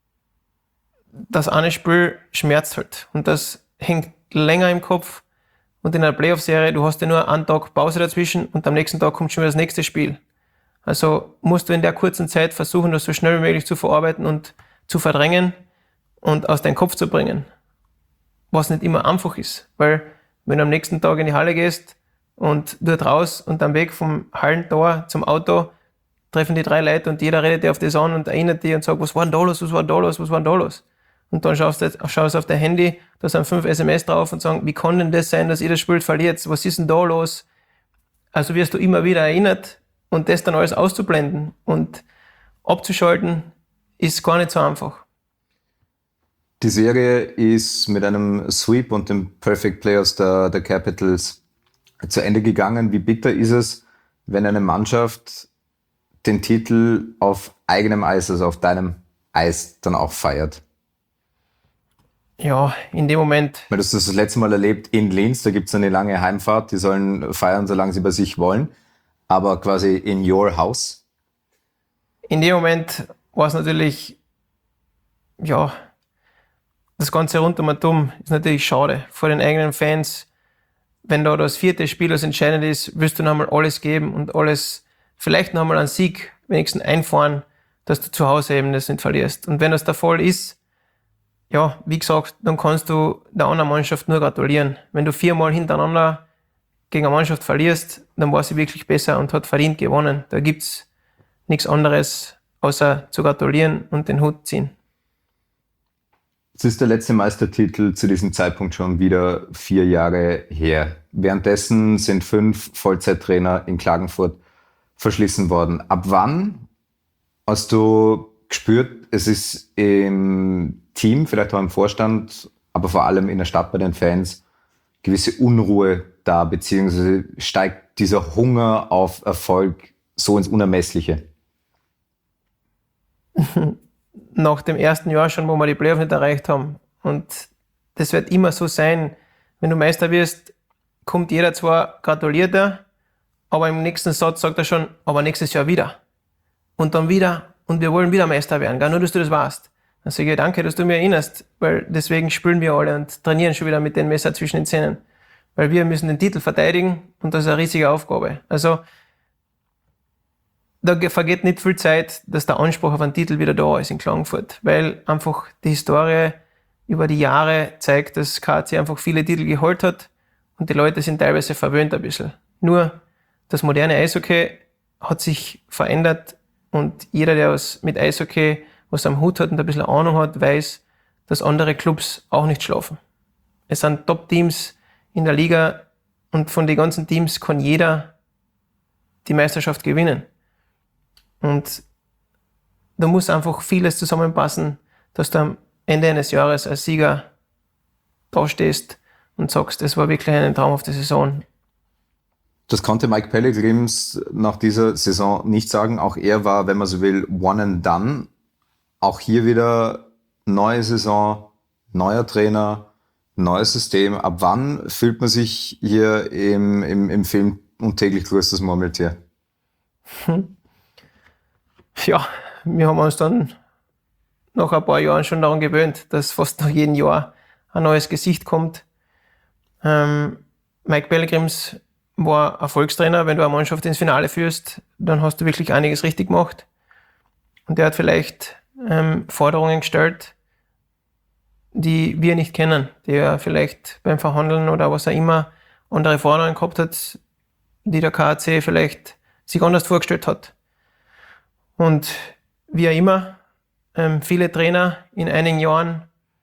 das eine Spiel schmerzt halt und das hängt länger im Kopf und in einer Playoff-Serie, du hast ja nur einen Tag Pause dazwischen und am nächsten Tag kommt schon wieder das nächste Spiel. Also musst du in der kurzen Zeit versuchen, das so schnell wie möglich zu verarbeiten und zu verdrängen und aus deinem Kopf zu bringen. Was nicht immer einfach ist, weil wenn du am nächsten Tag in die Halle gehst und dort raus und am Weg vom Hallentor zum Auto treffen die drei Leute und jeder redet dir auf das an und erinnert dich und sagt, was war denn da los, was war denn da los, was war denn da los? Und dann schaust du schaust auf dein Handy, da sind fünf S M S drauf und sagen, wie kann denn das sein, dass ihr das Spiel verliert? Was ist denn da los? Also wirst du immer wieder erinnert und das dann alles auszublenden und abzuschalten, ist gar nicht so einfach. Die Serie ist mit einem Sweep und dem Perfect Players der, der Capitals zu Ende gegangen. Wie bitter ist es, wenn eine Mannschaft den Titel auf eigenem Eis, also auf deinem Eis, dann auch feiert? Ja, in dem Moment. Weil du hast das das letzte Mal erlebt in Linz, da gibt es eine lange Heimfahrt, die sollen feiern, solange sie bei sich wollen, aber quasi in your house. In dem Moment war es natürlich, ja, das Ganze rund um und um ist natürlich schade. Vor den eigenen Fans, wenn da das vierte Spiel das entscheidend ist, willst du noch einmal alles geben und alles, vielleicht noch einmal einen Sieg wenigstens einfahren, dass du zu Hause eben das nicht verlierst. Und wenn das der Fall ist, ja, wie gesagt, dann kannst du der anderen Mannschaft nur gratulieren. Wenn du viermal hintereinander gegen eine Mannschaft verlierst, dann war sie wirklich besser und hat verdient gewonnen. Da gibt's nichts anderes, außer zu gratulieren und den Hut ziehen. Es ist der letzte Meistertitel zu diesem Zeitpunkt schon wieder vier Jahre her. Währenddessen sind fünf Vollzeittrainer in Klagenfurt verschlissen worden. Ab wann hast du gespürt, es ist im Team, vielleicht auch im Vorstand, aber vor allem in der Stadt bei den Fans, gewisse Unruhe da, beziehungsweise steigt dieser Hunger auf Erfolg so ins Unermessliche? Nach dem ersten Jahr schon, wo wir die Playoffs nicht erreicht haben. Und das wird immer so sein, wenn du Meister wirst, kommt jeder zwar, gratuliert er, aber im nächsten Satz sagt er schon, aber nächstes Jahr wieder. Und dann wieder, und wir wollen wieder Meister werden, gar nur, dass du das weißt. Dann sage ich, danke, dass du mir erinnerst, weil deswegen spielen wir alle und trainieren schon wieder mit dem Messer zwischen den Zähnen. Weil wir müssen den Titel verteidigen und das ist eine riesige Aufgabe. Also, da vergeht nicht viel Zeit, dass der Anspruch auf einen Titel wieder da ist in Klagenfurt, weil einfach die Historie über die Jahre zeigt, dass K A C einfach viele Titel geholt hat und die Leute sind teilweise verwöhnt ein bisschen. Nur das moderne Eishockey hat sich verändert und jeder, der was mit Eishockey was am Hut hat und ein bisschen Ahnung hat, weiß, dass andere Clubs auch nicht schlafen. Es sind Top-Teams in der Liga und von den ganzen Teams kann jeder die Meisterschaft gewinnen. Und da muss einfach vieles zusammenpassen, dass du am Ende eines Jahres als Sieger da stehst und sagst, es war wirklich eine traumhafte Saison. Das konnte Mike Pellegrims nach dieser Saison nicht sagen. Auch er war, wenn man so will, one and done. Auch hier wieder neue Saison, neuer Trainer, neues System. Ab wann fühlt man sich hier im, im, im Film und täglich grüßt das Murmeltier? Hm. Ja, wir haben uns dann nach ein paar Jahren schon daran gewöhnt, dass fast nach jedem Jahr ein neues Gesicht kommt. Ähm, Mike Pellegrims war Erfolgstrainer. Wenn du eine Mannschaft ins Finale führst, dann hast du wirklich einiges richtig gemacht. Und der hat vielleicht ähm, Forderungen gestellt, die wir nicht kennen, die er vielleicht beim Verhandeln oder was auch immer andere Forderungen gehabt hat, die der K A C vielleicht sich anders vorgestellt hat. Und wie auch immer, ähm, viele Trainer in einigen Jahren,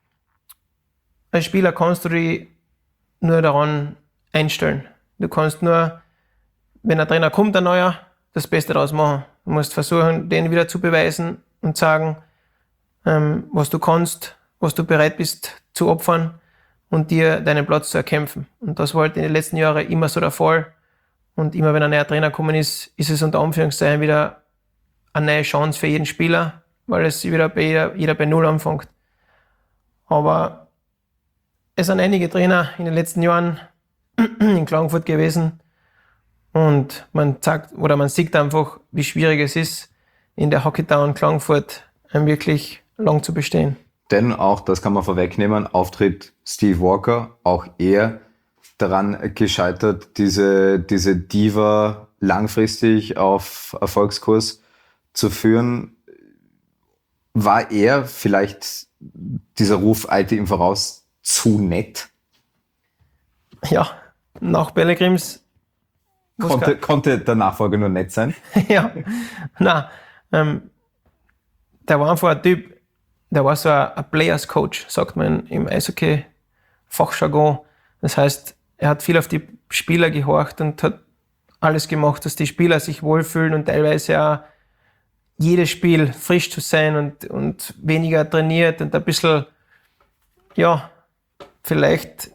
als Spieler kannst du dich nur daran einstellen. Du kannst nur, wenn ein Trainer kommt, ein neuer, das Beste daraus machen. Du musst versuchen, den wieder zu beweisen und sagen, ähm, was du kannst, was du bereit bist zu opfern und dir deinen Platz zu erkämpfen. Und das war halt in den letzten Jahren immer so der Fall. Und immer wenn ein neuer Trainer gekommen ist, ist es unter Anführungszeichen wieder eine neue Chance für jeden Spieler, weil es wieder bei jeder, jeder bei Null anfängt. Aber es sind einige Trainer in den letzten Jahren in Klagenfurt gewesen und man sagt oder man sieht einfach, wie schwierig es ist, in der Hockeytown Klagenfurt wirklich lang zu bestehen. Denn auch, das kann man vorwegnehmen, Auftritt Steve Walker, auch er daran gescheitert, diese, diese Diva langfristig auf Erfolgskurs zu führen. War er vielleicht, dieser Ruf eilte ihm voraus, zu nett? Ja, nach Pellegrims Konnte, konnte der Nachfolger nur nett sein? Ja, nein, ähm, der war einfach ein Typ, der war so ein, ein Players Coach, sagt man im Eishockey-Fachjargon. Das heißt, er hat viel auf die Spieler gehorcht und hat alles gemacht, dass die Spieler sich wohlfühlen und teilweise auch jedes Spiel frisch zu sein und, und weniger trainiert und ein bisschen, ja, vielleicht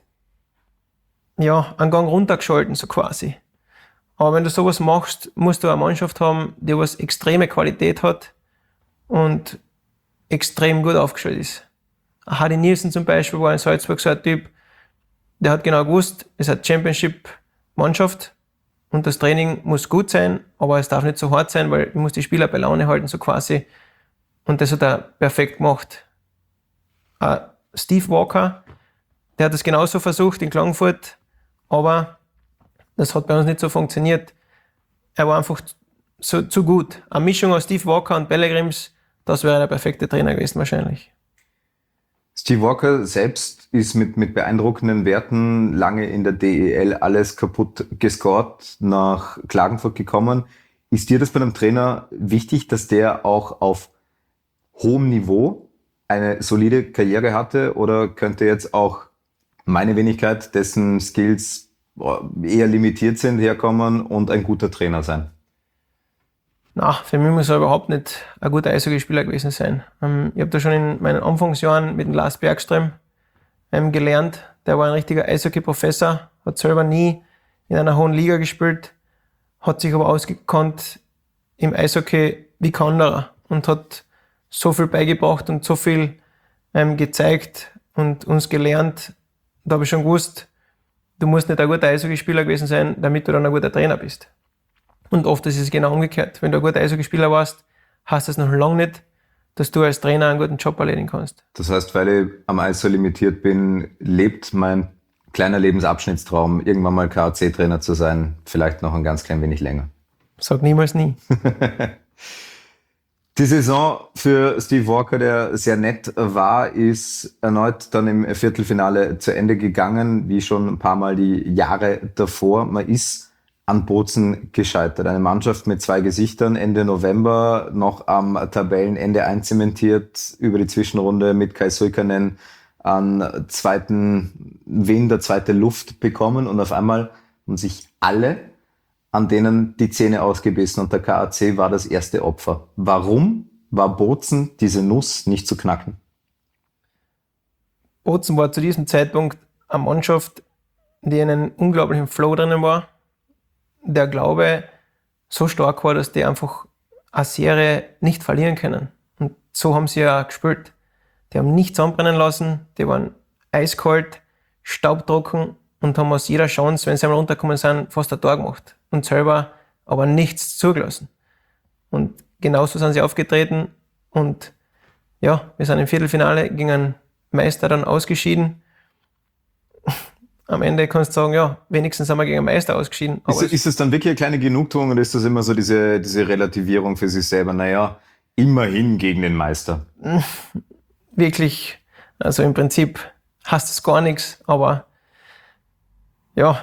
ja, einen Gang runtergeschalten, so quasi. Aber wenn du sowas machst, musst du eine Mannschaft haben, die was extreme Qualität hat und extrem gut aufgestellt ist. Hardy Nielsen zum Beispiel war in Salzburg so ein Typ, der hat genau gewusst, es ist eine Championship-Mannschaft und das Training muss gut sein, aber es darf nicht so hart sein, weil ich muss die Spieler bei Laune halten, so quasi. Und das hat er perfekt gemacht. Uh, Steve Walker, der hat das genauso versucht in Klagenfurt, aber das hat bei uns nicht so funktioniert. Er war einfach so, zu gut. Eine Mischung aus Steve Walker und Pellegrims, das wäre der perfekte Trainer gewesen wahrscheinlich. Steve Walker selbst ist mit, mit beeindruckenden Werten lange in der D E L alles kaputt gescored nach Klagenfurt gekommen. Ist dir das bei einem Trainer wichtig, dass der auch auf hohem Niveau eine solide Karriere hatte, oder könnte jetzt auch meine Wenigkeit, dessen Skills eher limitiert sind, herkommen und ein guter Trainer sein? Na, für mich muss er überhaupt nicht ein guter Eishockeyspieler gewesen sein. Ich habe da schon in meinen Anfangsjahren mit dem Lars Bergström gelernt. Der war ein richtiger Eishockey-Professor, hat selber nie in einer hohen Liga gespielt, hat sich aber ausgekannt im Eishockey wie kein anderer und hat so viel beigebracht und so viel gezeigt und uns gelernt. Da habe ich schon gewusst, du musst nicht ein guter Eishockeyspieler gewesen sein, damit du dann ein guter Trainer bist. Und oft ist es genau umgekehrt. Wenn du ein guter Eishockeyspieler warst, heißt das noch lange nicht, dass du als Trainer einen guten Job erledigen kannst. Das heißt, weil ich am Eis so limitiert bin, lebt mein kleiner Lebensabschnittstraum, irgendwann mal K A C-Trainer zu sein, vielleicht noch ein ganz klein wenig länger. Sag niemals nie. Die Saison für Steve Walker, der sehr nett war, ist erneut dann im Viertelfinale zu Ende gegangen, wie schon ein paar Mal die Jahre davor. Man ist an Bozen gescheitert. Eine Mannschaft mit zwei Gesichtern, Ende November noch am Tabellenende einzementiert, über die Zwischenrunde mit Kai Suikanen an zweiten Wind, der zweite Luft bekommen, und auf einmal haben sich alle an denen die Zähne ausgebissen und der K A C war das erste Opfer. Warum war Bozen diese Nuss nicht zu knacken? Bozen war zu diesem Zeitpunkt eine Mannschaft, die in einem unglaublichen Flow drinnen war. Der Glaube so stark war, dass die einfach eine Serie nicht verlieren können. Und so haben sie ja gespielt. Die haben nichts anbrennen lassen, die waren eiskalt, staubtrocken und haben aus jeder Chance, wenn sie einmal runtergekommen sind, fast ein Tor gemacht. Und selber aber nichts zugelassen. Und genauso sind sie aufgetreten und ja, wir sind im Viertelfinale gegen einen Meister dann ausgeschieden. Am Ende kannst du sagen, ja, wenigstens sind wir gegen einen Meister ausgeschieden. Aber ist, ist das dann wirklich eine kleine Genugtuung oder ist das immer so diese, diese Relativierung für sich selber? Naja, immerhin gegen den Meister. Wirklich, also im Prinzip hast es gar nichts, aber ja,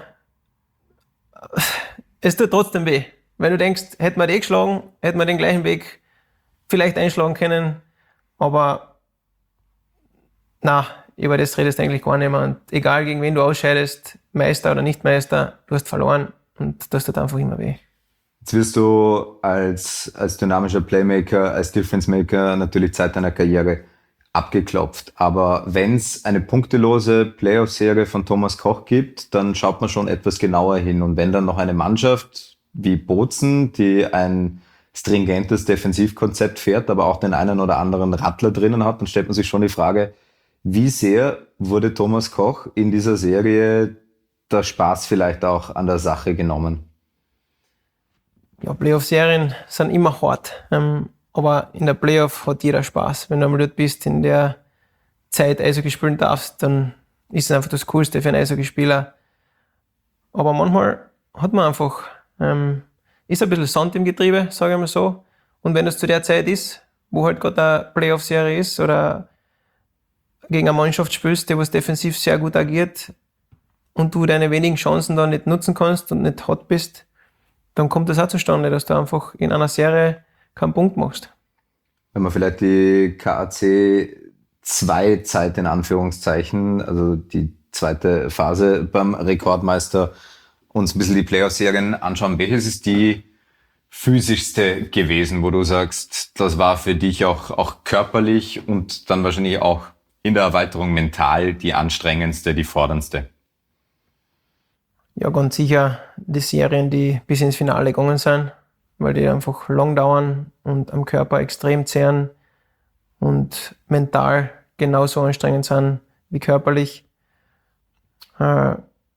es tut trotzdem weh. Wenn du denkst, hätten wir die geschlagen, hätten wir den gleichen Weg vielleicht einschlagen können, aber na, über das redest du eigentlich gar nicht mehr. Und egal gegen wen du ausscheidest, Meister oder nicht Meister, du hast verloren und das tut einfach immer weh. Jetzt wirst du als, als dynamischer Playmaker, als Difference-Maker natürlich Zeit deiner Karriere abgeklopft. Aber wenn es eine punktelose Playoff-Serie von Thomas Koch gibt, dann schaut man schon etwas genauer hin. Und wenn dann noch eine Mannschaft wie Bozen, die ein stringentes Defensivkonzept fährt, aber auch den einen oder anderen Rattler drinnen hat, dann stellt man sich schon die Frage, wie sehr wurde Thomas Koch in dieser Serie der Spaß vielleicht auch an der Sache genommen? Ja, Playoff-Serien sind immer hart. Ähm, aber in der Playoff hat jeder Spaß. Wenn du einmal dort bist, in der Zeit Eishockey spielen darfst, dann ist es einfach das Coolste für einen Eishockeyspieler. Aber manchmal hat man einfach, ähm, ist ein bisschen Sand im Getriebe, sage ich mal so. Und wenn es zu der Zeit ist, wo halt gerade eine Playoff-Serie ist oder gegen eine Mannschaft spielst, die was defensiv sehr gut agiert und du deine wenigen Chancen da nicht nutzen kannst und nicht hot bist, dann kommt das auch zustande, dass du einfach in einer Serie keinen Punkt machst. Wenn man vielleicht die K A C zwei Zeit in Anführungszeichen, also die zweite Phase beim Rekordmeister, uns ein bisschen die Playoff-Serien anschauen, welches ist die physischste gewesen, wo du sagst, das war für dich auch, auch körperlich und dann wahrscheinlich auch in der Erweiterung mental die anstrengendste, die forderndste? Ja, ganz sicher die Serien, die bis ins Finale gegangen sind, weil die einfach lang dauern und am Körper extrem zehren und mental genauso anstrengend sind wie körperlich. Äh,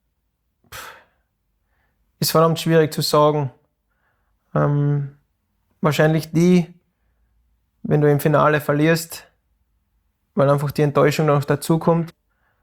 ist verdammt schwierig zu sagen. Ähm, wahrscheinlich die, wenn du im Finale verlierst, weil einfach die Enttäuschung noch dazukommt.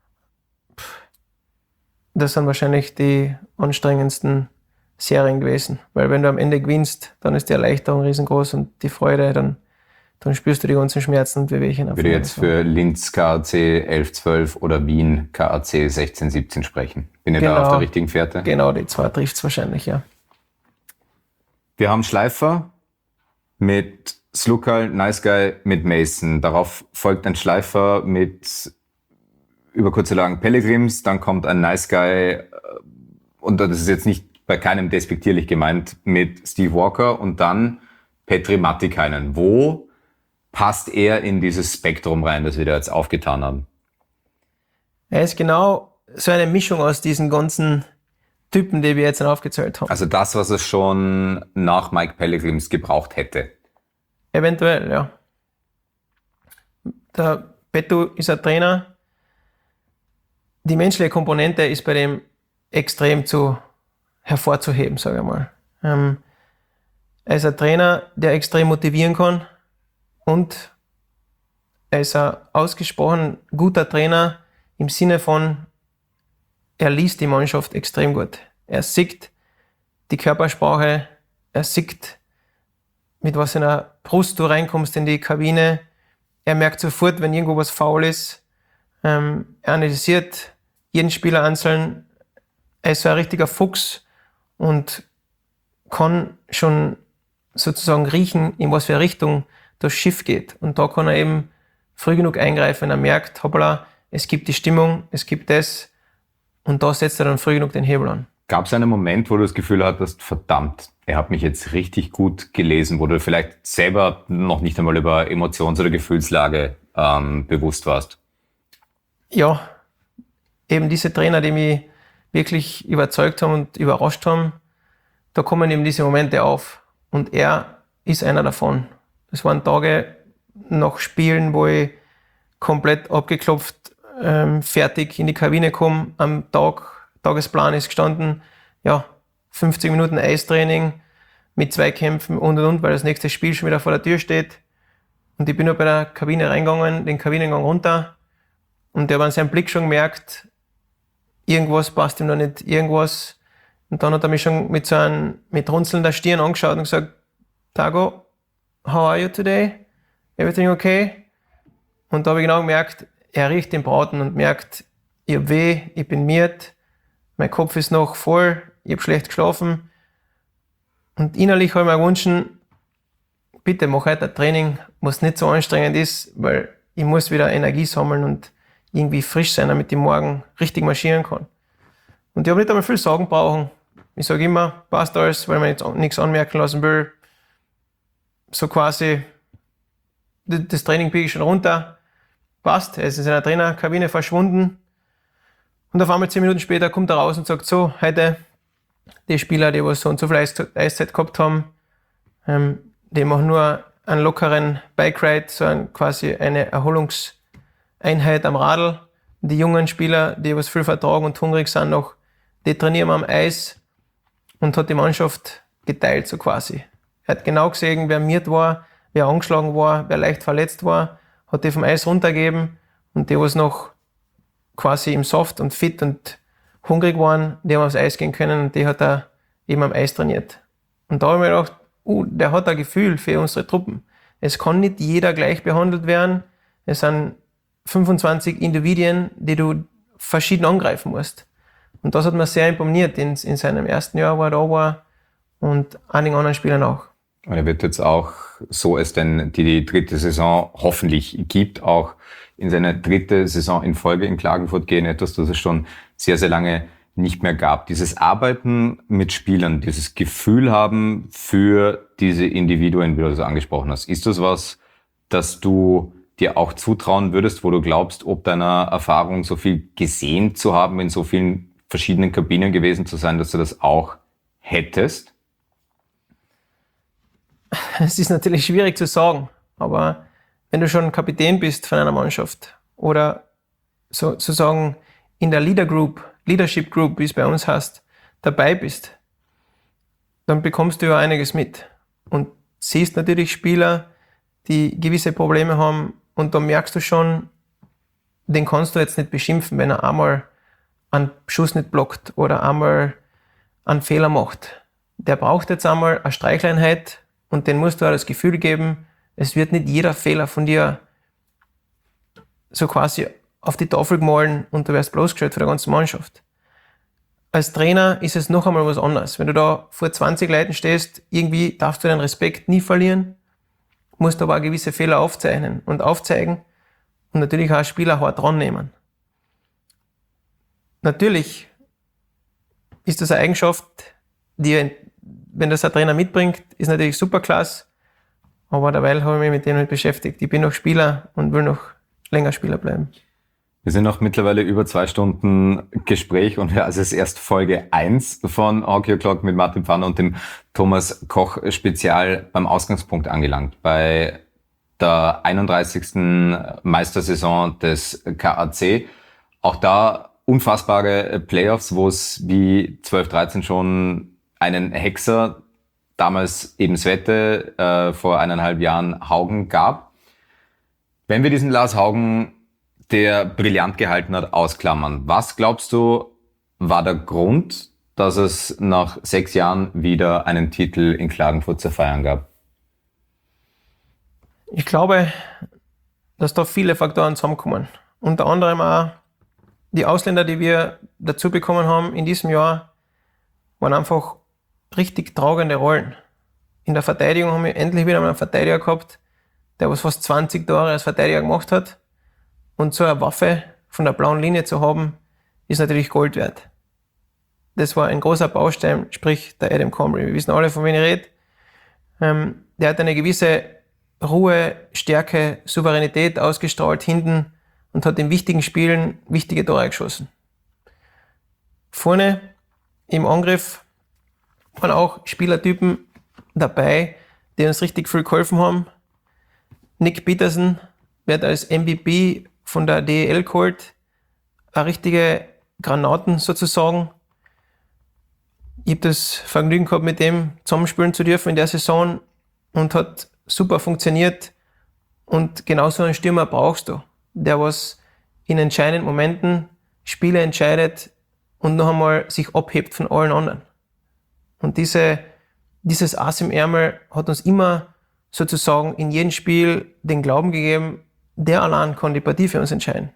Das sind wahrscheinlich die anstrengendsten Serien gewesen. Weil wenn du am Ende gewinnst, dann ist die Erleichterung riesengroß und die Freude, dann, dann spürst du die ganzen Schmerzen und Wehwehchen. Würde jetzt für Linz K A C elf zwölf oder Wien K A C sechzehn siebzehn sprechen. Bin ich genau, da auf der richtigen Fährte? Genau, die zwei trifft es wahrscheinlich, ja. Wir haben Schleifer mit Slukal, Nice Guy mit Mason. Darauf folgt ein Schleifer mit über kurze lang Pellegrims. Dann kommt ein Nice Guy, und das ist jetzt nicht bei keinem despektierlich gemeint, mit Steve Walker und dann Petri Mattikainen. Wo passt er in dieses Spektrum rein, das wir da jetzt aufgetan haben? Er ist genau so eine Mischung aus diesen ganzen Typen, die wir jetzt aufgezählt haben. Also das, was es schon nach Mike Pellegrims gebraucht hätte. Eventuell, ja. Der Petto ist ein Trainer. Die menschliche Komponente ist bei dem extrem zu hervorzuheben, sage ich mal. Ähm, er ist ein Trainer, der extrem motivieren kann und er ist ein ausgesprochen guter Trainer im Sinne von, er liest die Mannschaft extrem gut. Er sieht die Körpersprache, er sieht, mit was in einer Brust du reinkommst in die Kabine. Er merkt sofort, wenn irgendwo was faul ist. Ähm, er analysiert jeden Spieler einzeln. Er ist so ein richtiger Fuchs und kann schon sozusagen riechen, in was für eine Richtung das Schiff geht. Und da kann er eben früh genug eingreifen, wenn er merkt, hoppala, es gibt die Stimmung, es gibt das. Und da setzt er dann früh genug den Hebel an. Gab es einen Moment, wo du das Gefühl hattest, verdammt, er hat mich jetzt richtig gut gelesen, wo du vielleicht selber noch nicht einmal über Emotions- oder Gefühlslage ähm, bewusst warst? Ja, eben diese Trainer, die mich wirklich überzeugt haben und überrascht haben, da kommen eben diese Momente auf. Und er ist einer davon. Es waren Tage nach Spielen, wo ich komplett abgeklopft, ähm, fertig in die Kabine komme. Am Tag, Tagesplan ist gestanden, ja, fünfzig Minuten Eistraining mit Zweikämpfen und und und, weil das nächste Spiel schon wieder vor der Tür steht. Und ich bin nur bei der Kabine reingegangen, den Kabinengang runter. Und der hat an seinem Blick schon gemerkt, irgendwas passt ihm noch nicht, irgendwas. Und dann hat er mich schon mit so einem, mit runzelnder Stirn angeschaut und gesagt, Tago, how are you today? Everything okay? Und da habe ich genau gemerkt, er riecht den Braten und merkt, ich habe weh, ich bin miert, mein Kopf ist noch voll, ich habe schlecht geschlafen. Und innerlich habe ich mir gewünscht, bitte mach heute ein Training, was nicht so anstrengend ist, weil ich muss wieder Energie sammeln und irgendwie frisch sein, damit ich morgen richtig marschieren kann. Und ich habe nicht einmal viel sagen brauchen. Ich sage immer, passt alles, weil man jetzt nichts anmerken lassen will. So quasi, das Training biege ich schon runter, passt, er ist in seiner Trainerkabine verschwunden. Und auf einmal zehn Minuten später kommt er raus und sagt so, heute, die Spieler, die was so und so viel Eiszeit gehabt haben, ähm, die machen nur einen lockeren Bike Ride, so ein, quasi eine Erholungseinheit am Radl. Die jungen Spieler, die was viel vertragen und hungrig sind noch, die trainieren am Eis und hat die Mannschaft geteilt, so quasi. Er hat genau gesehen, wer miert war, wer angeschlagen war, wer leicht verletzt war, hat die vom Eis runtergegeben und die, was noch quasi im Soft und fit und hungrig waren, die haben aufs Eis gehen können und die hat er eben am Eis trainiert. Und da habe ich mir gedacht, uh, der hat ein Gefühl für unsere Truppen. Es kann nicht jeder gleich behandelt werden. Es sind fünfundzwanzig Individuen, die du verschieden angreifen musst. Und das hat mir sehr imponiert in, in seinem ersten Jahr, wo er da war und einigen anderen Spielern auch. Und er wird jetzt auch, so es denn die, die dritte Saison hoffentlich gibt, auch in seine dritte Saison in Folge in Klagenfurt gehen, etwas, das es schon sehr, sehr lange nicht mehr gab. Dieses Arbeiten mit Spielern, dieses Gefühl haben für diese Individuen, wie du das angesprochen hast, ist das was, das du dir auch zutrauen würdest, wo du glaubst, ob deiner Erfahrung so viel gesehen zu haben, in so vielen verschiedenen Kabinen gewesen zu sein, dass du das auch hättest? Es ist natürlich schwierig zu sagen, aber wenn du schon Kapitän bist von einer Mannschaft oder sozusagen in der Leader Group, Leadership Group, wie es bei uns heißt, dabei bist, dann bekommst du ja einiges mit und siehst natürlich Spieler, die gewisse Probleme haben und da merkst du schon, den kannst du jetzt nicht beschimpfen, wenn er einmal einen Schuss nicht blockt oder einmal einen Fehler macht. Der braucht jetzt einmal eine Streichleinheit und den musst du auch das Gefühl geben, es wird nicht jeder Fehler von dir so quasi auf die Tafel gemahlen und du wirst bloßgestellt von der ganzen Mannschaft. Als Trainer ist es noch einmal was anderes. Wenn du da vor zwanzig Leuten stehst, irgendwie darfst du deinen Respekt nie verlieren, musst aber auch gewisse Fehler aufzeichnen und aufzeigen und natürlich auch als Spieler hart dran nehmen. Natürlich ist das eine Eigenschaft, die, wenn das ein Trainer mitbringt, ist natürlich super klasse. Aber derweil habe ich mich mit dem nicht beschäftigt. Ich bin noch Spieler und will noch länger Spieler bleiben. Wir sind noch mittlerweile über zwei Stunden Gespräch und ja, es ist erst Folge eins von Hockey O'Clock mit Martin Pfanner und dem Thomas Koch Spezial beim Ausgangspunkt angelangt. Bei der einunddreißigsten Meistersaison des K A C. Auch da unfassbare Playoffs, wo es wie zwölf dreizehn schon einen Hexer, damals eben Svette, äh, vor eineinhalb Jahren Haugen gab. Wenn wir diesen Lars Haugen, der brillant gehalten hat, ausklammern, was glaubst du, war der Grund, dass es nach sechs Jahren wieder einen Titel in Klagenfurt zu feiern gab? Ich glaube, dass da viele Faktoren zusammenkommen. Unter anderem auch die Ausländer, die wir dazu bekommen haben in diesem Jahr, waren einfach richtig tragende Rollen. In der Verteidigung haben wir endlich wieder mal einen Verteidiger gehabt, der was fast zwanzig Jahre als Verteidiger gemacht hat. Und so eine Waffe von der blauen Linie zu haben, ist natürlich Gold wert. das war ein großer Baustein, sprich der Adam Comrie. Wir wissen alle, von wem ich rede. Ähm, der hat eine gewisse Ruhe, Stärke, Souveränität ausgestrahlt hinten und hat in wichtigen Spielen wichtige Tore geschossen. Vorne im Angriff waren auch Spielertypen dabei, die uns richtig viel geholfen haben. Nick Peterson wird als M V P von der D E L geholt. Eine richtige Granaten sozusagen. Ich habe das Vergnügen gehabt, mit dem zusammenspielen zu dürfen in der Saison und hat super funktioniert. Und genau so einen Stürmer brauchst du, der was in entscheidenden Momenten Spiele entscheidet und noch einmal sich abhebt von allen anderen. Und diese, dieses Ass im Ärmel hat uns immer sozusagen in jedem Spiel den Glauben gegeben, der allein kann die Partie für uns entscheiden.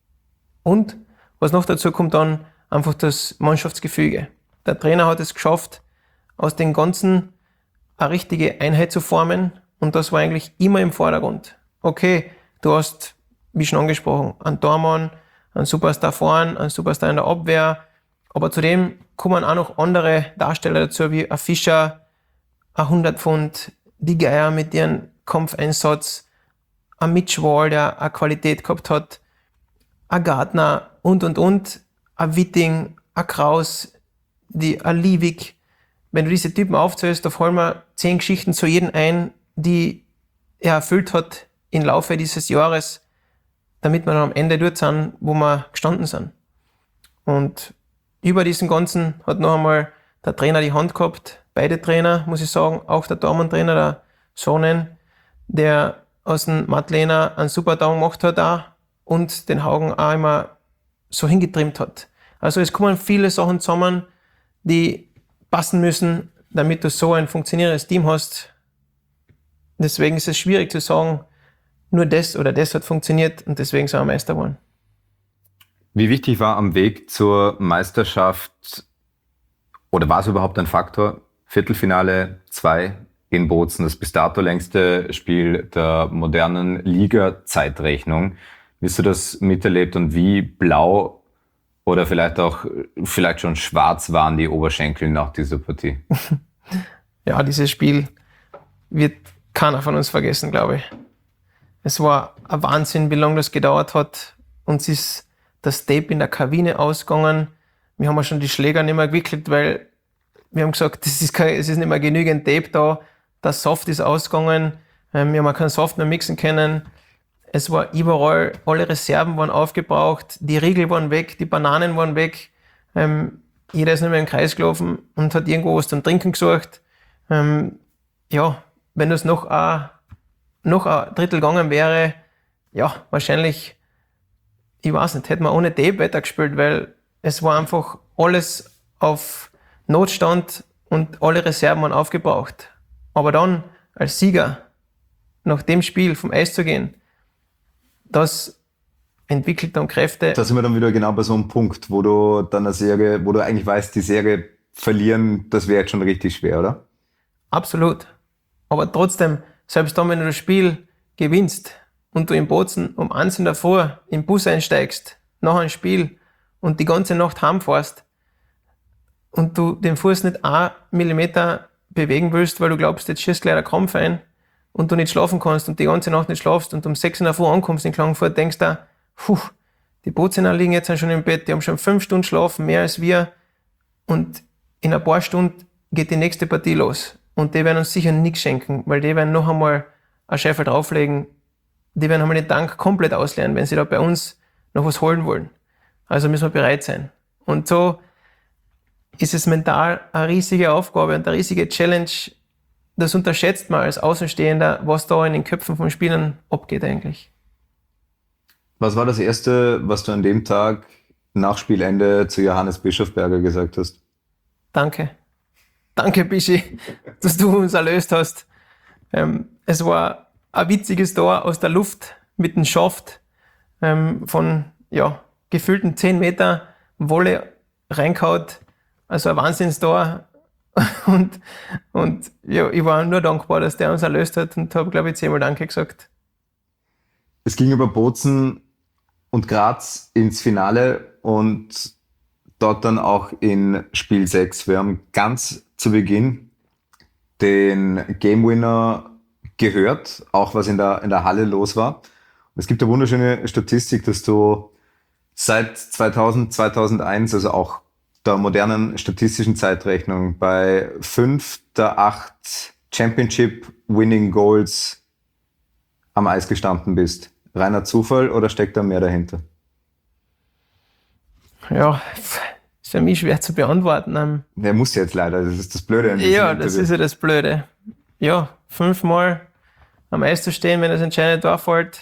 Und was noch dazu kommt dann, einfach das Mannschaftsgefüge. Der Trainer hat es geschafft, aus den Ganzen eine richtige Einheit zu formen und das war eigentlich immer im Vordergrund. Okay, du hast, wie schon angesprochen, einen Tormann, einen Superstar vorn, einen Superstar in der Abwehr, aber zudem kommen auch noch andere Darsteller dazu, wie ein Fischer, ein hundert Pfund, die Geier mit ihrem Kampfeinsatz, ein Mitch Wall, der eine Qualität gehabt hat, ein Gartner und, und, und, ein Witting, ein Kraus, die, ein Liebig. Wenn du diese Typen aufzählst, da fallen mir zehn Geschichten zu jedem ein, die er erfüllt hat im Laufe dieses Jahres, damit wir dann am Ende dort sind, wo wir gestanden sind. Und über diesen Ganzen hat noch einmal der Trainer die Hand gehabt, beide Trainer, muss ich sagen, auch der Dortmund-Trainer, der Sonnen, der aus dem Madlener einen super Daumen gemacht hat auch und den Haugen auch immer so hingetrimmt hat. Also es kommen viele Sachen zusammen, die passen müssen, damit du so ein funktionierendes Team hast. Deswegen ist es schwierig zu sagen, nur das oder das hat funktioniert und deswegen sind wir Meister geworden. Wie wichtig war am Weg zur Meisterschaft oder war es überhaupt ein Faktor? Viertelfinale zwei in Bozen, das bis dato längste Spiel der modernen Liga-Zeitrechnung. Wie hast du das miterlebt und wie blau oder vielleicht auch vielleicht schon schwarz waren die Oberschenkel nach dieser Partie? Ja, dieses Spiel wird keiner von uns vergessen, glaube ich. Es war ein Wahnsinn, wie lange das gedauert hat. Uns ist das Tape in der Kabine ausgegangen. Wir haben ja schon die Schläger nicht mehr gewickelt, weil wir haben gesagt, es ist, kein, es ist nicht mehr genügend Tape da. Der Soft ist ausgegangen. Wir haben auch keinen Soft mehr mixen können. Es war überall, alle Reserven waren aufgebraucht, die Riegel waren weg, die Bananen waren weg. Ähm, jeder ist nicht mehr im Kreis gelaufen und hat irgendwo was zum Trinken gesucht. Ähm, ja, wenn das noch ein, noch ein Drittel gegangen wäre, ja, wahrscheinlich, ich weiß nicht, hätten wir ohne Tape weitergespielt, weil es war einfach alles auf Notstand und alle Reserven waren aufgebraucht. Aber dann als Sieger nach dem Spiel vom Eis zu gehen, das entwickelt dann Kräfte. Da sind wir dann wieder genau bei so einem Punkt, wo du dann eine Serie, wo du eigentlich weißt, die Serie verlieren, das wäre jetzt schon richtig schwer, oder? Absolut. Aber trotzdem, selbst dann, wenn du das Spiel gewinnst und du in Bozen um eins in der Früh im Bus einsteigst, nach einem Spiel und die ganze Nacht heimfährst und du den Fuß nicht einen Millimeter bewegen willst, weil du glaubst, jetzt schießt gleich der Krampf ein und du nicht schlafen kannst und die ganze Nacht nicht schlafst und um sechs in der Früh ankommst in Klagenfurt, denkst du, puh, die Bozener liegen jetzt schon im Bett, die haben schon fünf Stunden schlafen, mehr als wir und in ein paar Stunden geht die nächste Partie los und die werden uns sicher nichts schenken, weil die werden noch einmal ein Scheffel drauflegen, die werden einmal den Tank komplett ausleeren, wenn sie da bei uns noch was holen wollen. Also müssen wir bereit sein. Und so ist es mental eine riesige Aufgabe und eine riesige Challenge. Das unterschätzt man als Außenstehender, was da in den Köpfen von Spielern abgeht eigentlich. Was war das Erste, was du an dem Tag nach Spielende zu Johannes Bischofberger gesagt hast? Danke. Danke, Bischi, dass du uns erlöst hast. Ähm, es war ein witziges Tor aus der Luft mit einem Schaft ähm, von ja, gefühlten zehn Meter Wolle reingehaut. Also ein Wahnsinnstor. Und, und ja, ich war nur dankbar, dass der uns erlöst hat und habe, glaube ich, zehnmal Danke gesagt. Es ging über Bozen und Graz ins Finale und dort dann auch in Spiel sechs. Wir haben ganz zu Beginn den Game Winner gehört, auch was in der, in der Halle los war. Und es gibt eine wunderschöne Statistik, dass du seit zweitausend, zweitausendeins, also auch der modernen statistischen Zeitrechnung, bei fünf der acht Championship-Winning Goals am Eis gestanden bist. Reiner Zufall oder steckt da mehr dahinter? Ja, ist für mich schwer zu beantworten. Der muss jetzt leider, das ist das Blöde. An Ja, das ist ja das Blöde. Ja, fünfmal am Eis zu stehen, wenn das entscheidende Tor fällt.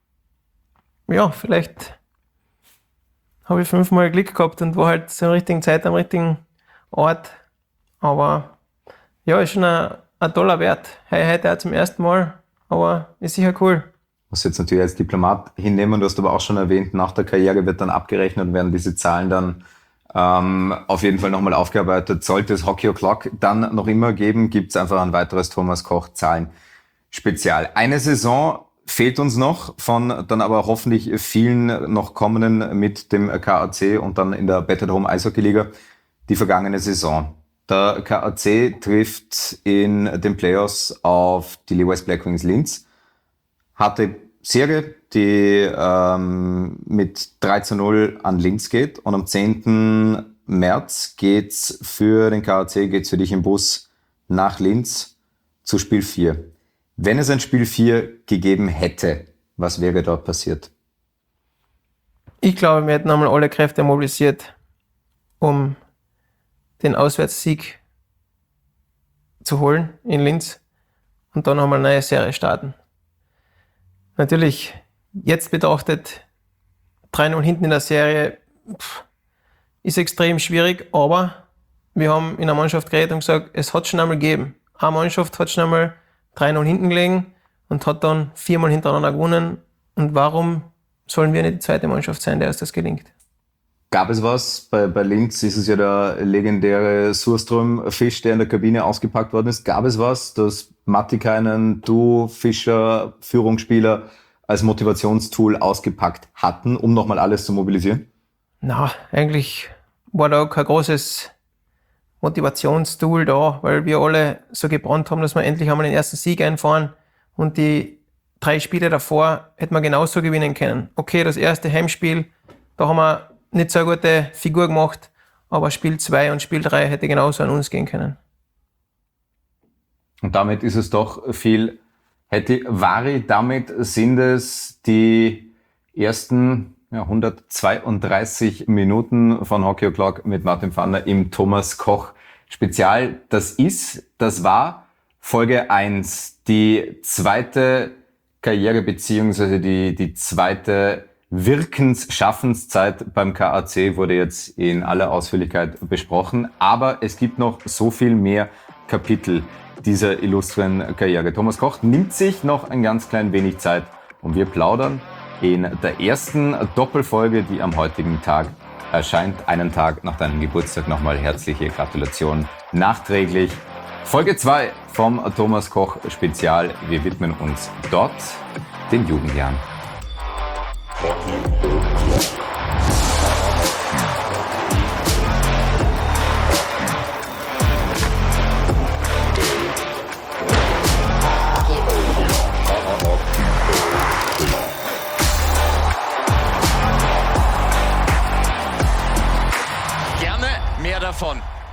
Ja, vielleicht habe ich fünfmal Glück gehabt und war halt zur richtigen Zeit am richtigen Ort. Aber ja, ist schon ein, ein toller Wert. Heute auch zum ersten Mal, aber ist sicher cool. Muss jetzt natürlich als Diplomat hinnehmen, du hast aber auch schon erwähnt, nach der Karriere wird dann abgerechnet und werden diese Zahlen dann ähm, auf jeden Fall nochmal aufgearbeitet. Sollte es Hockey O'Clock dann noch immer geben, gibt es einfach ein weiteres Thomas Koch Zahlen Spezial. Eine Saison fehlt uns noch, von dann aber hoffentlich vielen noch kommenden mit dem K A C und dann in der Battered Home Eishockey Liga die vergangene Saison. Der K A C trifft in den Playoffs auf die Lee West Black Wings Linz, hatte Serie, die ähm, mit drei zu null an Linz geht, und am zehnten März geht's für den K A C, geht's für dich im Bus nach Linz zu Spiel vier. Wenn es ein Spiel vier gegeben hätte, was wäre dort passiert? Ich glaube, wir hätten einmal alle Kräfte mobilisiert, um den Auswärtssieg zu holen in Linz und dann nochmal eine neue Serie starten. Natürlich, jetzt betrachtet, drei null hinten in der Serie pff, ist extrem schwierig, aber wir haben in der Mannschaft geredet und gesagt, es hat schon einmal gegeben. Eine Mannschaft hat schon einmal drei null hinten gelegen und hat dann viermal hintereinander gewonnen. Und warum sollen wir nicht die zweite Mannschaft sein, der uns das gelingt? Gab es was? Bei, bei Linz ist es ja der legendäre Surström-Fisch, der in der Kabine ausgepackt worden ist. Gab es was, dass Mattikainen, du, Fischer, Führungsspieler als Motivationstool ausgepackt hatten, um nochmal alles zu mobilisieren? Na, eigentlich war da kein großes Motivationstool da, weil wir alle so gebrannt haben, dass wir endlich einmal den ersten Sieg einfahren, und die drei Spiele davor hätten wir genauso gewinnen können. Okay, das erste Heimspiel, da haben wir nicht so eine gute Figur gemacht, aber Spiel zwei und Spiel drei hätte genauso an uns gehen können. Und damit ist es doch viel hätte Vari. Damit sind es die ersten ja, hundertzweiunddreißig Minuten von Hockey O'Clock mit Martin Pfanner im Thomas Koch Spezial. Das ist, das war Folge eins, die zweite Karriere beziehungsweise die, die zweite Wirkensschaffenszeit beim K A C wurde jetzt in aller Ausführlichkeit besprochen, aber es gibt noch so viel mehr Kapitel dieser illustren Karriere. Thomas Koch nimmt sich noch ein ganz klein wenig Zeit und wir plaudern in der ersten Doppelfolge, die am heutigen Tag erscheint, einen Tag nach deinem Geburtstag. Nochmal herzliche Gratulation nachträglich. Folge zwei vom Thomas Koch Spezial. Wir widmen uns dort den Jugendjahren. Gerne mehr davon.